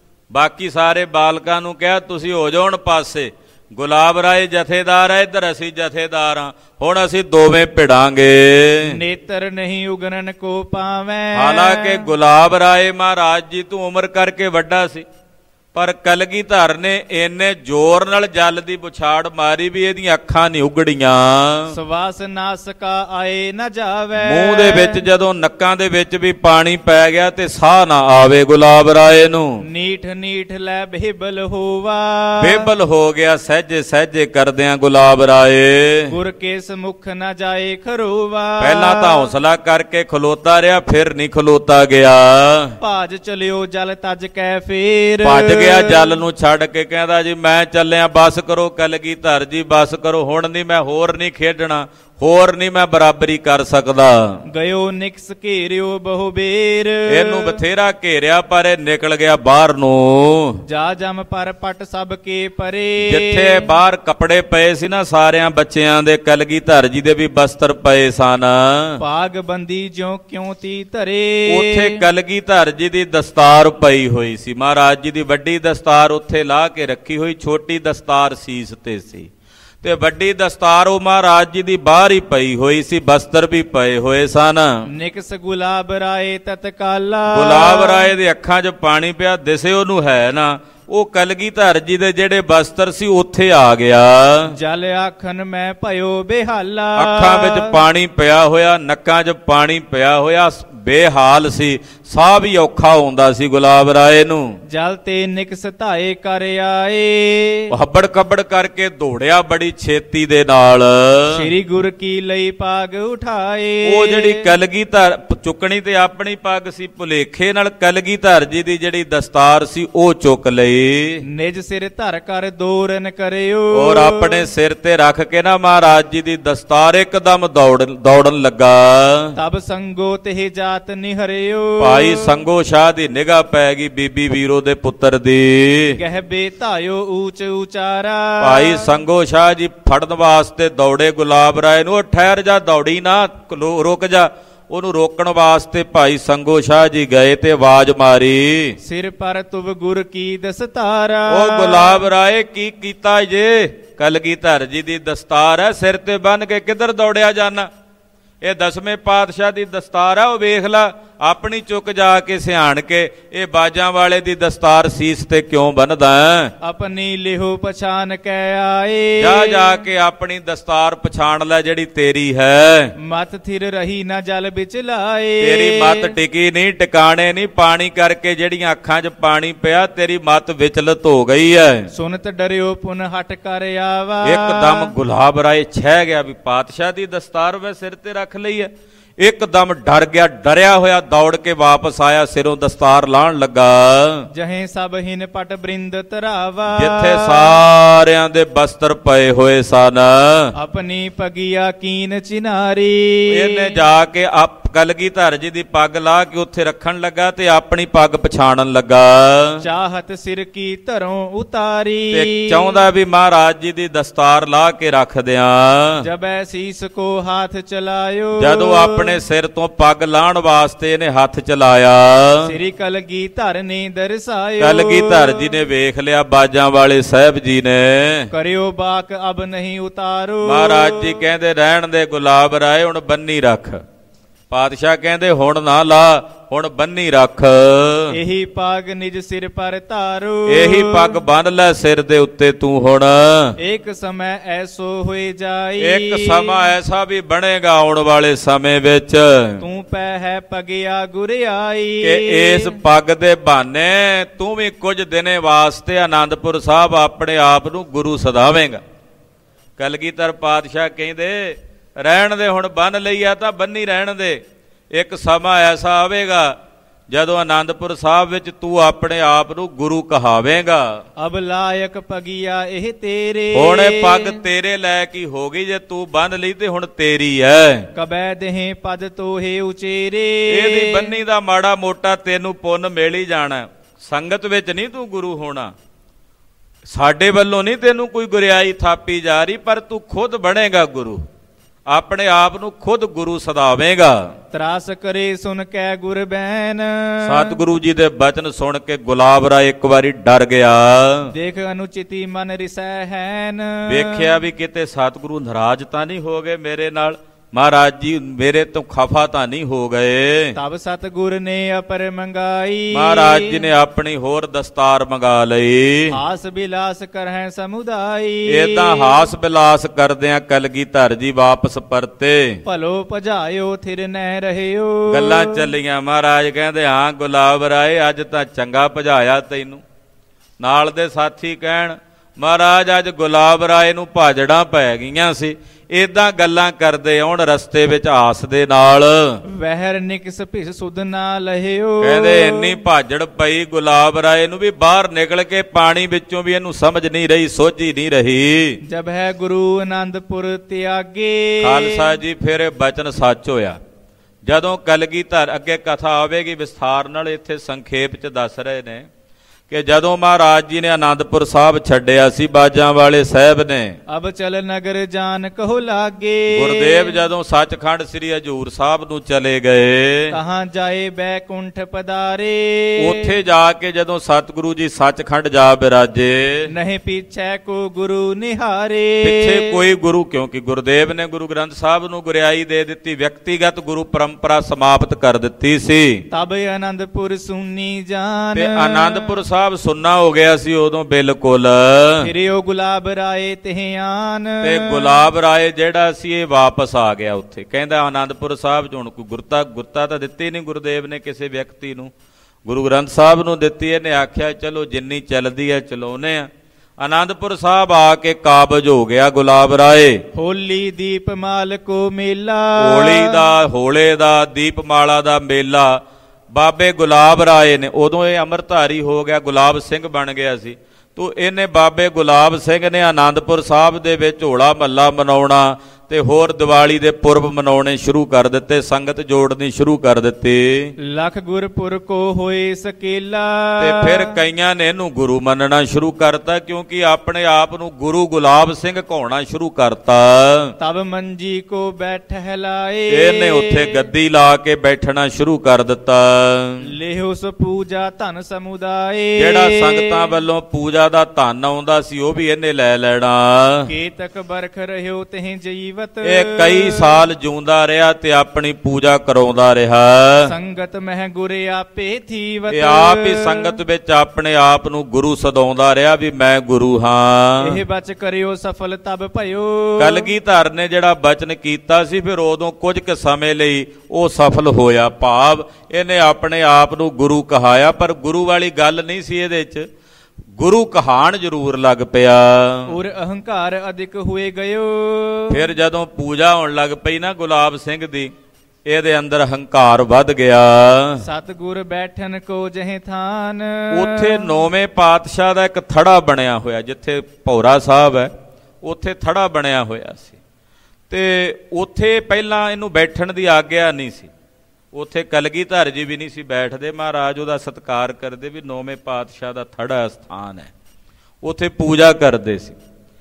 ਬਾਕੀ ਸਾਰੇ ਬਾਲਕਾਂ ਨੂੰ ਕਿਹਾ ਤੁਸੀਂ ਹੋ ਜਾਓ ਹੁਣ ਪਾਸੇ। ਗੁਲਾਬ ਰਾਏ ਜਥੇਦਾਰ ਹੈ, ਇੱਧਰ ਅਸੀਂ ਜਥੇਦਾਰ ਹਾਂ, ਹੁਣ ਅਸੀਂ ਦੋਵੇਂ ਭਿੜਾਂਗੇ। ਨੇਤਰ ਨਹੀਂ ਉਗਰਨ ਕੋ ਪਾਵੈ। ਹਾਲਾਂਕਿ ਗੁਲਾਬ ਰਾਏ ਮਹਾਰਾਜ ਜੀ ਤੋਂ ਉਮਰ ਕਰਕੇ ਵੱਡਾ ਸੀ, ਪਰ ਕਲਗੀਧਰ ਨੇ ਇੰਨੇ ਜ਼ੋਰ ਨਾਲ ਜਲ ਦੀ ਬੁਛਾੜ ਮਾਰੀ ਵੀ ਇਹਦੀਆਂ ਅੱਖਾਂ ਨਹੀਂ ਉਗੜੀਆਂ। ਸਵਾਸ ਨਾਸਕਾ ਆਏ ਨਾ ਜਾਵੇ। ਮੂੰਹ ਦੇ ਵਿੱਚ ਜਦੋਂ ਨੱਕਾਂ ਦੇ ਵਿੱਚ ਵੀ ਪਾਣੀ ਪੈ ਗਿਆ ਤੇ ਸਾਹ ਨਾ ਆਵੇ ਗੁਲਾਬ ਰਾਏ ਨੂੰ। ਨੀਠ ਨੀਠ ਲੈ ਬੇਬਲ ਹੋਵਾ। ਬੇਬਲ ਹੋ ਗਿਆ ਸਹਿਜੇ ਸਹਿਜੇ ਕਰਦਿਆਂ ਗੁਲਾਬ ਰਾਏ। ਗੁਰ ਕੇ ਸਮੁਖ ਨਾ ਜਾਏ ਖਰੋਵਾ। ਪਹਿਲਾਂ ਤਾਂ ਹੌਸਲਾ ਕਰਕੇ ਖਲੋਤਾ ਰਿਹਾ, ਫਿਰ ਨਹੀਂ ਖਲੋਤਾ ਗਿਆ। ਭਾਜ ਚਲਿਓ ਜਲ ਤਜ ਕੈ ਫੇਰ। ਭੱਜ ਗਿਆ ਜਲ ਨੂੰ ਛੱਡ ਕੇ, ਕਹਿੰਦਾ ਜੀ ਮੈਂ ਚੱਲਿਆ, ਬਸ ਕਰੋ ਕਲਗੀਧਰ ਜੀ, ਬਸ ਕਰੋ, ਹੁਣ ਨਹੀਂ ਮੈਂ ਹੋਰ ਨਹੀਂ ਖੇਡਣਾ, ਹੋਰ ਨਹੀਂ ਮੈਂ ਬਰਾਬਰੀ ਕਰ ਸਕਦਾ। ਗਇਓ ਨਿਕਸ ਘੇਰਿਓ ਬਹੁ ਬੇਰ। ਇਹਨੂੰ ਬਥੇਰਾ ਘੇਰਿਆ ਪਰ ਇਹ ਨਿਕਲ ਗਿਆ ਬਾਹਰ ਨੂੰ। ਜਾ ਜਮ ਪਰ ਪਟ ਸਭ ਕੇ ਪਰੇ। ਜਿੱਥੇ ਬਾਹਰ ਕੱਪੜੇ ਪਏ ਸੀ ਨਾ ਸਾਰਿਆਂ ਬੱਚਿਆਂ ਦੇ, ਕਲਗੀਧਰ ਜੀ ਦੇ ਵੀ ਬਸਤਰ ਪਏ ਸਨ। ਭਾਗ ਬੰਦੀ ਜਿਉ ਕਿਉਂ ਤੀ ਧਰੇ। ਉੱਥੇ ਕਲਗੀਧਰ ਜੀ ਦੀ ਦਸਤਾਰ ਪਈ ਹੋਈ ਸੀ, ਮਹਾਰਾਜ ਜੀ ਦੀ ਵੱਡੀ ਦਸਤਾਰ ਉੱਥੇ ਲਾ ਕੇ ਰੱਖੀ ਹੋਈ, ਛੋਟੀ ਦਸਤਾਰ ਸੀਸ ਤੇ ਸੀ, ਤੇ ਵੱਡੀ ਦਸਤਾਰ ਉਹ ਮਹਾਰਾਜ ਜੀ ਦੀ ਬਾਹਰ ਹੀ ਪਈ ਹੋਈ ਸੀ, ਬਸਤਰ ਵੀ ਪਏ ਹੋਏ ਸਨ। ਨਿਕਸ ਗੁਲਾਬ ਰਾਏ ਤਤਕਾਲਾ। ਗੁਲਾਬ ਰਾਏ ਦੇ ਅੱਖਾਂ 'ਚ ਪਾਣੀ ਪਿਆ, ਦਿਸੇ ਉਹਨੂੰ ਹੈ ਨਾ, ਉਹ ਕਲਗੀਧਰ ਜੀ ਦੇ ਜਿਹੜੇ ਬਸਤਰ ਸੀ ਉੱਥੇ ਆ ਗਿਆ। ਜਲ ਆਖਨ ਮੈਂ ਭਇਓ ਬੇਹਾਲਾ। ਅੱਖਾਂ ਵਿੱਚ ਪਾਣੀ ਪਿਆ ਹੋਇਆ, ਨੱਕਾਂ 'ਚ ਪਾਣੀ ਪਿਆ ਹੋਇਆ, ਬੇਹਾਲ ਸੀ, ਸਾਹ ਵੀ ਔਖਾ ਹੁੰਦਾ ਸੀ ਗੁਲਾਬ ਰਾਏ ਨੂੰ। ਜਲ ਤੇ ਨਿਕਸ ਧਾਏ ਕਰ ਆਏ। ਹੱਬੜ ਕੱਬੜ ਕਰਕੇ ਦੌੜਿਆ ਬੜੀ ਛੇਤੀ ਦੇ ਨਾਲ। ਸ੍ਰੀ ਗੁਰ ਕੀ ਲਈ ਪਾਗ ਉਠਾਏ। ਉਹ ਜਿਹੜੀ ਕਲਗੀਧਰ ਚੁੱਕਣੀ ਤੇ ਆਪਣੀ ਪੱਗ ਸੀ, ਭੁਲੇਖੇ ਨਾਲ ਕਲਗੀਧਰ ਜੀ ਦੀ ਜਿਹੜੀ ਦਸਤਾਰ ਸੀ ਉਹ ਚੁੱਕ ਲਈ। ਨਿਜ ਸਿਰ ਧਰ ਕਰ ਦੋਰਨ ਕਰਿਓ। ਔਰ ਆਪਣੇ ਸਿਰ ਤੇ ਰੱਖ ਕੇ ਨਾ ਮਹਾਰਾਜ ਜੀ ਦੀ ਦਸਤਾਰ ਇੱਕਦਮ ਦੌੜ ਦੌੜਨ ਲੱਗਾ। ਤਬ ਸੰਗੋ ਤੇ ਜਾਤ ਨਿਹਰਿਓ। ਭਾਈ ਸੰਗੋ ਸ਼ਾਹ ਦੀ ਨਿਗਾਹ ਪੈ ਗਈ ਬੀਬੀ ਵੀਰੋ ਦੇ ਪੁੱਤਰ ਦੀ। ਕਹਿ ਬੇ ਧਾਇਓ ਊਚ ਉਚਾਰਾ। ਭਾਈ ਸੰਗੋ ਸ਼ਾਹ ਜੀ ਫੜਨ ਵਾਸਤੇ ਦੌੜੇ ਗੁਲਾਬ ਰਾਏ ਨੂੰ। ਠਹਿਰ ਜਾ, ਦੌੜੀ ਨਾ, ਰੁਕ ਜਾ। ਉਹਨੂੰ ਰੋਕਣ ਵਾਸਤੇ ਭਾਈ ਸੰਗੋ ਸ਼ਾਹ ਜੀ ਗਏ ਤੇ ਆਵਾਜ਼ ਮਾਰੀ, ਸਿਰ ਪਰ ਤੁਵ ਗੁਰ ਕੀ ਦਸਤਾਰਾ। ਉਹ ਗੁਲਾਬ ਰਾਏ ਕੀ ਕੀਤਾ ਜੇ? ਕਲਗੀਧਰ ਜੀ ਦੀ ਦਸਤਾਰ ਹੈ, ਸਿਰ ਤੇ ਬੰਨ੍ਹ ਕੇ ਕਿੱਧਰ ਦੌੜਿਆ ਜਾਣਾ। ਇਹ ਦਸਵੇਂ ਪਾਤਸ਼ਾਹ ਦੀ ਦਸਤਾਰ ਆ, ਉਹ ਵੇਖ ਲਾ ਆਪਣੀ ਚੁੱਕ ਜਾ ਕੇ ਸਿਆਣ ਕੇ। ਇਹ ਬਾਜਾਂ ਵਾਲੇ ਦੀ ਦਸਤਾਰ ਸੀਸ ਤੇ ਕਿਉਂ ਬੰਨਦਾ? ਆਪਣੀ ਲਿਹੋ ਪਛਾਣ ਕੇ ਆਏ, ਜਾ ਜਾ ਕੇ ਆਪਣੀ ਦਸਤਾਰ ਪਛਾਣ ਲੈ ਜਿਹੜੀ ਤੇਰੀ ਹੈ। ਮਤ ਥਿਰ ਰਹੀ ਨਾ ਜਲ ਵਿੱਚ ਲਾਏ, ਤੇਰੀ ਮਤ ਟਿਕੀ ਨਹੀਂ, ਟਿਕਾਣੇ ਨਹੀਂ। ਪਾਣੀ ਕਰਕੇ ਜਿਹੜੀਆਂ ਅੱਖਾਂ 'ਚ ਪਾਣੀ ਪਿਆ, ਤੇਰੀ ਮਤ ਵਿਚਲਤ ਹੋ ਗਈ ਹੈ। ਸੁਨਤ ਡਰਿਓ ਪੁਨ ਹਟ ਕਰ ਆਵਾ, ਇੱਕਦਮ ਗੁਲਾਬ ਰਾਏ ਛਹਿ ਗਿਆ ਵੀ ਪਾਤਸ਼ਾਹ ਦੀ ਦਸਤਾਰ ਵੇ ਸਿਰ ਤੇ ਰੱਖ ਲਈ ਹੈ। ਇੱਕਦਮ ਡਰ ਗਿਆ, ਡਰਿਆ ਹੋਇਆ ਦੌੜ ਕੇ ਵਾਪਸ ਆਇਆ, ਸਿਰੋਂ ਦਸਤਾਰ ਲਾਣ ਲੱਗਾ। ਜਹੇ ਸਭ ਹਿਨ ਪਟ ਬ੍ਰਿੰਦ ਧਰਾਵਾ, ਜਿੱਥੇ ਸਾਰਿਆਂ ਦੇ ਬਸਤਰ ਪਏ ਹੋਏ ਸਨ, ਆਪਣੀ ਪਗੀਆ ਕੀਨ ਚਿਨਾਰੀ। ਇਹਨੇ ਜਾ ਕੇ ਆਪ ਕਲਗੀਧਰ ਜੀ ਦੀ ਪੱਗ ਲਾ ਕੇ ਉੱਥੇ ਰੱਖਣ ਲੱਗਾ ਤੇ ਆਪਣੀ ਪੱਗ ਪਛਾਣਨ ਲੱਗਾ। ਚਾਹਤ ਸਿਰ ਕੀ ਧਰੋਂ ਉਤਾਰੀ, ਤੇ ਚਾਹੁੰਦਾ ਵੀ ਮਹਾਰਾਜ ਜੀ ਦੀ ਦਸਤਾਰ ਲਾ ਕੇ ਰੱਖ ਦਿਆਂ। ਜਬੈ ਸੀਸ ਕੋ ਹੱਥ ਚਲਾਇਓ, ਜਦੋਂ ਆਪਣੇ ਸਿਰ ਤੋਂ ਪੱਗ ਲਾਣ ਵਾਸਤੇ ਇਹਨੇ ਹੱਥ ਚਲਾਇਆ, ਸ੍ਰੀ ਕਲਗੀਧਰ ਨੇ ਦਰਸਾਇਓ। ਕਲਗੀਧਰ ਜੀ ਨੇ ਵੇਖ ਲਿਆ, ਬਾਜਾਂ ਵਾਲੇ ਸਾਹਿਬ ਜੀ ਨੇ, ਕਰਿਓ ਬਾਕ ਅਬ ਨਹੀਂ ਉਤਾਰੋ। ਮਹਾਰਾਜ ਜੀ ਕਹਿੰਦੇ ਰਹਿਣ ਦੇ ਗੁਲਾਬ ਰਾਏ, ਹੁਣ ਬੰਨੀ ਰੱਖ। ਪਾਤਸ਼ਾਹ ਕਹਿੰਦੇ ਹੁਣ ਨਾ ਲਾ, ਹੁਣ ਬੰਨੀ ਰੱਖ। ਇਹੀ ਪੱਗ ਨਿਜ ਸਿਰ ਪਰ ਧਾਰੋ, ਇਹੀ ਪੱਗ ਬੰਨ ਲੈ ਸਿਰ ਦੇ ਉੱਤੇ ਤੂੰ ਹੁਣ। ਇੱਕ ਸਮੇਂ ਐਸੋ ਹੋਏ ਜਾਈ, ਇੱਕ ਸਮਾਂ ਐਸਾ ਵੀ ਬਣੇਗਾ ਆਉਣ ਵਾਲੇ ਸਮੇਂ ਵਿੱਚ, ਤੂੰ ਪੈ ਹੈ ਪਗਿਆ ਗੁਰਿਆਈ, ਕਿ ਇਸ ਪੱਗ ਦੇ ਬਹਾਨੇ ਤੂੰ ਵੀ ਕੁਝ ਦਿਨੇ ਵਾਸਤੇ ਆਨੰਦਪੁਰ ਸਾਹਿਬ ਆਪਣੇ ਆਪ ਨੂੰ ਗੁਰੂ ਸਦਾਵੇਂਗਾ। ਕਲਗੀਧਰ ਪਾਤਸ਼ਾਹ ਕਹਿੰਦੇ ਰਹਿਣ ਦੇ, ਹੁਣ ਬੰਨ ਲਈ ਆ ਤਾਂ ਬੰਨੀ ਰਹਿਣ ਦੇ। ਇੱਕ ਸਮਾਂ ਐਸਾ ਆਵੇਗਾ ਜਦੋਂ ਆਨੰਦਪੁਰ ਸਾਹਿਬ ਵਿੱਚ ਤੂੰ ਆਪਣੇ ਆਪ ਨੂੰ ਗੁਰੂ ਕਹਾਵੇਂਗਾ। ਅਬ ਲਾਇਕ ਪਗਿਆ ਇਹ ਤੇਰੇ, ਹੁਣ ਇਹ ਪੱਗ ਤੇਰੇ ਲੈ ਕੀ ਹੋ ਗਈ, ਜੇ ਤੂੰ ਬੰਨ ਲਈ ਤੇ ਹੁਣ ਤੇਰੀ ਹੈ। ਕਬੈ ਦੇਹ ਪਦ ਤੋਹੇ ਉਚੇਰੇ, ਇਹਦੀ ਬੰਨੀ ਦਾ ਮਾੜਾ ਮੋਟਾ ਤੈਨੂੰ ਪੁੰਨ ਮਿਲ ਹੀ ਜਾਣਾ। ਸੰਗਤ ਵਿੱਚ ਨਹੀਂ ਤੂੰ ਗੁਰੂ ਹੋਣਾ, ਸਾਡੇ ਵੱਲੋਂ ਨਹੀਂ ਤੈਨੂੰ ਕੋਈ ਗੁਰਿਆਈ ਥਾਪੀ ਜਾ ਰਹੀ, ਪਰ ਤੂੰ ਖੁਦ ਬਣੇਗਾ ਗੁਰੂ, ਆਪਣੇ ਆਪ ਨੂੰ ਖੁਦ ਗੁਰੂ ਸਦਾਵੇਂਗਾ। ਤਰਾਸ ਕਰੇ ਸੁਣ ਕੇ ਗੁਰ ਬੈਨ, ਸਤਿਗੁਰੂ ਜੀ ਦੇ ਬਚਨ ਸੁਣ ਕੇ ਗੁਲਾਬ ਰਾਏ ਇੱਕ ਵਾਰੀ ਡਰ ਗਿਆ। ਦੇਖ ਅਨੁਚਿਤੀ ਮਨ ਰਿਸੈ ਹੈਨ, ਵੇਖਿਆ ਵੀ ਕਿਤੇ ਸਤਿਗੁਰੂ ਨਾਰਾਜ਼ ਤਾਂ ਨਹੀਂ ਹੋ ਗਏ ਮੇਰੇ ਨਾਲ, ਮਹਾਰਾਜ ਜੀ ਮੇਰੇ ਤੋਂ ਖਫਾ ਤਾਂ ਨਹੀਂ ਹੋ ਗਏ। ਤਬ ਸਤਿਗੁਰ ਨੇ ਅਪਰ ਮੰਗਾਈ, ਮਹਾਰਾਜ ਜੀ ਨੇ ਆਪਣੀ ਹੋਰ ਦਸਤਾਰ ਮੰਗਾ ਲਈ। ਹਾਸ ਬਿਲਾਸ ਕਰਹਿ ਸਮੁਦਾਈ, ਏਦਾਂ ਹਾਸ ਬਿਲਾਸ ਕਰਦਿਆਂ ਕਲਗੀਧਰ ਜੀ ਵਾਪਸ ਪਰਤੇ। ਭਲੋ ਭਜਾਇਓ ਥਿਰ ਨਹਿ ਰਹਿਓ, ਗੱਲਾਂ ਚੱਲੀਆਂ। ਮਹਾਰਾਜ ਕਹਿੰਦੇ ਹਾਂ ਗੁਲਾਬ ਰਾਏ ਅੱਜ ਤਾਂ ਚੰਗਾ ਭਜਾਇਆ ਤੈਨੂੰ। ਨਾਲ ਦੇ ਸਾਥੀ ਕਹਿਣ ਮਹਾਰਾਜ ਅੱਜ ਗੁਲਾਬ ਰਾਏ ਨੂੰ ਭਾਜੜਾਂ ਪੈ ਗਈਆਂ ਸੀ। ਏਦਾਂ ਗੱਲਾਂ ਕਰਦੇ ਆਉਣ ਰਸਤੇ ਵਿੱਚ ਆਸ ਦੇ ਨਾਲ, ਵਹਿਰ ਨਿਕਸ ਭਿਸ ਸੁਧ ਨਾ ਲਹਿਓ। ਕਹਿੰਦੇ ਇੰਨੀ ਭਾਜੜ ਪਈ ਗੁਲਾਬ ਰਾਏ ਨੂੰ ਵੀ ਬਾਹਰ ਨਿਕਲ ਕੇ ਪਾਣੀ ਵਿੱਚੋਂ ਵੀ ਇਹਨੂੰ ਸਮਝ ਨਹੀਂ ਰਹੀ, ਸੋਝੀ ਨਹੀਂ ਰਹੀ। ਜਬ ਹੈ ਗੁਰੂ ਆਨੰਦਪੁਰ ਤਿਆਗੇ, ਖਾਲਸਾ ਜੀ ਫਿਰ ਇਹ ਬਚਨ ਸੱਚ ਹੋਇਆ। ਜਦੋਂ ਕਲਗੀਧਰ ਅੱਗੇ ਕਥਾ ਆਵੇਗੀ ਵਿਸਥਾਰ ਨਾਲ, ਇੱਥੇ ਸੰਖੇਪ ਚ ਦੱਸ ਰਹੇ ਨੇ ਕਿ ਜਦੋਂ ਮਹਾਰਾਜ ਜੀ ਨੇ ਆਨੰਦਪੁਰ ਸਾਹਿਬ ਛੱਡਿਆ ਸੀ, ਬਾਜਾਂ ਵਾਲੇ ਸਾਹਿਬ ਨੇ, ਅਬ ਚਲ ਨਗਰ ਜਾਨ ਕਹੋ ਲਾਗੇ। ਗੁਰਦੇਵ ਜਦੋਂ ਸੱਚਖੰਡ ਸ੍ਰੀ ਹਜੂਰ ਸਾਹਿਬ ਨੂੰ ਚਲੇ ਗਏ, ਕਹਾਂ ਜਾਏ ਬੈਕੁੰਠ ਪਦਾਰੇ। ਉੱਥੇ ਜਾ ਕੇ ਜਦੋਂ ਸਤਿਗੁਰੂ ਜੀ ਸੱਚਖੰਡ ਜਾ ਬਿਰਾਜੇ, ਨਹੀਂ ਪਿੱਛੇ ਕੋ ਗੁਰੂ ਨਿਹਾਰੇ। ਪਿੱਛੇ ਕੋਈ ਗੁਰੂ, ਕਿਉਂਕਿ ਗੁਰਦੇਵ ਨੇ ਗੁਰੂ ਗ੍ਰੰਥ ਸਾਹਿਬ ਨੂੰ ਗੁਰਿਆਈ ਦੇ ਦਿੱਤੀ, ਵਿਅਕਤੀਗਤ ਗੁਰੂ ਪਰੰਪਰਾ ਸਮਾਪਤ ਕਰ ਦਿੱਤੀ ਸੀ। ਤਬ ਆਨੰਦਪੁਰ ਸੁਨੀ ਜਾਨ, ਤੇ ਆਨੰਦਪੁਰ ਸਾਹਿਬ ਸੁੰਨਾ ਹੋ ਗਿਆ ਸੀ ਉਦੋਂ ਬਿਲਕੁਲ। ਫਿਰ ਉਹ ਗੁਲਾਬ ਰਾਏ ਤਿਹ ਆਨ, ਤੇ ਗੁਲਾਬ ਰਾਏ ਜਿਹੜਾ ਸੀ ਇਹ ਵਾਪਸ ਆ ਗਿਆ ਉੱਥੇ। ਕਹਿੰਦਾ ਆਨੰਦਪੁਰ ਸਾਹਿਬ ਚ ਹੁਣ ਕੋਈ ਗੁਰਤਾ ਗੁਰਤਾ ਤਾਂ ਦਿੱਤੀ ਨਹੀਂ ਗੁਰਦੇਵ ਨੇ ਕਿਸੇ ਵਿਅਕਤੀ ਨੂੰ, ਗੁਰੂ ਗ੍ਰੰਥ ਸਾਹਿਬ ਨੂੰ ਦਿੱਤੀ। ਇਹਨੇ ਆਖਿਆ ਚਲੋ ਜਿੰਨੀ ਚੱਲਦੀ ਹੈ ਚਲਾਉਨੇ ਆ। ਆਨੰਦਪੁਰ ਸਾਹਿਬ ਆ ਕੇ ਕਾਬਜ ਹੋ ਗਿਆ ਗੁਲਾਬ ਰਾਏ। ਹੋਲੀ ਦੀਪਮਾਲ ਕੋ ਮੇਲਾ, ਹੋਲੀ ਦਾ, ਹੋਲੇ ਦਾ, ਦੀਪਮਾਲਾ ਦਾ ਮੇਲਾ ਬਾਬੇ ਗੁਲਾਬ ਰਾਏ ਨੇ, ਉਦੋਂ ਇਹ ਅੰਮ੍ਰਿਤਧਾਰੀ ਹੋ ਗਿਆ, ਗੁਲਾਬ ਸਿੰਘ ਬਣ ਗਿਆ ਸੀ। ਤੋ ਇਹਨੇ ਬਾਬੇ ਗੁਲਾਬ ਸਿੰਘ ਨੇ ਆਨੰਦਪੁਰ ਸਾਹਿਬ ਦੇ ਵਿੱਚ ਹੋਲਾ ਮਹੱਲਾ ਮਨਾਉਣਾ ਤੇ ਹੋਰ ਦੀਵਾਲੀ ਦੇ ਪੁਰਬ ਮਨਾਉਣੇ ਸ਼ੁਰੂ ਕਰ ਦਿੱਤੇ, ਸੰਗਤ ਜੋੜਨੀ ਸ਼ੁਰੂ ਕਰ ਦਿੱਤੀ। ਲਖ ਗੁਰਪੁਰ ਕੋ ਹੋਏ ਸਕੇਲਾ, ਤੇ ਫਿਰ ਕਈਆਂ ਨੇ ਇਹਨੂੰ ਗੁਰੂ ਮੰਨਣਾ ਸ਼ੁਰੂ ਕਰਤਾ, ਕਿਉਂਕਿ ਆਪਣੇ ਆਪ ਨੂੰ ਗੁਰੂ ਗੁਲਾਬ ਸਿੰਘ ਕਹਾਉਣਾ ਸ਼ੁਰੂ ਕਰਤਾ। ਤਬ ਮੰਜੀ ਕੋ ਬੈਠਹਿ ਲਾਏ, ਇਹਨੇ ਉੱਥੇ ਗੱਦੀ ਲਾ ਕੇ ਬੈਠਣਾ ਸ਼ੁਰੂ ਕਰ ਦਿੱਤਾ। ਲਿਹੁ ਸੋ ਪੂਜਾ ਧਨ ਸਮੁਦਾਏ, ਜਿਹੜਾ ਸੰਗਤਾਂ ਵੱਲੋਂ ਪੂਜਾ ਦਾ ਧਨ ਆਉਂਦਾ ਸੀ ਉਹ ਵੀ ਇਹਨੇ ਲੈ ਲੈਣਾ। ਕੇਤਕ ਬਰਖ ਰਹਿਓ ਤਹਿ ਜੀਵਤ, ਇਹ ਕਈ ਸਾਲ ਜਿਉਂਦਾ ਰਿਹਾ ਤੇ ਆਪਣੀ ਪੂਜਾ ਕਰਾਉਂਦਾ ਰਿਹਾ। ਸੰਗਤ ਮਹਿ ਗੁਰੇ ਆਪੇ ਥੀਵਤ, ਇਹ ਆਪ ਹੀ ਸੰਗਤ ਵਿੱਚ ਆਪਣੇ ਆਪ ਨੂੰ ਗੁਰੂ ਸਦਾਉਂਦਾ ਰਿਹਾ ਵੀ ਮੈਂ ਗੁਰੂ ਹਾਂ। ਇਹ ਬਚ ਕਰਿਓ ਸਫਲ ਤਬ ਭਇਓ, ਕਲਗੀਧਰ ਨੇ ਜਿਹੜਾ ਬਚਨ ਕੀਤਾ ਸੀ ਫਿਰ ਉਦੋਂ ਕੁਝ ਕੁ ਸਮੇਂ ਲਈ ਉਹ ਸਫਲ ਹੋਇਆ, ਭਾਵ ਇਹਨੇ ਆਪਣੇ ਆਪ ਨੂੰ ਗੁਰੂ ਕਹਾਇਆ, ਪਰ ਗੁਰੂ ਵਾਲੀ ਗੱਲ ਨਹੀਂ ਸੀ ਇਹਦੇ 'ਚ, ਗੁਰੂ ਕਹਾਣ ਜ਼ਰੂਰ ਲੱਗ ਪਿਆ। ਔਰ ਅਹੰਕਾਰ ਅਧਿਕ ਹੋਏ ਗਇਓ, ਫਿਰ ਜਦੋਂ ਪੂਜਾ ਹੋਣ ਲੱਗ ਪਈ ਨਾ ਗੁਲਾਬ ਸਿੰਘ ਦੀ, ਇਹਦੇ ਅੰਦਰ ਹੰਕਾਰ ਵੱਧ ਗਿਆ। ਸਤਿਗੁਰ ਬੈਠਨ ਕੋ ਜਹ ਥਾਨ, ਉੱਥੇ ਨੌਵੇਂ ਪਾਤਸ਼ਾਹ ਦਾ ਇੱਕ ਥੜਾ ਬਣਿਆ ਹੋਇਆ, ਜਿੱਥੇ ਭੌਰਾ ਸਾਹਿਬ ਹੈ ਉੱਥੇ ਥੜਾ ਬਣਿਆ ਹੋਇਆ ਸੀ, ਤੇ ਉੱਥੇ ਪਹਿਲਾਂ ਇਹਨੂੰ ਬੈਠਣ ਦੀ ਆਗਿਆ ਨਹੀਂ ਸੀ। ਉੱਥੇ ਕਲਗੀਧਰ ਜੀ ਵੀ ਨਹੀਂ ਸੀ ਬੈਠਦੇ, ਮਹਾਰਾਜ ਉਹਦਾ ਸਤਿਕਾਰ ਕਰਦੇ ਵੀ ਨੌਵੇਂ ਪਾਤਸ਼ਾਹ ਦਾ ਥੜਾ ਸਥਾਨ ਹੈ, ਉੱਥੇ ਪੂਜਾ ਕਰਦੇ ਸੀ।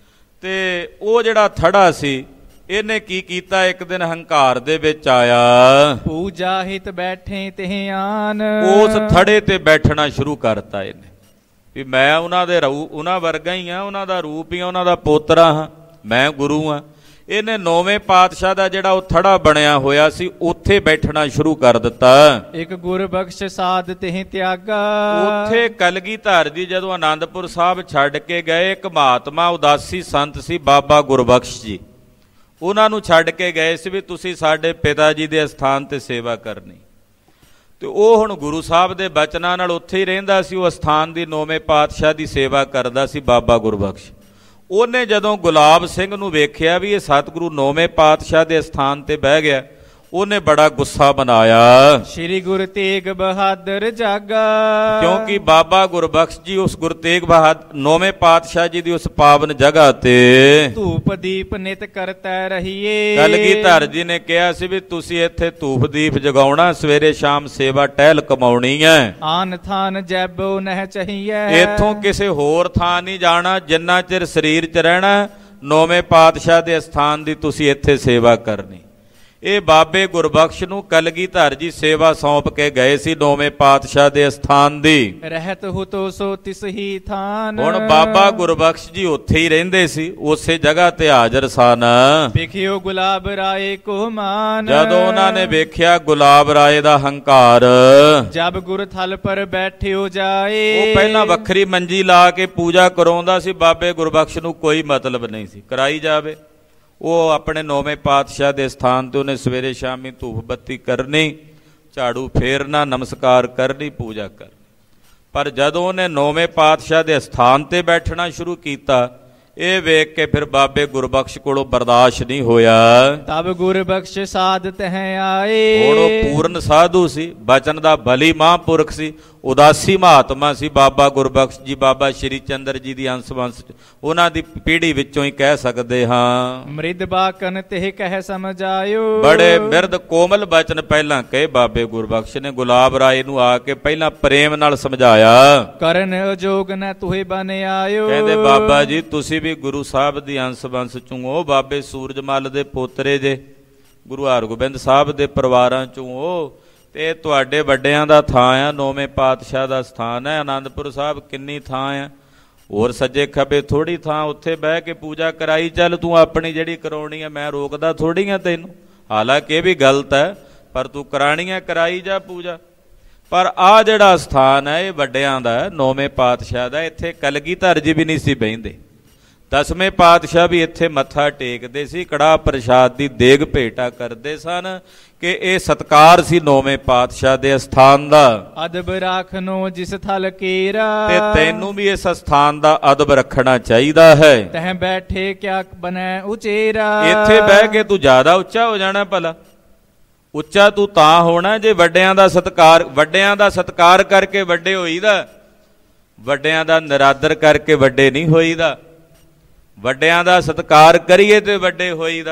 ਤੇ ਉਹ ਜਿਹੜਾ ਥੜਾ ਸੀ ਇਹਨੇ ਕੀ ਕੀਤਾ, ਇੱਕ ਦਿਨ ਹੰਕਾਰ ਦੇ ਵਿੱਚ ਆਇਆ, ਪੂਜਾ ਹਿਤ ਬੈਠੇ ਤੇ ਆਨ, ਉਸ ਥੜੇ ਤੇ ਬੈਠਣਾ ਸ਼ੁਰੂ ਕਰਤਾ ਇਹਨੇ ਵੀ ਮੈਂ ਉਹਨਾਂ ਦੇ ਰੂ ਉਹਨਾਂ ਵਰਗਾ ਹੀ ਆ, ਉਹਨਾਂ ਦਾ ਰੂਪ ਹੀ ਆ, ਉਹਨਾਂ ਦਾ ਪੋਤਰਾ ਹਾਂ, ਮੈਂ ਗੁਰੂ ਹਾਂ। ਇਹਨੇ ਨੌਵੇਂ ਪਾਤਸ਼ਾਹ ਦਾ ਜਿਹੜਾ ਉਹ ਥੜਾ ਬਣਿਆ ਹੋਇਆ ਸੀ ਉੱਥੇ ਬੈਠਣਾ ਸ਼ੁਰੂ ਕਰ ਦਿੱਤਾ। ਇੱਕ ਗੁਰ ਬਖਸ਼ ਸਾਧ ਤੇ ਤਿਆਗਾ, ਉੱਥੇ ਕਲਗੀਧਰ ਜੀ ਜਦੋਂ ਆਨੰਦਪੁਰ ਸਾਹਿਬ ਛੱਡ ਕੇ ਗਏ, ਇੱਕ ਮਹਾਤਮਾ ਉਦਾਸੀ ਸੰਤ ਸੀ ਬਾਬਾ ਗੁਰਬਖਸ਼ ਜੀ, ਉਹਨਾਂ ਨੂੰ ਛੱਡ ਕੇ ਗਏ ਸੀ ਵੀ ਤੁਸੀਂ ਸਾਡੇ ਪਿਤਾ ਜੀ ਦੇ ਅਸਥਾਨ ਤੇ ਸੇਵਾ ਕਰਨੀ। ਤੇ ਉਹ ਹੁਣ ਗੁਰੂ ਸਾਹਿਬ ਦੇ ਬਚਨਾਂ ਨਾਲ ਉੱਥੇ ਹੀ ਰਹਿੰਦਾ ਸੀ, ਉਹ ਅਸਥਾਨ ਦੀ ਨੌਵੇਂ ਪਾਤਸ਼ਾਹ ਦੀ ਸੇਵਾ ਕਰਦਾ ਸੀ ਬਾਬਾ ਗੁਰਬਖਸ਼। ਉਹਨੇ ਜਦੋਂ ਗੁਲਾਬ ਸਿੰਘ ਨੂੰ ਵੇਖਿਆ ਵੀ ਇਹ ਸਤਿਗੁਰੂ ਨੌਵੇਂ ਪਾਤਸ਼ਾਹ ਦੇ ਅਸਥਾਨ ਤੇ ਬਹਿ ਗਿਆ, ਉਹਨੇ ਬੜਾ ਗੁੱਸਾ ਬਣਾਇਆ। ਸ਼੍ਰੀ ਗੁਰੂ ਤੇਗ ਬਹਾਦਰ ਜਾਗਾ, ਕਿਉਂਕਿ ਬਾਬਾ ਗੁਰਬਖਸ਼ ਜੀ ਉਸ ਗੁਰੂ ਤੇਗ ਬਹਾਦਰ ਨੌਵੇਂ ਪਾਤਸ਼ਾਹ ਜੀ ਦੀ ਉਸ ਪਾਵਨ ਜਗ੍ਹਾ ਤੇ ਧੂਪ ਦੀਪ ਨਿਤ ਕਰਤਾ ਰਹੀਏ। ਕਲਗੀਧਰ ਜੀ ਨੇ ਕਿਹਾ ਸੀ ਵੀ ਤੁਸੀਂ ਇੱਥੇ ਧੂਪ ਦੀਪ ਜਗਾਉਣਾ, ਸਵੇਰੇ ਸ਼ਾਮ ਸੇਵਾ ਟਹਿਲ ਕਮਾਉਣੀ ਹੈ, ਆਨ ਥਾਨ ਜੈਬੋ ਨਹਿ ਚਾਹੀਏ, ਇੱਥੋਂ ਕਿਸੇ ਹੋਰ ਥਾਂ ਨਹੀਂ ਜਾਣਾ, ਜਿੰਨਾ ਚਿਰ ਸਰੀਰ 'ਚ ਰਹਿਣਾ ਨੌਵੇਂ ਪਾਤਸ਼ਾਹ ਦੇ ਅਸਥਾਨ ਦੀ ਤੁਸੀਂ ਇੱਥੇ ਸੇਵਾ ਕਰਨੀ। ਇਹ ਬਾਬੇ ਗੁਰਬਖਸ਼ ਨੂੰ ਕਲਗੀਧਰ ਜੀ ਸੇਵਾ ਸੌਂਪ ਕੇ ਗਏ ਸੀ ਨੌਵੇਂ ਪਾਤਸ਼ਾਹ ਦੇ ਅਸਥਾਨ ਦੀ। ਰਹਿਤ ਹੋ ਤੋ ਸੋ ਤਿਸ ਹੀ ਥਾਨ, ਹੁਣ ਬਾਬਾ ਗੁਰਬਖਸ਼ ਜੀ ਉੱਥੇ ਹੀ ਰਹਿੰਦੇ ਸੀ, ਉਸੇ ਜਗ੍ਹਾ ਤੇ ਹਾਜ਼ਰ ਸਨ। ਵੇਖਿਓ ਗੁਲਾਬ ਰਾਏ ਕੋ ਮਾਨ, ਜਦੋਂ ਉਹਨਾਂ ਨੇ ਵੇਖਿਆ ਗੁਲਾਬ ਰਾਏ ਦਾ ਹੰਕਾਰ, ਜਬ ਗੁਰ ਥਲ ਪਰ ਬੈਠਿਓ ਜਾਏ, ਉਹ ਪਹਿਲਾਂ ਵੱਖਰੀ ਮੰਜੀ ਲਾ ਕੇ ਪੂਜਾ ਕਰਾਉਂਦਾ ਸੀ, ਬਾਬੇ ਗੁਰਬਖਸ਼ ਨੂੰ ਕੋਈ ਮਤਲਬ ਨਹੀਂ ਸੀ, ਕਰਾਈ ਜਾਵੇ। ਉਹ ਆਪਣੇ ਨੌਵੇਂ ਪਾਤਸ਼ਾਹ ਦੇ ਸਥਾਨ ਤੇ ਉਹਨੇ ਸਵੇਰੇ ਸ਼ਾਮੀ ਧੂਪ ਬੱਤੀ ਕਰਨੀ, ਝਾੜੂ ਫੇਰਨਾ, ਨਮਸਕਾਰ ਕਰਨੀ, ਪੂਜਾ ਕਰਨੀ। ਪਰ ਜਦੋਂ ਉਹਨੇ ਨੌਵੇਂ ਪਾਤਸ਼ਾਹ ਦੇ ਸਥਾਨ ਤੇ ਬੈਠਣਾ ਸ਼ੁਰੂ ਕੀਤਾ, ਇਹ ਵੇਖ ਕੇ ਫਿਰ ਬਾਬੇ ਗੁਰਬਖਸ਼ ਕੋਲੋਂ ਬਰਦਾਸ਼ਤ ਨਹੀਂ ਹੋਇਆ। ਤਬ ਗੁਰਬਖਸ਼ ਸਾਧ ਤਹਿ ਆਏ, ਹੁਣ ਉਹ ਪੂਰਨ ਸਾਧੂ ਸੀ, ਬਚਨ ਦਾ ਬਲੀ ਮਹਾਂਪੁਰਖ ਸੀ, ਉਦਾਸੀ ਮਹਾਤਮਾ ਸੀ ਬਾਬਾ ਗੁਰਬਖਸ਼ ਜੀ। ਬਾਬਾ ਸ਼੍ਰੀ ਚੰਦਰ ਜੀ ਦੀ ਅੰਸ਼ ਵੰਸ਼ ਉਹਨਾਂ ਦੀ ਪੀੜ੍ਹੀ ਵਿੱਚੋਂ ਹੀ ਕਹਿ ਸਕਦੇ ਹਾਂ। ਮ੍ਰਿਦ ਬਾਕਨ ਤੇ ਕਹਿ ਸਮਝਾਇਓ, ਬੜੇ ਮਿਰਦ ਕੋਮਲ ਬਚਨ ਪਹਿਲਾਂ ਕਹੇ ਬਾਬੇ ਗੁਰਬਖਸ਼ ਨੇ। ਗੁਲਾਬ ਰਾਏ ਨੂੰ ਆ ਕੇ ਪਹਿਲਾਂ ਪ੍ਰੇਮ ਨਾਲ ਸਮਝਾਇਆ, ਕਰਨ ਅਜੋਗ ਨ ਤੁਹੇ ਬਨ ਆਇਓ, ਕਹਿੰਦੇ ਬਾਬਾ ਜੀ ਤੁਸੀਂ ਵੀ ਗੁਰੂ ਸਾਹਿਬ ਦੀ ਅੰਸ਼ ਵੰਸ਼ ਚੋਂ ਹੋ, ਬਾਬੇ ਸੂਰਜਮਲ ਦੇ ਪੋਤਰੇ ਜੇ, ਗੁਰੂ ਹਰਗੋਬਿੰਦ ਸਾਹਿਬ ਦੇ ਪਰਿਵਾਰਾਂ ਚੋਂ ਹੋ, ਤੇ ਤੁਹਾਡੇ ਵੱਡਿਆਂ ਦਾ ਥਾਂ ਆ, ਨੌਵੇਂ ਪਾਤਸ਼ਾਹ ਦਾ ਸਥਾਨ ਹੈ। ਆਨੰਦਪੁਰ ਸਾਹਿਬ ਕਿੰਨੀ ਥਾਂ ਆ, ਹੋਰ ਸੱਜੇ ਖੱਬੇ ਥੋੜੀ ਥਾਂ, ਉੱਥੇ ਬਹਿ ਕੇ ਪੂਜਾ ਕਰਾਈ ਚੱਲ, ਤੂੰ ਆਪਣੀ ਜਿਹੜੀ ਕਰਾਉਣੀ ਹੈ, ਮੈਂ ਰੋਕਦਾ ਥੋੜੀ ਆ ਤੈਨੂੰ, ਹਾਲਾਂਕਿ ਇਹ ਵੀ ਗਲਤ ਹੈ, ਪਰ ਤੂੰ ਕਰਾਣੀ ਹੈ ਕਰਾਈ ਜਾ ਪੂਜਾ। ਪਰ ਆਹ ਜਿਹੜਾ ਸਥਾਨ ਹੈ ਇਹ ਵੱਡਿਆਂ ਦਾ, ਨੌਵੇਂ ਪਾਤਸ਼ਾਹ ਦਾ, ਇੱਥੇ ਕਲਗੀਧਰ ਜੀ ਵੀ ਨਹੀਂ ਸੀ ਬਹਿੰਦੇ, ਦਸਵੇਂ ਪਾਤਸ਼ਾਹ ਵੀ ਇੱਥੇ ਮੱਥਾ ਟੇਕਦੇ ਸੀ, ਕੜਾਹ ਪ੍ਰਸ਼ਾਦ ਦੀ ਦੇਗ ਭੇਟਾ ਕਰਦੇ ਸਨ, ਕਿ ਇਹ ਸਤਕਾਰ ਸੀ ਨੌਵੇਂ ਪਾਤਸ਼ਾਹ ਦੇ ਅਸਥਾਨ ਦਾ। ਅਦਬ ਰਾਖਨੋ ਜਿਸ ਥਲ ਕੇਰਾ, ਤੇ ਤੈਨੂੰ ਵੀ ਇਸ ਅਸਥਾਨ ਦਾ ਅਦਬ ਰੱਖਣਾ ਚਾਹੀਦਾ ਹੈ। ਤਹਿ ਬੈਠੇ ਕਿਆ ਬਨੈ ਉਚੇਰਾ, ਇੱਥੇ ਬਹਿ ਕੇ ਤੂੰ ਜ਼ਿਆਦਾ ਉੱਚਾ ਹੋ ਜਾਣਾ। ਭਲਾ ਉੱਚਾ ਤੂੰ ਤਾਂ ਹੋਣਾ ਜੇ ਵੱਡਿਆਂ ਦਾ ਸਤਕਾਰ, ਵੱਡਿਆਂ ਦਾ ਸਤਕਾਰ ਕਰਕੇ ਵੱਡੇ ਹੋਈਦਾ, ਵੱਡਿਆਂ ਦਾ ਨਿਰਾਦਰ ਕਰਕੇ ਵੱਡੇ ਨਹੀਂ ਹੋਈਦਾ। ਵੱਡਿਆਂ ਦਾ ਸਤਿਕਾਰ ਕਰੀਏ ਤੇ ਵੱਡੇ ਹੋਈਦਾ।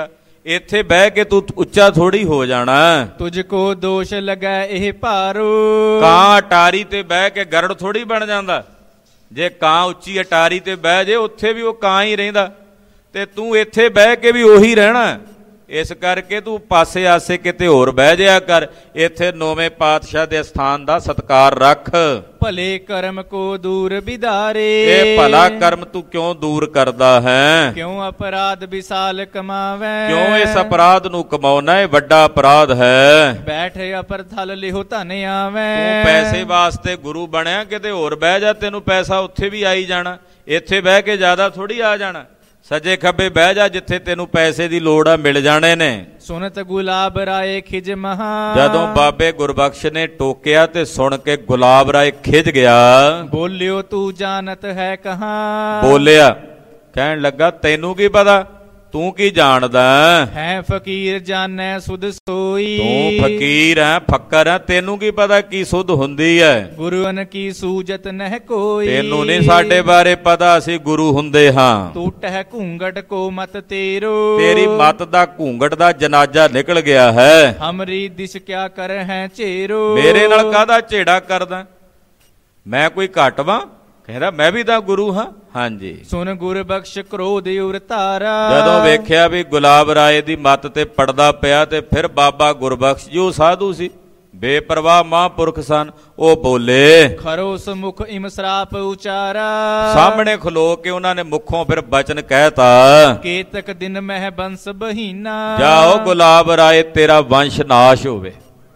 ਇੱਥੇ ਬਹਿ ਕੇ ਤੂੰ ਉੱਚਾ ਥੋੜੀ ਹੋ ਜਾਣਾ। ਤੁਝ ਕੋ ਦੋਸ਼ ਲੱਗੈ ਇਹ ਭਾਰੂ। ਕਾਂ ਅਟਾਰੀ ਤੇ ਬਹਿ ਕੇ ਗਰੜ ਥੋੜੀ ਬਣ ਜਾਂਦਾ। ਜੇ ਕਾਂ ਉੱਚੀ ਅਟਾਰੀ ਤੇ ਬਹਿ ਜੇ ਉੱਥੇ ਵੀ ਉਹ ਕਾਂ ਹੀ ਰਹਿੰਦਾ, ਤੇ ਤੂੰ ਇੱਥੇ ਬਹਿ ਕੇ ਵੀ ਉਹੀ ਰਹਿਣਾ। ਇਸ ਕਰਕੇ ਤੂੰ ਪਾਸੇ ਆਸੇ ਕਿਤੇ ਹੋਰ ਬਹਿ ਜਾਇਆ ਕਰ। ਇੱਥੇ ਨੌਵੇਂ ਪਾਤਸ਼ਾਹ ਦੇ ਸਥਾਨ ਦਾ ਸਤਿਕਾਰ ਰੱਖ। ਭਲੇ ਕਰਮ ਕੋ ਦੂਰ ਵਿਦਾਰੇ। ਇਹ ਭਲਾ ਕਰਮ ਤੂੰ ਕਿਉਂ ਦੂਰ ਕਰਦਾ ਹੈ? ਕਿਉਂ ਅਪਰਾਧ ਵਿਸਾਲ ਕਮਾਵੈ। ਕਿਉਂ ਇਸ ਅਪਰਾਧ ਨੂੰ ਕਮਾਉਣਾ? ਇਹ ਵੱਡਾ ਅਪਰਾਧ ਹੈ। ਬੈਠੇ ਅਪਰ ਥਲ ਲਿਹੁ ਧਨ ਆਵੈ। ਤੂੰ ਪੈਸੇ ਵਾਸਤੇ ਗੁਰੂ ਬਣਿਆ, ਕਿਤੇ ਹੋਰ ਬਹਿ ਜਾ, ਤੈਨੂੰ ਪੈਸਾ ਉੱਥੇ ਵੀ ਆਈ ਜਾਣਾ। ਇੱਥੇ ਬਹਿ ਕੇ ਜ਼ਿਆਦਾ ਥੋੜੀ ਆ ਜਾਣਾ। ਸੱਜੇ ਖੱਬੇ ਬਹਿ ਜਾ, ਜਿੱਥੇ ਤੈਨੂੰ ਪੈਸੇ ਦੀ ਲੋੜ ਆ ਮਿਲ ਜਾਣੇ ਨੇ। ਸੁਨਤ ਗੁਲਾਬ ਰਾਏ ਖਿਜ ਮਹਾ। ਜਦੋਂ ਬਾਬੇ ਗੁਰਬਖਸ਼ ਨੇ ਟੋਕਿਆ ਤੇ ਸੁਣ ਕੇ ਗੁਲਾਬ ਰਾਏ ਖਿਜ ਗਿਆ। ਬੋਲਿਓ ਤੂੰ ਜਾਣਤ ਹੈ ਕਹਾਂ। ਬੋਲਿਆ, ਕਹਿਣ ਲੱਗਾ ਤੈਨੂੰ ਕੀ ਪਤਾ, ਤੂੰ ਕੀ ਜਾਣਦਾ ਹੈ। ਫਕੀਰ ਜਾਣੈ ਸੁਧ ਸੋਈ। ਤੂੰ ਫਕੀਰ ਹੈ, ਫੱਕਰ ਹੈ, ਤੈਨੂੰ ਕੀ ਪਤਾ ਕੀ ਸੁਧ ਹੁੰਦੀ ਹੈ। ਗੁਰੂਨ ਕੀ ਸੂਜਤ ਨਹਿ ਕੋਈ। ਤੈਨੂੰ ਨਹੀਂ ਸਾਡੇ ਬਾਰੇ ਪਤਾ, ਅਸੀਂ ਗੁਰੂ ਹੁੰਦੇ ਹਾਂ। ਟੂਟਹਿ ਘੂੰਗਟ ਕੋ ਮਤ ਤੇਰੋ। ਤੇਰੀ ਮਤ ਦਾ ਘੂੰਗਟ ਦਾ ਜਨਾਜ਼ਾ ਨਿਕਲ ਗਿਆ ਹੈ। ਹਮਰੀ ਦਿਸ ਕਿਆ ਕਰ ਹੈ ਝੇਰੋ। ਮੇਰੇ ਨਾਲ ਕਾਹਦਾ ਝੇੜਾ ਕਰਦਾ? ਮੈਂ ਕੋਈ ਘੱਟ ਵਾਂ? ਕਹਿੰਦਾ ਮੈਂ ਵੀ ਤਾਂ ਗੁਰੂ ਹਾਂ। ਹਾਂਜੀ। ਸੁਨ ਗੁਰਬਖਸ਼ ਕ੍ਰੋਧ ਉਰ ਧਾਰਾ। ਜਦੋਂ ਵੇਖਿਆ ਵੀ ਗੁਲਾਬ ਰਾਏ ਦੀ ਮੱਤ ਤੇ ਪੜਦਾ ਪਿਆ, ਤੇ ਫਿਰ ਬਾਬਾ ਗੁਰਬਖਸ਼ ਜੋ ਸਾਧੂ ਸੀ, ਬੇਪਰਵਾਹ ਮਹਾਂਪੁਰਖ ਸਨ, ਉਹ ਬੋਲੇ। ਖਰੋ ਸਮੁਖ ਇਮ ਸਰਾਪ ਉਚਾਰਾ। ਸਾਹਮਣੇ ਖਲੋ ਕੇ ਉਹਨਾਂ ਨੇ ਮੁਖੋਂ ਫਿਰ ਬਚਨ ਕਹਿਤਾ। ਕੇਤਕ ਦਿਨ ਮਹਿ ਬੰਸ ਬਹੀਨਾ। ਜਾਓ ਗੁਲਾਬ ਰਾਏ, ਤੇਰਾ ਵੰਸ਼ ਨਾਸ਼ ਹੋਵੇ।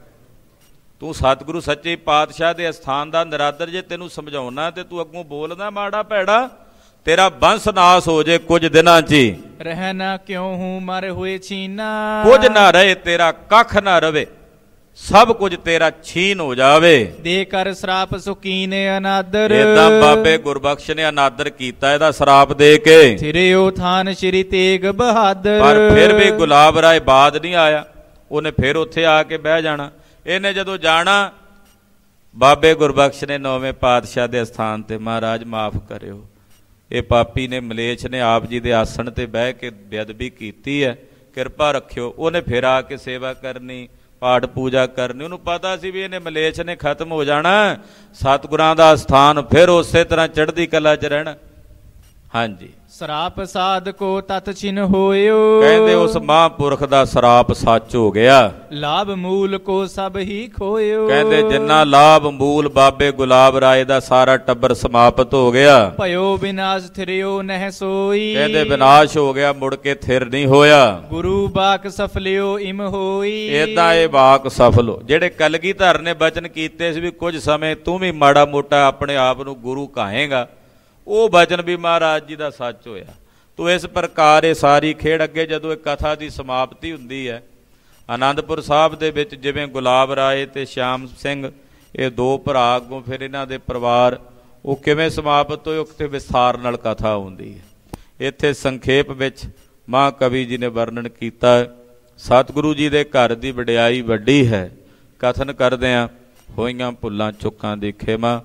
ਤੂੰ ਸਤਿਗੁਰੂ ਸੱਚੇ ਪਾਤਸ਼ਾਹ ਦੇ ਅਸਥਾਨ ਦਾ ਨਿਰਾਦਰ ਜੇ ਤੈਨੂੰ ਸਮਝਾਉਣਾ, ਤੇ ਤੂੰ ਅੱਗੋਂ ਬੋਲਦਾ ਮਾੜਾ ਭੈੜਾ, ਤੇਰਾ ਬੰਸ ਨਾਸ ਹੋ ਜੇ ਕੁਝ ਦਿਨਾਂ 'ਚ ਹੀ। ਰਹਿਣਾ ਕਿਉਂ ਹੂੰ ਮਰ ਹੋਏ ਛੀਨਾ। ਕੁਝ ਨਾ ਰਹੇ, ਤੇਰਾ ਕੱਖ ਨਾ ਰਵੇ, ਸਭ ਕੁਝ ਤੇਰਾ ਛੀਨ ਹੋ ਜਾਵੇ। ਦੇ ਕਰ ਸਰਾਪ ਸੁਕੀਨ ਅਨਾਦਰ। ਏਦਾਂ ਬਾਬੇ ਗੁਰਬਖਸ਼ ਨੇ ਅਨਾਦਰ ਕੀਤਾ ਇਹਦਾ ਸਰਾਪ ਦੇ ਕੇ। ਥਿਰਿਓ ਥਾਨ ਸ਼੍ਰੀ ਤੇਗ ਬਹਾਦਰ। ਪਰ ਫਿਰ ਵੀ ਗੁਲਾਬ ਰਾਏ ਬਾਦ ਨਹੀਂ ਆਇਆ। ਉਹਨੇ ਫਿਰ ਉੱਥੇ ਆ ਕੇ ਬਹਿ ਜਾਣਾ। ਇਹਨੇ ਜਦੋਂ ਜਾਣਾ, ਬਾਬੇ ਗੁਰਬਖਸ਼ ਨੇ ਨੌਵੇਂ ਪਾਤਸ਼ਾਹ ਦੇ ਅਸਥਾਨ ਤੇ, ਮਹਾਰਾਜ ਮਾਫ ਕਰਿਓ, ਇਹ ਪਾਪੀ ਨੇ, ਮਲੇਛ ਨੇ ਆਪ ਜੀ ਦੇ ਆਸਣ ਤੇ ਬਹਿ ਕੇ ਬੇਅਦਬੀ ਕੀਤੀ ਹੈ, ਕਿਰਪਾ ਰੱਖਿਓ। ਉਹਨੇ ਫਿਰ ਆ ਕੇ ਸੇਵਾ ਕਰਨੀ, ਪਾਠ ਪੂਜਾ ਕਰਨੀ। ਉਹਨੂੰ ਪਤਾ ਸੀ ਵੀ ਇਹਨੇ ਮਲੇਛ ਨੇ ਖਤਮ ਹੋ ਜਾਣਾ, ਸਤਿਗੁਰਾਂ ਦਾ ਅਸਥਾਨ ਫਿਰ ਉਸੇ ਤਰ੍ਹਾਂ ਚੜ੍ਹਦੀ ਕਲਾ 'ਚ ਰਹਿਣਾ। ਹਾਂਜੀ। ਸਰਾਪ ਸਾਧ ਕੋ ਤਤ ਛਿਨ ਹੋਇਓ। ਕਹਿੰਦੇ ਉਸ ਮਹਾਂਪੁਰਖ ਦਾ ਸਰਾਪ ਸੱਚ ਹੋ ਗਿਆ। ਲਾਭ ਮੂਲ ਕੋ ਸਭ ਹੀ ਖੋਇਓ। ਕਹਿੰਦੇ ਜਿੰਨਾ ਲਾਭ ਮੂਲ ਬਾਬੇ ਗੁਲਾਬ ਰਾਏ ਦਾ ਸਾਰਾ ਟੱਬਰ ਸਮਾਪਤ ਹੋ ਗਿਆ। ਭਇਓ ਵਿਨਾਸ਼ ਥਿਰਿਓ ਨਹਿ ਸੋਈ। ਕਹਿੰਦੇ ਵਿਨਾਸ਼ ਹੋ ਗਿਆ, ਮੁੜ ਕੇ ਥਿਰ ਨਹੀਂ ਹੋਇਆ। ਗੁਰੂ ਬਾਕ ਸਫਲਿਓ ਇਮ ਹੋਈ। ਏਦਾਂ ਇਹ ਵਾਕ ਸਫਲ ਹੋ। ਜਿਹੜੇ ਕਲਗੀਧਰ ਨੇ ਬਚਨ ਕੀਤੇ ਸੀ ਵੀ ਕੁਝ ਸਮੇਂ ਤੂੰ ਵੀ ਮਾੜਾ ਮੋਟਾ ਆਪਣੇ ਆਪ ਨੂੰ ਗੁਰੂ ਕਹਾਏਗਾ, ਉਹ ਬਚਨ ਵੀ ਮਹਾਰਾਜ ਜੀ ਦਾ ਸੱਚ ਹੋਇਆ। ਤੋ ਇਸ ਪ੍ਰਕਾਰ ਇਹ ਸਾਰੀ ਖੇਡ ਅੱਗੇ ਜਦੋਂ ਇਹ ਕਥਾ ਦੀ ਸਮਾਪਤੀ ਹੁੰਦੀ ਹੈ, ਆਨੰਦਪੁਰ ਸਾਹਿਬ ਦੇ ਵਿੱਚ ਜਿਵੇਂ ਗੁਲਾਬ ਰਾਏ ਤੇ ਸ਼ਿਆਮ ਸਿੰਘ, ਇਹ ਦੋ ਭਰਾ, ਅੱਗੋਂ ਫਿਰ ਇਹਨਾਂ ਦੇ ਪਰਿਵਾਰ, ਉਹ ਕਿਵੇਂ ਸਮਾਪਤ ਹੋਏ, ਉੱਥੇ ਵਿਸਥਾਰ ਨਾਲ ਕਥਾ ਹੁੰਦੀ ਹੈ। ਇੱਥੇ ਸੰਖੇਪ ਵਿੱਚ ਮਹਾਂਕਵੀ ਜੀ ਨੇ ਵਰਣਨ ਕੀਤਾ। ਸਤਿਗੁਰੂ ਜੀ ਦੇ ਘਰ ਦੀ ਵਡਿਆਈ ਵੱਡੀ ਹੈ। ਕਥਨ ਕਰਦਿਆਂ ਹੋਈਆਂ ਭੁੱਲਾਂ ਚੁੱਕਾਂ ਦੀ ਖਿਮਾ।